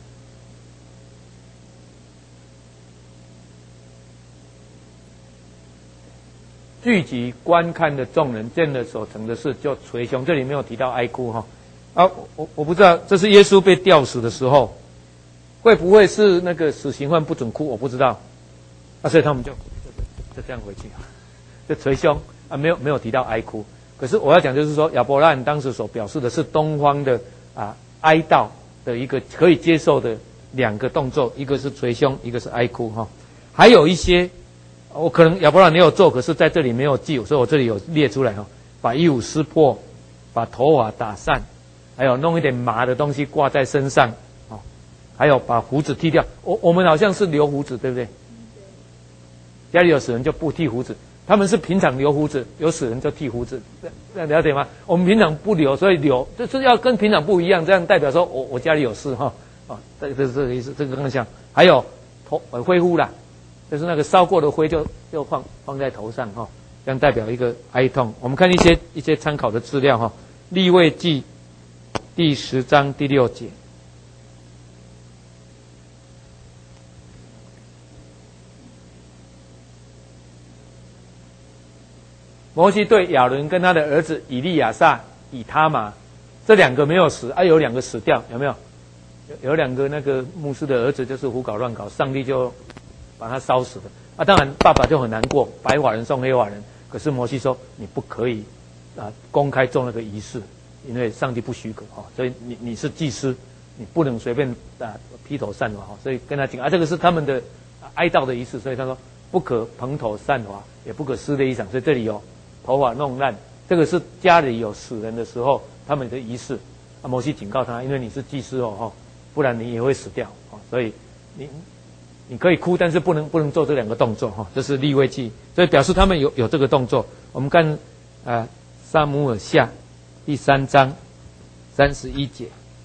聚集观看的众人见了所成的事，就捶胸。这里没有提到哀哭我不知道这是耶稣被吊死的时候，会不会是那个死刑犯不准哭？我不知道所以他们就这样回去就捶胸没有提到哀哭。可是我要讲就是说，亚伯拉罕当时所表示的是东方的哀悼的一个可以接受的2个动作，一个是捶胸，一个是哀哭还有一些我可能亚伯拉罕没有做，可是在这里没有记，所以我这里有列出来把衣服撕破，把头发打散，还有弄一点麻的东西挂在身上还有把胡子剃掉。我们好像是留胡子，对不对？家里有死人就不剃胡子，他们是平常留胡子，有死人就剃胡子，这样了解吗？我们平常不留，所以留就是要跟平常不一样，这样代表说我家里有事这个意思，这个更像。还有灰呼啦，就是那个烧过的灰就放在头上这样代表一个哀痛。我们看一些参考的资料利未记第10章第6节。摩西对亚伦跟他的儿子以利亚撒、以他玛这2个没有死有2个死掉，有没有？有2个那个牧师的儿子就是胡搞乱搞，上帝就把他烧死了当然爸爸就很难过，白发人送黑发人。可是摩西说你不可以公开做那个仪式，因为上帝不许可所以你是祭司，你不能随便披头散发所以跟他讲这个是他们的哀悼的仪式，所以他说不可蓬头散发，也不可撕裂衣裳。所以这里有头发弄烂，这个是家里有死人的时候他们的仪式摩西警告他，因为你是祭司不然你也会死掉所以你可以哭，但是不能做这2个动作这是利未记，所以表示他们有这个动作。我们看撒母耳下第3章31节。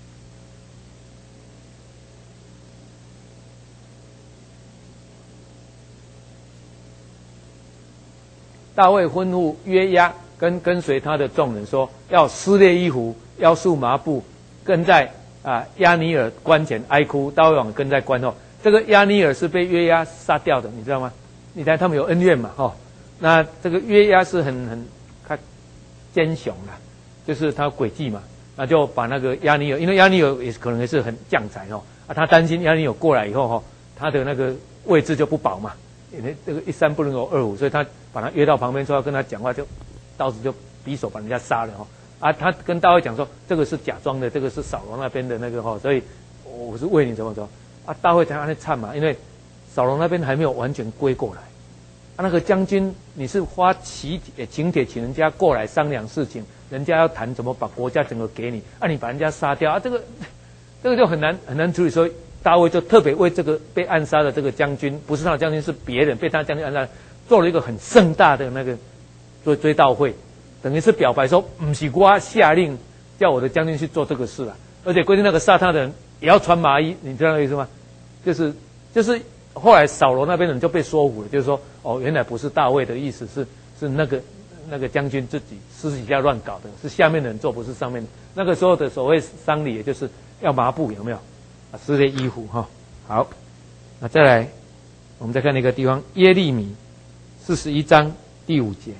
大卫吩咐约押跟随他的众人说，要撕裂衣服，腰束麻布，跟在亚尼尔关前哀哭。大卫王跟在关后。这个亚尼尔是被约押杀掉的，你知道吗？你看他们有恩怨嘛那这个约押是很奸雄就是他诡计嘛，那就把那个亚尼尔，因为亚尼尔也可能也是很将才他担心亚尼尔过来以后他的那个位置就不保嘛，因为这个一山不能有二虎，所以他把他约到旁边说要跟他讲话，就刀子就匕首把人家杀了他跟大卫讲说这个是假装的，这个是扫罗那边的那个所以我是为你怎么说大卫才安那唱嘛，因为扫罗那边还没有完全归过来那个将军你是花请帖请人家过来商量事情，人家要谈怎么把国家整个给你，你把人家杀掉这个就很难处理。所以大卫就特别为这个被暗杀的这个将军，不是他的将军，是别人被他将军暗杀，做了一个很盛大的那个追悼会，等于是表白说，不是我下令叫我的将军去做这个事了，而且规定那个杀他的人也要穿麻衣，你知道那个意思吗？就是后来扫罗那边人就被说服了，就是说原来不是大卫的意思，是那个将军自己私底下乱搞的，是下面的人做，不是上面的。那个时候的所谓丧礼，也就是要麻布，有没有？撕裂衣服哈。好，那再来，我们再看那个地方，耶利米41章第5节，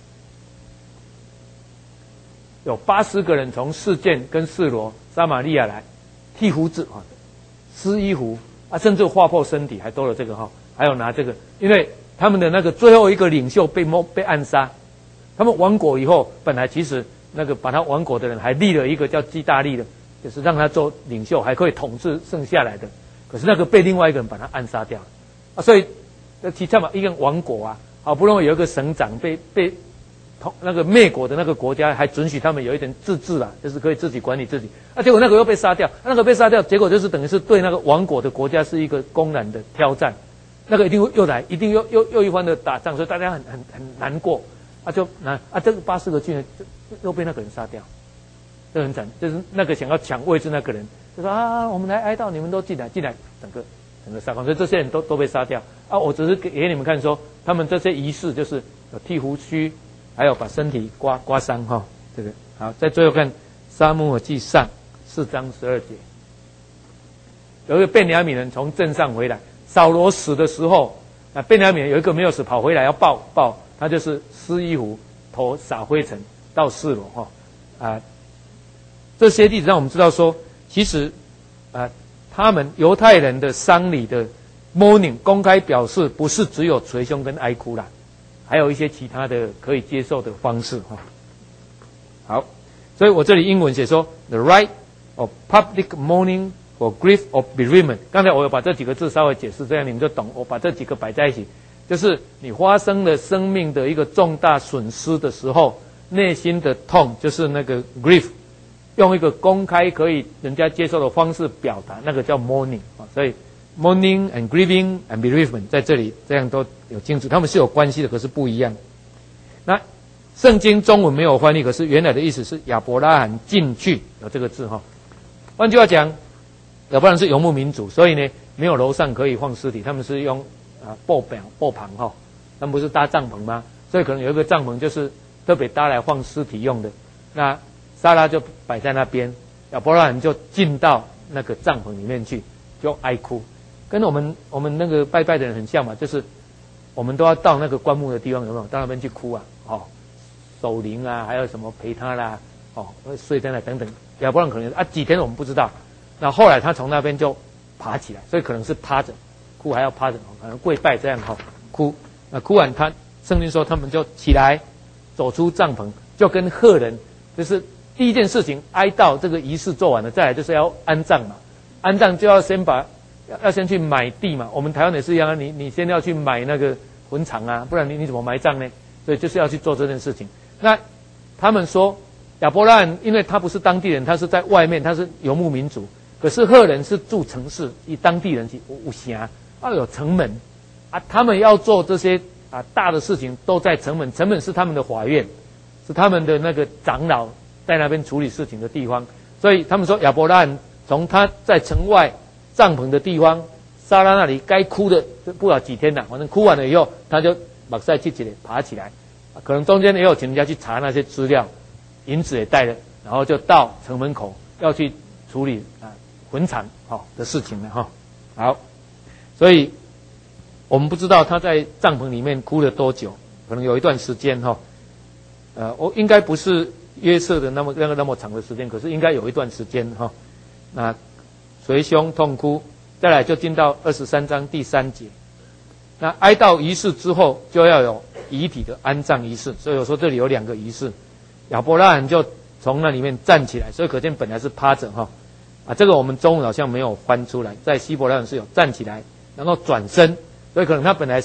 有80个人从示剑跟示罗、撒玛利亚来剃胡子撕衣服甚至划破身体，还多了这个还有拿这个，因为他们的那个最后一个领袖被暗杀，他们亡国以后，本来其实那个把他亡国的人还立了一个叫基大利的，就是让他做领袖，还可以统治剩下来的。可是那个被另外一个人把他暗杀掉了所以提倡嘛，一个亡国好不容易有一个省长被那个灭国的那个国家还准许他们有一点自治就是可以自己管理自己结果那个又被杀掉，那个被杀掉，结果就是等于是对那个亡国的国家是一个公然的挑战，那个一定又来，一定又一番的打仗，所以大家很难过这个80个军人又被那个人杀掉，这很惨，就是那个想要抢位置那个人就说我们来哀悼，你们都进来，整个杀光，所以这些人都被杀掉我只是给你们看说，他们这些仪式就是有剃胡须，还有把身体刮伤这个好，在最后看撒母耳记上4章12节，有一个便雅悯人从镇上回来，扫罗死的时候便雅悯人有一个没有死跑回来要抱他，就是撕衣服，头撒灰尘到示罗这些例子让我们知道说，其实他们犹太人的丧礼的 mourning 公开表示，不是只有捶胸跟哀哭啦，还有一些其他的可以接受的方式好，所以我这里英文写说 the right of public mourning for grief of bereavement。刚才我有把这几个字稍微解释，这样你们就懂。我把这几个摆在一起，就是你发生了生命的一个重大损失的时候，内心的痛，就是那个 grief， 用一个公开可以人家接受的方式表达，那个叫 mourning 所以 mourning and grieving and bereavement 在这里这样都有清楚，他们是有关系的，可是不一样。那圣经中文没有翻译，可是原来的意思是亚伯拉罕进去，有这个字换句话讲，亚伯拉罕是游牧民族，所以呢没有楼上可以放尸体，他们是用布棚他们不是搭帐篷吗？所以可能有一个帐篷就是特别搭来放尸体用的。那撒拉就摆在那边，亚伯拉罕就进到那个帐篷里面去，就哀哭，跟我们那个拜拜的人很像嘛，就是我们都要到那个棺木的地方，有没有到那边去哭守灵还有什么陪他啦睡在那等等。亚伯拉罕可能几天我们不知道，那后来他从那边就爬起来，所以可能是趴着哭，还要趴着可能跪拜这样哭。那哭完圣经说他们就起来走出帐篷，就跟赫人，就是第一件事情哀悼这个仪式做完了，再来就是要安葬嘛。安葬就要先去买地嘛，我们台湾也是一样你先要去买那个坟场不然你怎么埋葬呢？所以就是要去做这件事情。那他们说亚伯拉罕因为他不是当地人，他是在外面，他是游牧民族，可是赫人是住城市，以当地人有城有城门他们要做这些大的事情都在城门，城门是他们的法院，是他们的那个长老在那边处理事情的地方。所以他们说亚伯拉罕从他在城外帐篷的地方，撒拉那里该哭的不了几天了，反正哭完了以后，他就马赛去起来爬起来，可能中间也有请人家去查那些资料，银子也带了，然后就到城门口要去处理坟场的事情了好，所以我们不知道他在帐篷里面哭了多久，可能有一段时间我应该不是约瑟的那么长的时间，可是应该有一段时间那捶胸痛哭，再来就进到23章第3节。那哀悼仪式之后，就要有遗体的安葬仪式，所以我说这里有2个仪式。亚伯拉罕就从那里面站起来，所以可见本来是趴着这个我们中文好像没有翻出来，在希伯来文是有站起来，然后转身，所以可能他本来是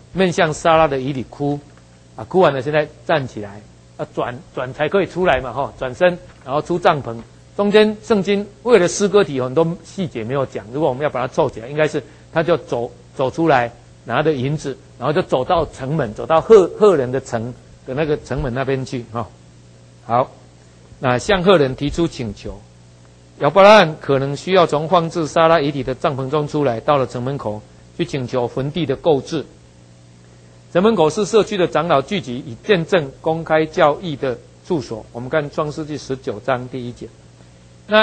面向撒拉的以里哭，啊，哭完了现在站起来，转才可以出来嘛，哈，转身然后出帐篷。中间圣经为了诗歌体有很多细节没有讲，如果我们要把它凑起来，应该是他就走出来，拿着银子，然后就走到城门，走到赫人的城的那个城门那边去，哈。好，那向赫人提出请求，亚伯拉罕可能需要从放置撒拉遗体的帐篷中出来，到了城门口去请求坟地的购置。城门口是社区的长老聚集以见证公开教义的处所。我们看创世纪19章第1节。那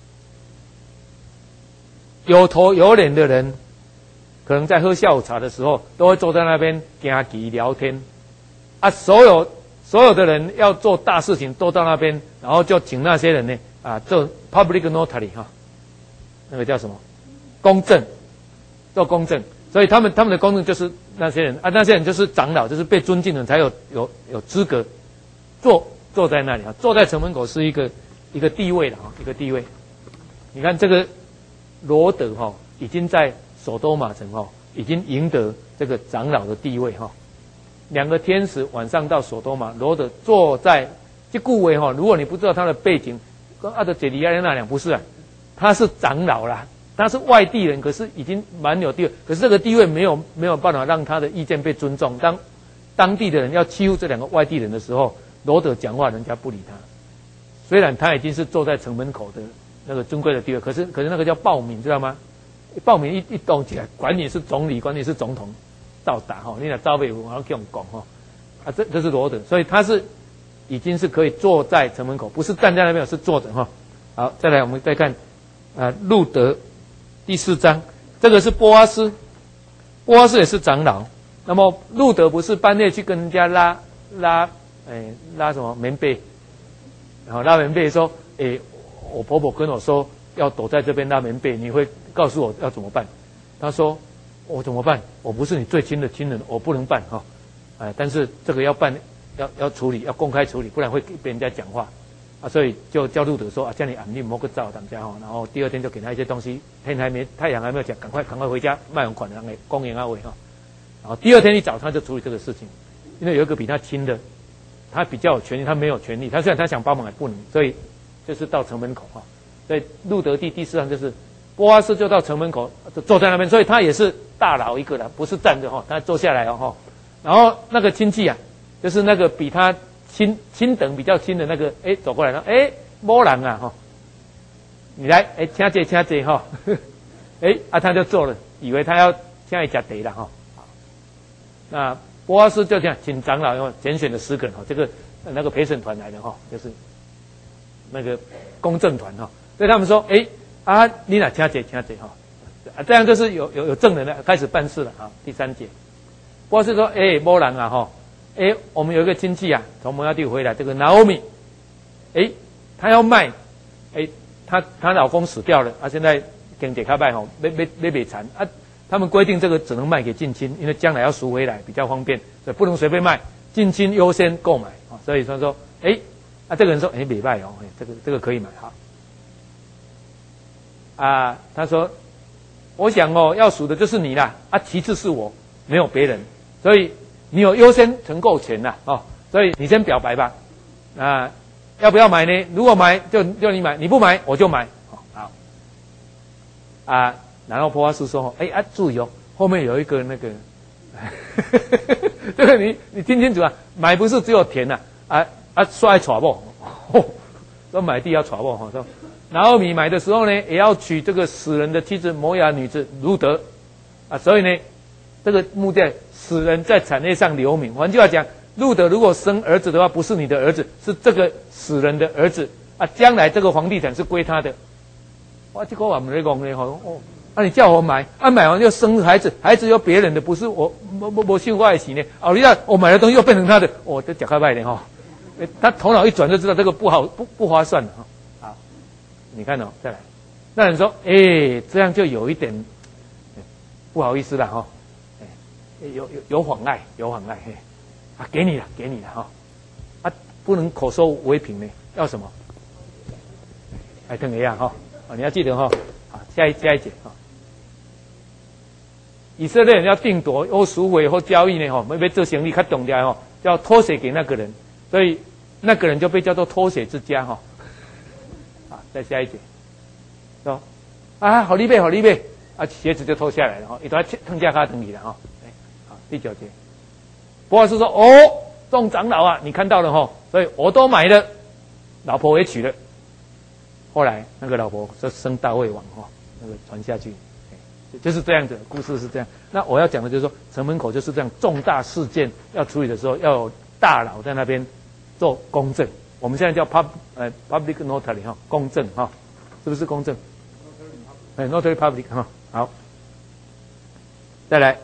有头有脸的人，可能在喝下午茶的时候，都会坐在那边讲棋聊天。啊，所有的人要做大事情，都到那边，然后就请那些人呢，做 public notary 哈，那个叫什么？公证，做公证。所以他们的公证就是那些人啊，那些人就是长老，就是被尊敬的人才有资格坐在那里啊，坐在城门口是一个地位了啊，一个地位。你看这个罗德哈，已经在索多玛城哈，已经赢得这个长老的地位哈。2个天使晚上到索多玛，罗德坐在这顾维哈。如果你不知道他的背景，跟阿德杰里亚那两不是啊，他是长老啦，他是外地人，可是已经蛮有地位。可是这个地位没有办法让他的意见被尊重。当地的人要欺负这2个外地人的时候，罗德讲话人家不理他。虽然他已经是坐在城门口的那个尊贵的地位，可是那个叫暴民，知道吗？暴民一动起来，管你是总理，管你是总统，到达哈，你那招北府，然后给我们讲哈，这是罗德，所以他是已经是可以坐在城门口，不是站在那边，是坐着哈。好，再来我们再看路德第4章，这个是波阿斯也是长老。那么路德不是半夜去跟人家拉什么棉被，然后拉棉被说，我婆婆跟我说要躲在这边拉棉被，你会告诉我要怎么办？他说我怎么办？我不是你最亲的亲人，我不能办哈。但是这个要办，要处理，要公开处理，不然会被人家讲话啊。所以就叫路德说叫你你摸个照，大家哈。然后第2天就给他一些东西，太阳还没有讲，赶快回家卖完款，让给公园阿伟哈。然后第2天一早他就处理这个事情，因为有一个比他亲的，他比较有权利，他没有权利，他虽然他想帮忙也不能，所以就是到城门口哈。所以路德第4章就是波阿斯就到城门口就坐在那边，所以他也是大佬一个了，不是站着哈，他坐下来哦。然后那个亲戚啊，就是那个比他亲等比较亲的那个，走过来了，没人啊哈，你来，请坐哈，他就坐了，以为他要现在吃茶了哈。那波阿斯就这样请长老拣选的10个人哈，这个那个陪审团来的哈，就是那个公证团哈，所以他们说，你俩请坐哈，这样就是有证人了，开始办事了啊。第3节，波阿斯说，没人啊哈，我们有一个亲戚啊，从摩押地回来，这个拿俄米，他要卖，她老公死掉了，现在经济较歹哈，要卖产啊。他们规定这个只能卖给近亲，因为将来要赎回来比较方便，所以不能随便卖，近亲优先购买啊。所以说，这个人说，没卖哦，这个可以买哈。他说，我想要赎的就是你啦，其次是我，没有别人，所以你有优先承购权啦，所以你先表白吧，要不要买呢？如果买就你买，你不买我就买，好，然后波阿斯说，注意哦，后面有一个那个，这个你听清楚啊，买不是只有田呐，帅娶某，说买地要娶某哈，说拿俄米买的时候呢，也要娶这个死人的妻子摩押女子路德，所以呢，这个目的死人在产业上留名。换句话讲，路德如果生儿子的话，不是你的儿子，是这个死人的儿子将来这个房地产是归他的。这个我们在讲呢，你叫我买，买完又生孩子，孩子又别人的，不是我信我的事呢。你看我买的东西又变成他的，这假开卖的哈。他头脑一转就知道这个不好，不划算了哈。好，你看再来，那人说，这样就有一点不好意思了哈。有妨碍，给你了哈。不能口说为凭呢，要什么？等一下哈。你要记得哈。好，下一节哈。 以色列人要定夺或赎回或交易呢，哈，要做生意较重要哈，就要托血给那个人，所以那个人就被叫做托血之家哈。啊，再下一节，说啊，好利贝，好利贝，啊，鞋子就脱下来了哈，一段腾架卡等你了哈。好，第9节，波阿斯说：“哦，众长老啊，你看到了哈，所以我都买了，老婆也娶了。后来那个老婆就生大卫王哈，那个传下去。”就是这样子，故事是这样。那我要讲的就是说，城门口就是这样，重大事件要处理的时候，要有大佬在那边做公证。我们现在叫public notary 哈，公证哈，是不是公证？notary public 哈，好。再来，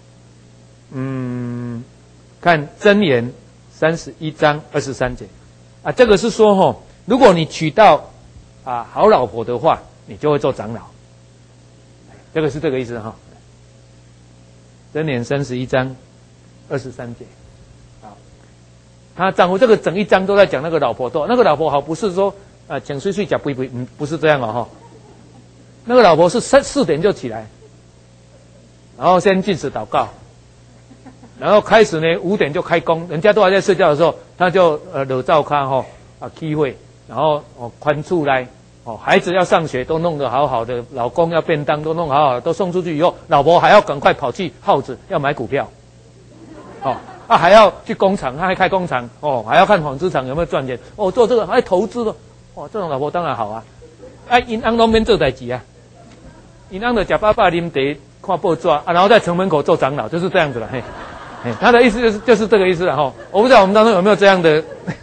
看箴言31章23节啊，这个是说哈，如果你娶到好老婆的话，你就会做长老。这个是这个意思哈。箴言31章23节，好，他丈夫这个整一章都在讲那个老婆多，那个老婆好不是说讲睡讲不是这样哦哈。那个老婆是4点就起来，然后先禁食祷告，然后开始呢5点就开工，人家都还在睡觉的时候，他就惹灶咖哈开会，然后宽处来。孩子要上学都弄得好好的，老公要便当都弄好好的，都送出去以后，老婆还要赶快跑去耗子要买股票，还要去工厂，他还开工厂，还要看纺织厂有没有赚钱，做这个还投资的，这种老婆当然好啊，因翁拢免做代志啊，因翁就吃饱饱啉茶看报纸然后在城门口做长老，就是这样子了，嘿，他的意思就是这个意思了哈，我不知道我们当中有没有这样的，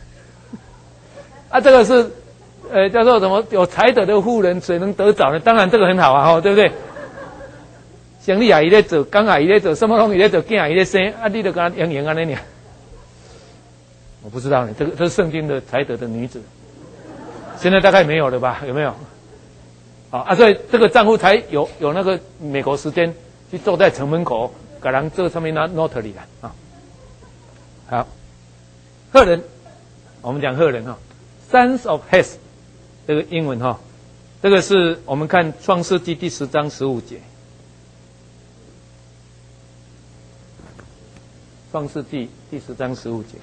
这个是。叫做什么？有才德的妇人谁能得早呢？当然这个很好啊，对不对？生理也伊咧做，工也伊咧做，什么拢伊咧做，囝也伊咧生，你就跟他赢安尼尔。我不知道呢，这是圣经的才德的女子，现在大概没有了吧？有没有？所以这个丈夫才有那个美国时间去坐在城门口，给人这上面拿 notary 啦啊。好，赫人，我们讲赫人哈 ，sons of Heth。这个英文哈，这个是我们看创世纪第10章15节。创世纪第10章15节，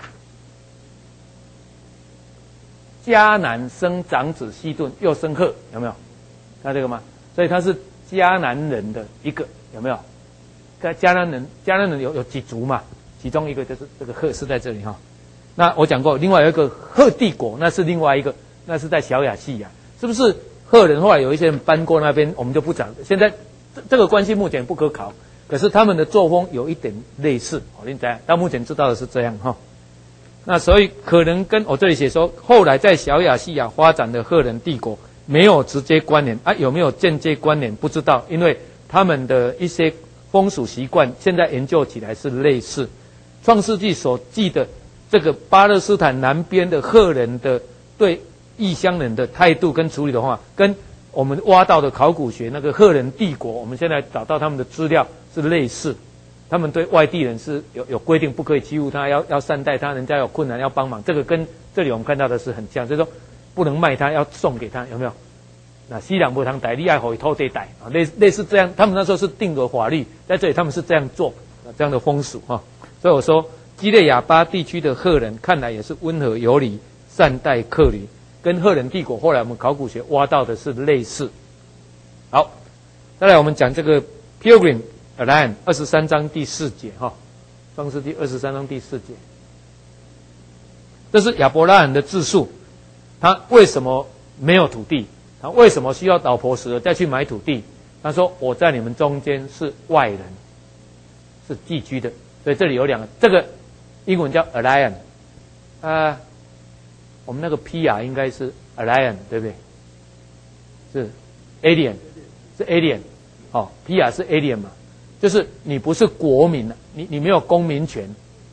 迦南生长子西顿，又生赫，有没有？看这个吗？所以他是迦南人的一个，有没有？迦南人有几族嘛？其中一个就是这个赫是在这里哈。那我讲过，另外有一个赫帝国，那是另外一个。那是在小亚细亚，是不是赫人后来有一些人搬过那边，我们就不讲。现在这个关系目前不可考，可是他们的作风有一点类似。你知道，到目前知道的是这样哈。那所以可能跟我这里写说，后来在小亚细亚发展的赫人帝国没有直接关联有没有间接关联不知道，因为他们的一些风俗习惯现在研究起来是类似。创世纪所记的这个巴勒斯坦南边的赫人的对异乡人的态度跟处理的话，跟我们挖到的考古学那个赫人帝国，我们现在找到他们的资料是类似。他们对外地人是有规定，不可以欺负他，要善待他，人家有困难要帮忙。这个跟这里我们看到的是很像，就是说不能卖他，要送给他，有没有？那西凉不堂逮，利爱回偷得逮啊，类似这样。他们那时候是定的法律，在这里他们是这样做，这样的风俗哈。所以我说，基列亚巴地区的赫人看来也是温和有礼，善待客旅。跟赫人帝国后来我们考古学挖到的是类似。好，再来我们讲这个 Pilgrim Land 23章第4节哈，创世纪23章第4节，这是亚伯拉罕的自述，他为什么没有土地？他为什么需要老婆死了再去买土地？他说我在你们中间是外人，是寄居的，所以这里有两个，这个英文叫 alien，我们那个 PR 应该是 alien， 对不对？是 alien， 是 alien， PR 是 alien 嘛，就是你不是国民，你没有公民权，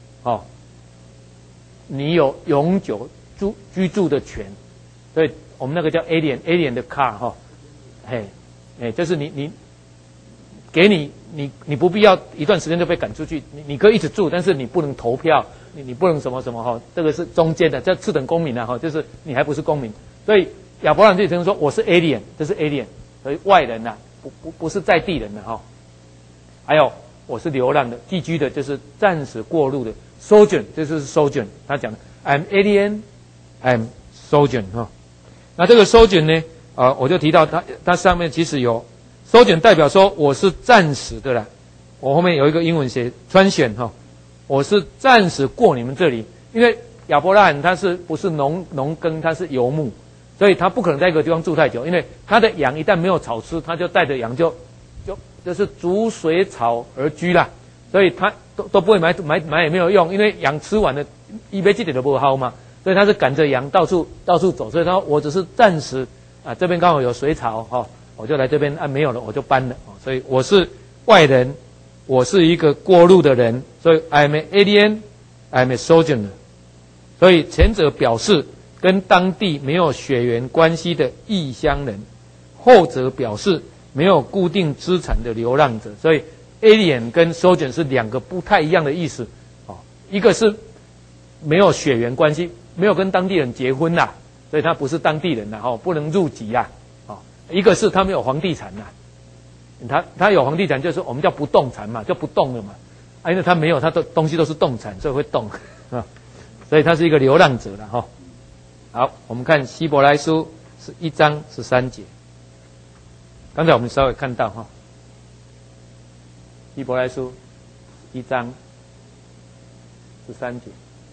你有永久居住的权，所以我们那个叫 alien 的 car 就是你给你不必要一段时间就被赶出去，你可以一直住，但是你不能投票，你不能什么什么这个是中间的，叫次等公民就是你还不是公民，所以亚伯兰就曾经说我是 alien， 这是 alien， 所以外人不是在地人好， 还有我是流浪的，寄居的就是暂时过路的 ，sojourn 这就是 sojourn， 他讲的 I'm alien，I'm sojourn 哈。那这个 sojourn 呢，我就提到它上面其实有 sojourn 代表说我是暂时的啦。我后面有一个英文写穿选哈，我是暂时过你们这里，因为亚伯拉罕他是不是农耕，他是游牧，所以他不可能在一个地方住太久，因为他的羊一旦没有草吃，他就带着羊就是逐水草而居啦，所以他都不会买也没有用，因为羊吃完了，一杯鸡腿都不会薅嘛，所以他是赶着羊到处走，所以他说我只是暂时这边刚好有水草哈，我就来这边没有了我就搬了，所以我是外人，我是一个过路的人，所以 I'm an alien, I'm a sojourner。所以前者表示跟当地没有血缘关系的异乡人，后者表示没有固定资产的流浪者。所以 alien 跟 sojourn 是两个不太一样的意思。一个是没有血缘关系，没有跟当地人结婚啦，所以他不是当地人啦，不能入籍啦。一个是他没有房地产啦，他有房地产就是我们叫不动产嘛，就不动了嘛。因为他没有，他的东西都是动产，所以会动啊。所以他是一个流浪者了哈。好，我们看希伯来书是1章13节。刚才我们稍微看到哈，希伯来书1章13节，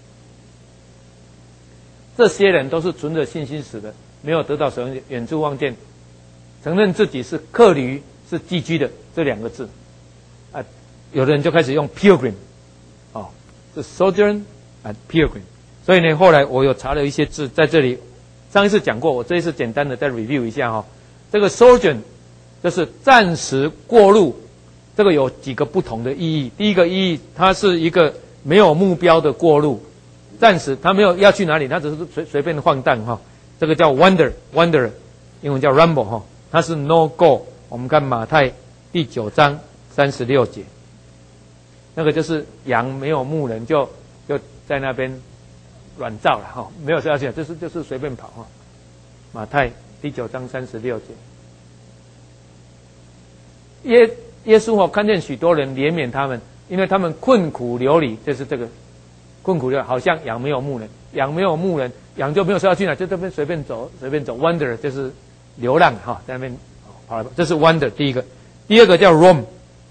这些人都是存着信心死的，没有得到神远处望见，承认自己是客旅，是寄居的这两个字有的人就开始用 pilgrim 是 sojourn and pilgrim。所以呢，后来我有查了一些字在这里，上一次讲过，我这一次简单的再 review 一下这个 sojourn 就是暂时过路，这个有几个不同的意义。第一个意义，它是一个没有目标的过路，暂时他没有要去哪里，他只是随便晃荡这个叫 wander， 英文叫 ramble 它是 no go。我们看马太第9章36节，那个就是羊没有牧人就在那边乱造了没有要去，就是随便跑马太第9章36节，耶稣看见许多人怜悯他们，因为他们困苦流离，就是这个困苦流离，好像羊没有牧人，羊就没有说要去哪，就这边随便走 wander 就是流浪在那边跑来，这是 wander 第一个。第二个叫 roam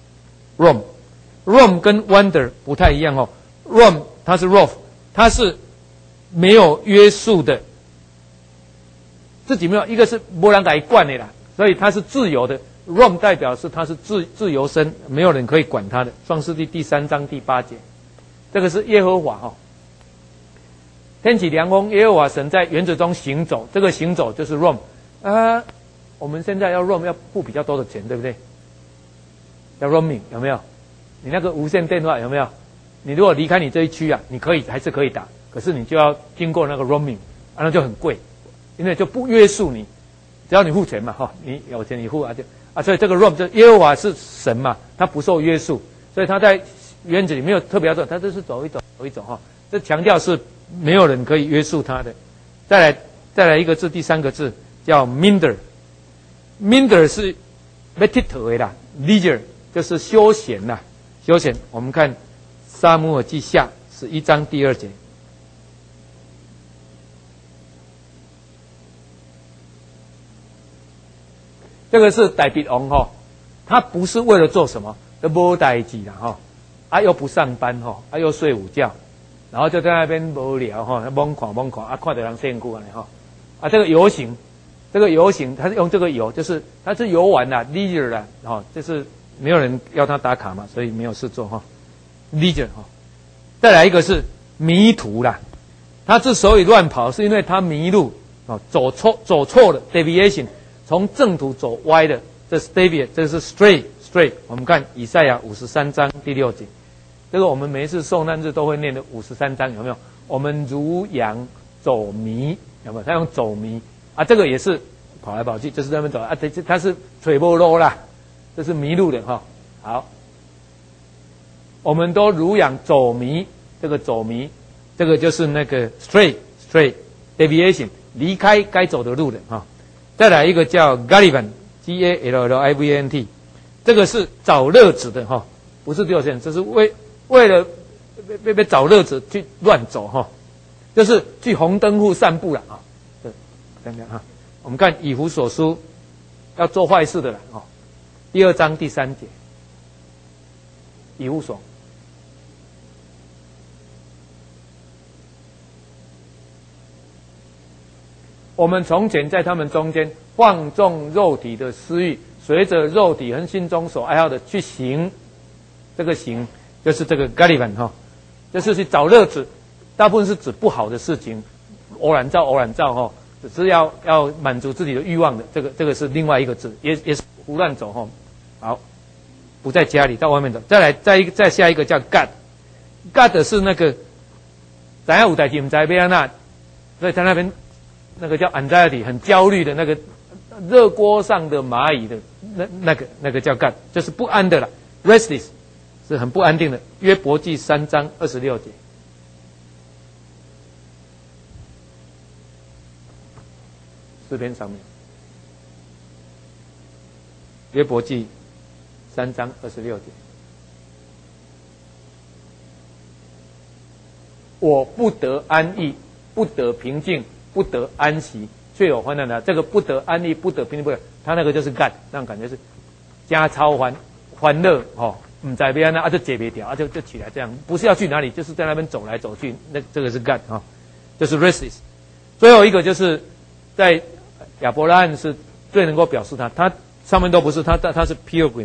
跟 wander 不太一样roam 它是 rough， 它是没有约束的，自己没有，一个是没人给管的啦，所以它是自由的。roam 代表是它是自由身，没有人可以管它的。创世纪第3章第8节，这个是耶和华天起凉风，耶和华神在园子中行走，这个行走就是 roam 我们现在要 roam 要付比较多的钱，对不对？要 roaming 有没有？你那个无线电话有没有？你如果离开你这一区你还是可以打，可是你就要经过那个 roaming，那就很贵，因为就不约束你，只要你付钱嘛你有钱你付所以这个 roam 就耶和华是神嘛，他不受约束，所以他在园子里没有特别要走，他就是走一走这强调是没有人可以约束他的。再来一个字，第3个字叫 minder 是 meditative 啦 ，leisure 就是休闲休闲。我们看撒母耳记下11章第2节，这个是大卫王他不是为了做什么，都没代志啦又不上班又睡午觉，然后就在那边无聊懵看看到人辛苦这个游行他是用这个游，就是他是游玩啦 leisure 啦就是没有人要他打卡嘛，所以没有事做leisure 再来一个是迷途啦，他之所以乱跑是因为他迷路走错了 deviation， 从正途走歪的，这是 deviate， 这是 stray。我们看以赛亚53章第6节，这个我们每一次受难日都会念的53章，有没有？我们如羊走迷，有没有？他用走迷这个也是跑来跑去，就是在那边走他是腿不路啦，这是迷路的好，我们都如羊走迷，这个走迷，这个就是那个 stray deviation， 离开该走的路的再来一个叫 Gallivan， G-A-L-L-I-V-A-N-T， 这个是找乐子的不是丢钱，这是为了别找乐子去乱走哈，就是去红灯户散步了啊。等等哈，我们看以弗所书要做坏事的人哦，第2章第3节，以弗所。我们从前在他们中间放纵肉体的私欲，随着肉体和心中所爱好的去行，这个行就是这个 Galivan 哈，就是去找乐子，大部分是指不好的事情，偶然造哈，只是要满足自己的欲望的，这个是另外一个字，也是胡乱走哈。好，不在家里，到外面走。再下一个叫 God 是那个怎样有代志不知道要那，所以在那边。那个叫 anxiety 很焦虑的那个热锅上的蚂蚁的那个叫 God， 就是不安的了 ，restless 是很不安定的。约伯记3章26节，诗篇上面，约伯记3章26节，我不得安逸，不得平静。不得安息，却有患难的。这个不得安逸，不得平静，不得，他那个就是 God， 那种感觉是加超欢乐哦，唔在边啊就解别掉啊就起来这样，不是要去哪里，就是在那边走来走去，那这个是 God 哈、哦，就是 restless。最后一个就是在亚伯拉罕是最能够表示他上面都不是他是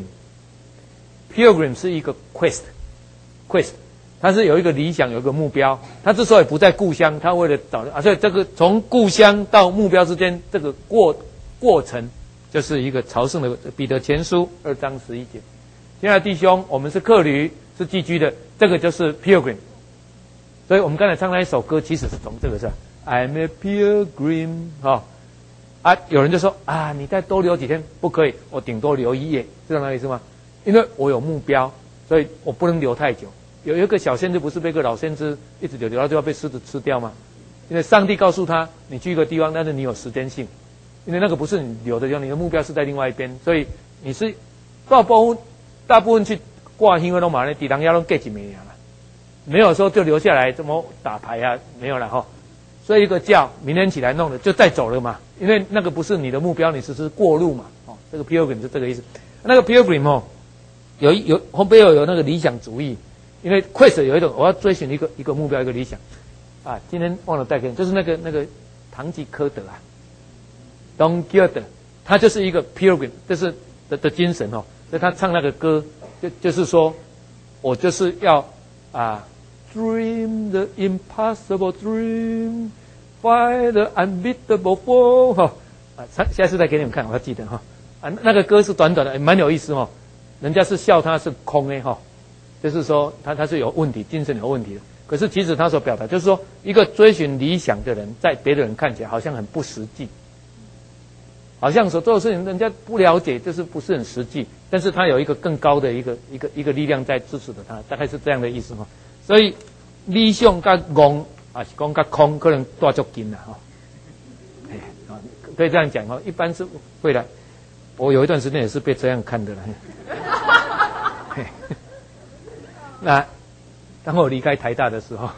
pilgrim 是一个 quest。他是有一个理想，有一个目标。他之所以不在故乡，他为了找所以这个从故乡到目标之间这个过程，就是一个朝圣的。彼得前书2章11节，亲爱的弟兄，我们是客旅，是寄居的，这个就是 pilgrim。所以我们刚才唱那一首歌，其实是从这个是 I'm a pilgrim 哈、哦、有人就说啊，你再多留几天不可以，我顶多留1夜，知道那意思吗？因为我有目标，所以我不能留太久。有一个小先知不是被一个老先知一直留到就要被狮子吃掉吗？因为上帝告诉他，你去一个地方，但是你有时间性，因为那个不是你留的地方，你的目标是在另外一边，所以你是大部分去挂新闻都马上抵挡要弄 get 没了，没有说就留下来怎么打牌啊，没有了哈。所以一个叫明天起来弄的就再走了嘛，因为那个不是你的目标，你只是过路嘛。哦，这个 pilgrim 是这个意思。那个 pilgrim 哦，有后背有那个理想主义。因为 quest 有一种我要追寻一个目标一个理想啊，今天忘了带给你，就是那个堂吉诃德啊 ，Don Quixote， 他就是一个 pilgrim， 这是的精神哦。所以他唱那个歌，就是说我就是要dream the impossible dream， fight the unbeatable foe 哈下次再给你们看，我要记得哈那个歌是短短的，蛮有意思哦。人家是笑他是空的哈。就是说他是有问题，精神有问题的。可是其实他所表达就是说，一个追寻理想的人，在别的人看起来好像很不实际，好像所做的事情人家不了解，就是不是很实际。但是他有一个更高的一个力量在支持着他，大概是这样的意思哈。所以理想跟梦啊，是讲跟空可能大足近啦哈。可以这样讲哈，一般是会的。我有一段时间也是被这样看的了。那当我离开台大的时候，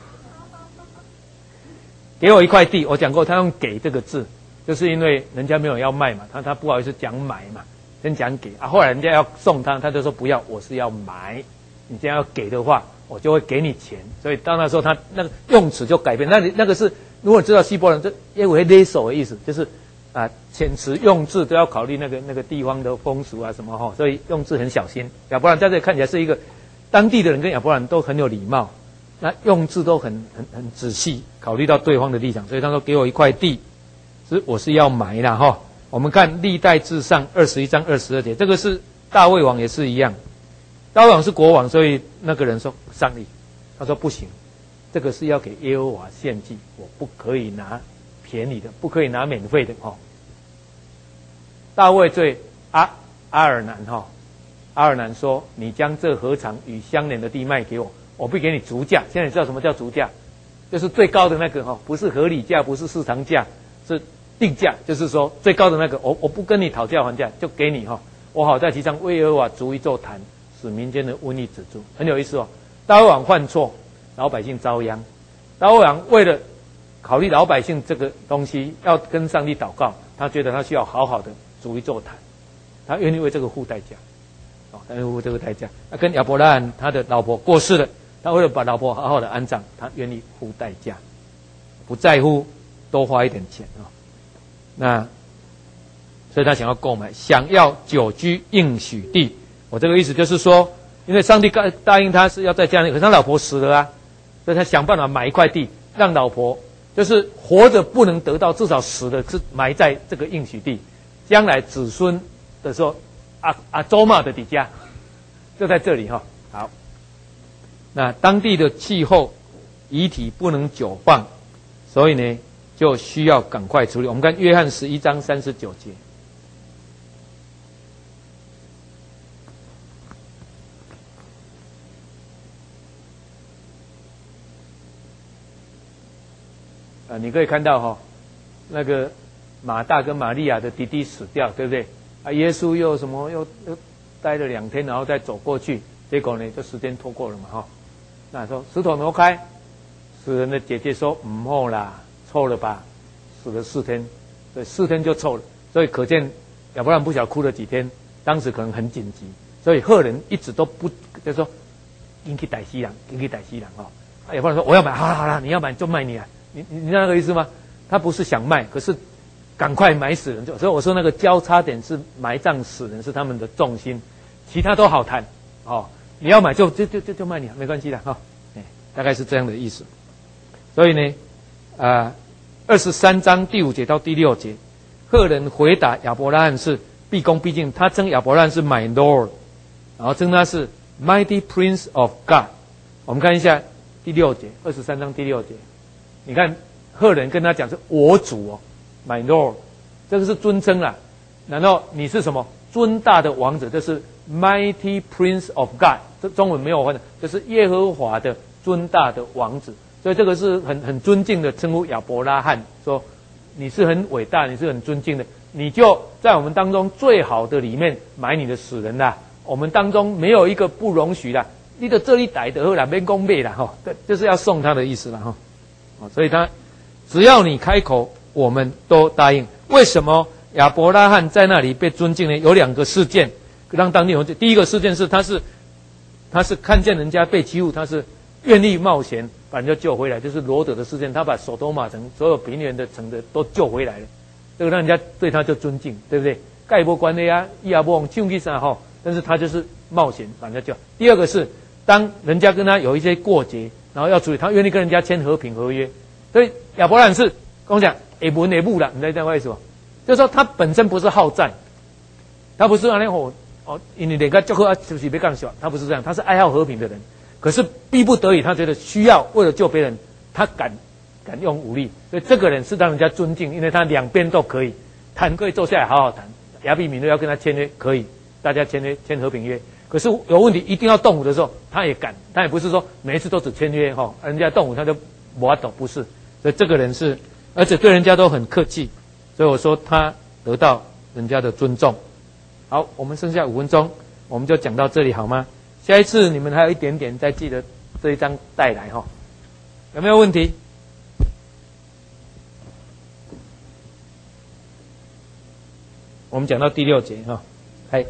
给我一块地，我讲过他用给这个字，就是因为人家没有要卖嘛，他不好意思讲买嘛，先讲给啊，后来人家要送他就说不要，我是要买，你既然要给的话，我就会给你钱，所以到那时候他那个用词就改变，那个是如果你知道西波人，这也有勒手的意思，就是遣词用字都要考虑那个地方的风俗啊什么哈，所以用字很小心，要不然在这里看起来是一个。当地的人跟亚伯兰都很有礼貌，那用字都很仔细，考虑到对方的立场，所以他说给我一块地，我是要买啦哈。我们看历代志上21章22节，这个是大卫王也是一样，大卫王是国王，所以那个人说上帝，他说不行，这个是要给耶和华献祭，我不可以拿便宜的，不可以拿免费的哈。大卫对阿尔南哈。阿尔南说：“你将这禾场与相连的地卖给我，我不给你足价。现在你知道什么叫足价？就是最高的那个哈，不是合理价，不是市场价，是定价。就是说最高的那个，我不跟你讨价还价，就给你哈。我好在其上为耶和华筑一座坛， 使民间的瘟疫止住。很有意思哦。大卫王犯错，老百姓遭殃。大卫王为了考虑老百姓这个东西，要跟上帝祷告，他觉得他需要好好的筑一座坛，他愿意为这个付代价。他愿意付这个代价。他跟亚伯拉罕他的老婆过世了，他为了把老婆好好的安葬，他愿意付代价，不在乎多花一点钱啊。那所以他想要购买，想要久居应许地。我这个意思就是说，因为上帝答应他是要在家里，可是他老婆死了啊，所以他想办法买一块地，让老婆就是活着不能得到，至少死了是埋在这个应许地，将来子孙的时候，周骂的底下，就在这里哈。好，那当地的气候，遗体不能久放，所以呢，就需要赶快处理。我们看约翰11章39节。你可以看到哈，那个马大跟玛利亚的弟弟死掉，对不对？耶稣又什么又待了2天，然后再走过去，结果呢，就时间拖过了嘛哈。那说石头挪开，死人的姐姐说唔好啦，臭了吧，死了4天，对，4天就臭了，所以可见亚伯兰不晓得哭了几天，当时可能很紧急，所以赫人一直都不就说应去逮西人，应去逮西人哈。亚伯兰说我要买，好啦，你要买就卖你啊。你知道那个意思吗？他不是想卖，可是赶快埋死人。所以我说那个交叉点是埋葬死人是他们的重心，其他都好谈哦。你要买就卖你，没关系的哈。大概是这样的意思。所以呢，23章第5节到第6节，赫人回答亚伯拉罕是毕恭毕敬，他称亚伯拉罕是 My Lord， 然后称他是 Mighty Prince of God。我们看一下第6节，23章第6节。你看，赫人跟他讲是我主哦 ，My Lord， 这个是尊称啦。然后你是什么尊大的王者？这是 Mighty Prince of God， 这中文没有翻的，这是耶和华的尊大的王子。所以这个是很尊敬的称呼亚伯拉罕，说你是很伟大，你是很尊敬的，你就在我们当中最好的里面买你的死人啦。我们当中没有一个不容许的，你的这里逮的后来没公背啦哈，就是要送他的意思了哈。所以他只要你开口，我们都答应。为什么亚伯拉罕在那里被尊敬呢？有2个事件让当地人。第一个事件是他是看见人家被欺负，他是愿意冒险把人家救回来，就是罗德的事件，他把索多玛城所有平原的城的都救回来了，这个让人家对他就尊敬，对不对？盖波关的呀，伊亚波王庆去啥哈，但是他就是冒险把人家救。第二个是当人家跟他有一些过节，然后要处理，他愿意跟人家签和平合约。所以亚伯拉罕是跟我讲也文也不啦，你知道这样意思吗？就是说他本身不是好战，他不是安尼吼因为人家就喝就是别干小，他不是这样，他是爱好和平的人。可是逼不得已，他觉得需要为了救别人，他敢用武力，所以这个人是让人家尊敬，因为他两边都可以谈，可以坐下来好好谈。亚比米勒要跟他签约可以，大家签和平约。可是有问题一定要动武的时候，他也敢，他也不是说每一次都只签约哈，人家动武他就没法懂，不是。所以这个人是，而且对人家都很客气，所以我说他得到人家的尊重。好，我们剩下5分钟，我们就讲到这里好吗？下一次你们还有一点点，再记得这一张带来哈，有没有问题？我们讲到第6节哈，嗨，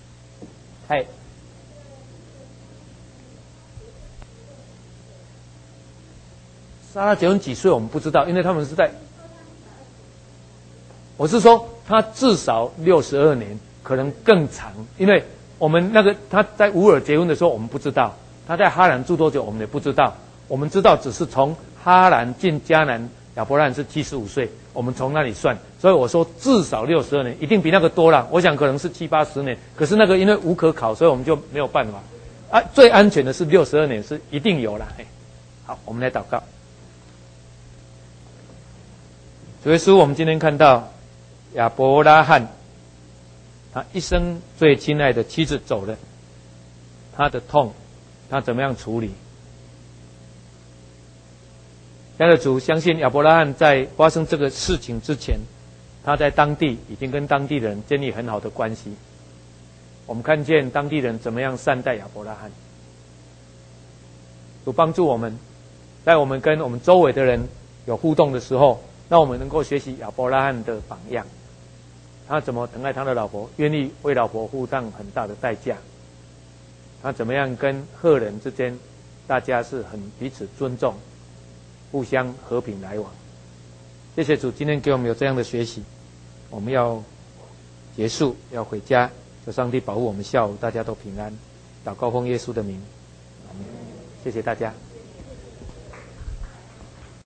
撒拉结婚几岁我们不知道，因为他们是在，我是说他至少62年，可能更长，因为我们那个他在乌尔结婚的时候我们不知道，他在哈兰住多久我们也不知道，我们知道只是从哈兰进迦南，亚伯拉罕是75岁，我们从那里算，所以我说至少62年，一定比那个多了，我想可能是70、80年，可是那个因为无可考，所以我们就没有办法啊。最安全的是62年，是一定有了。好，我们来祷告。主耶稣，我们今天看到亚伯拉罕，他一生最亲爱的妻子走了，他的痛，他怎么样处理？亲爱的主，相信亚伯拉罕在发生这个事情之前，他在当地已经跟当地人建立很好的关系。 我们看见当地人怎么样善待亚伯拉罕，主帮助我们，在我们跟我们周围的人有互动的时候，让我们能够学习亚伯拉罕的榜样。他怎么疼爱他的老婆，愿意为老婆付上很大的代价。他怎么样跟赫人之间，大家是很彼此尊重，互相和平来往。谢谢主，今天给我们有这样的学习。我们要结束，要回家，求上帝保护我们下午大家都平安。祷告奉耶稣的名，阿们。谢谢大家。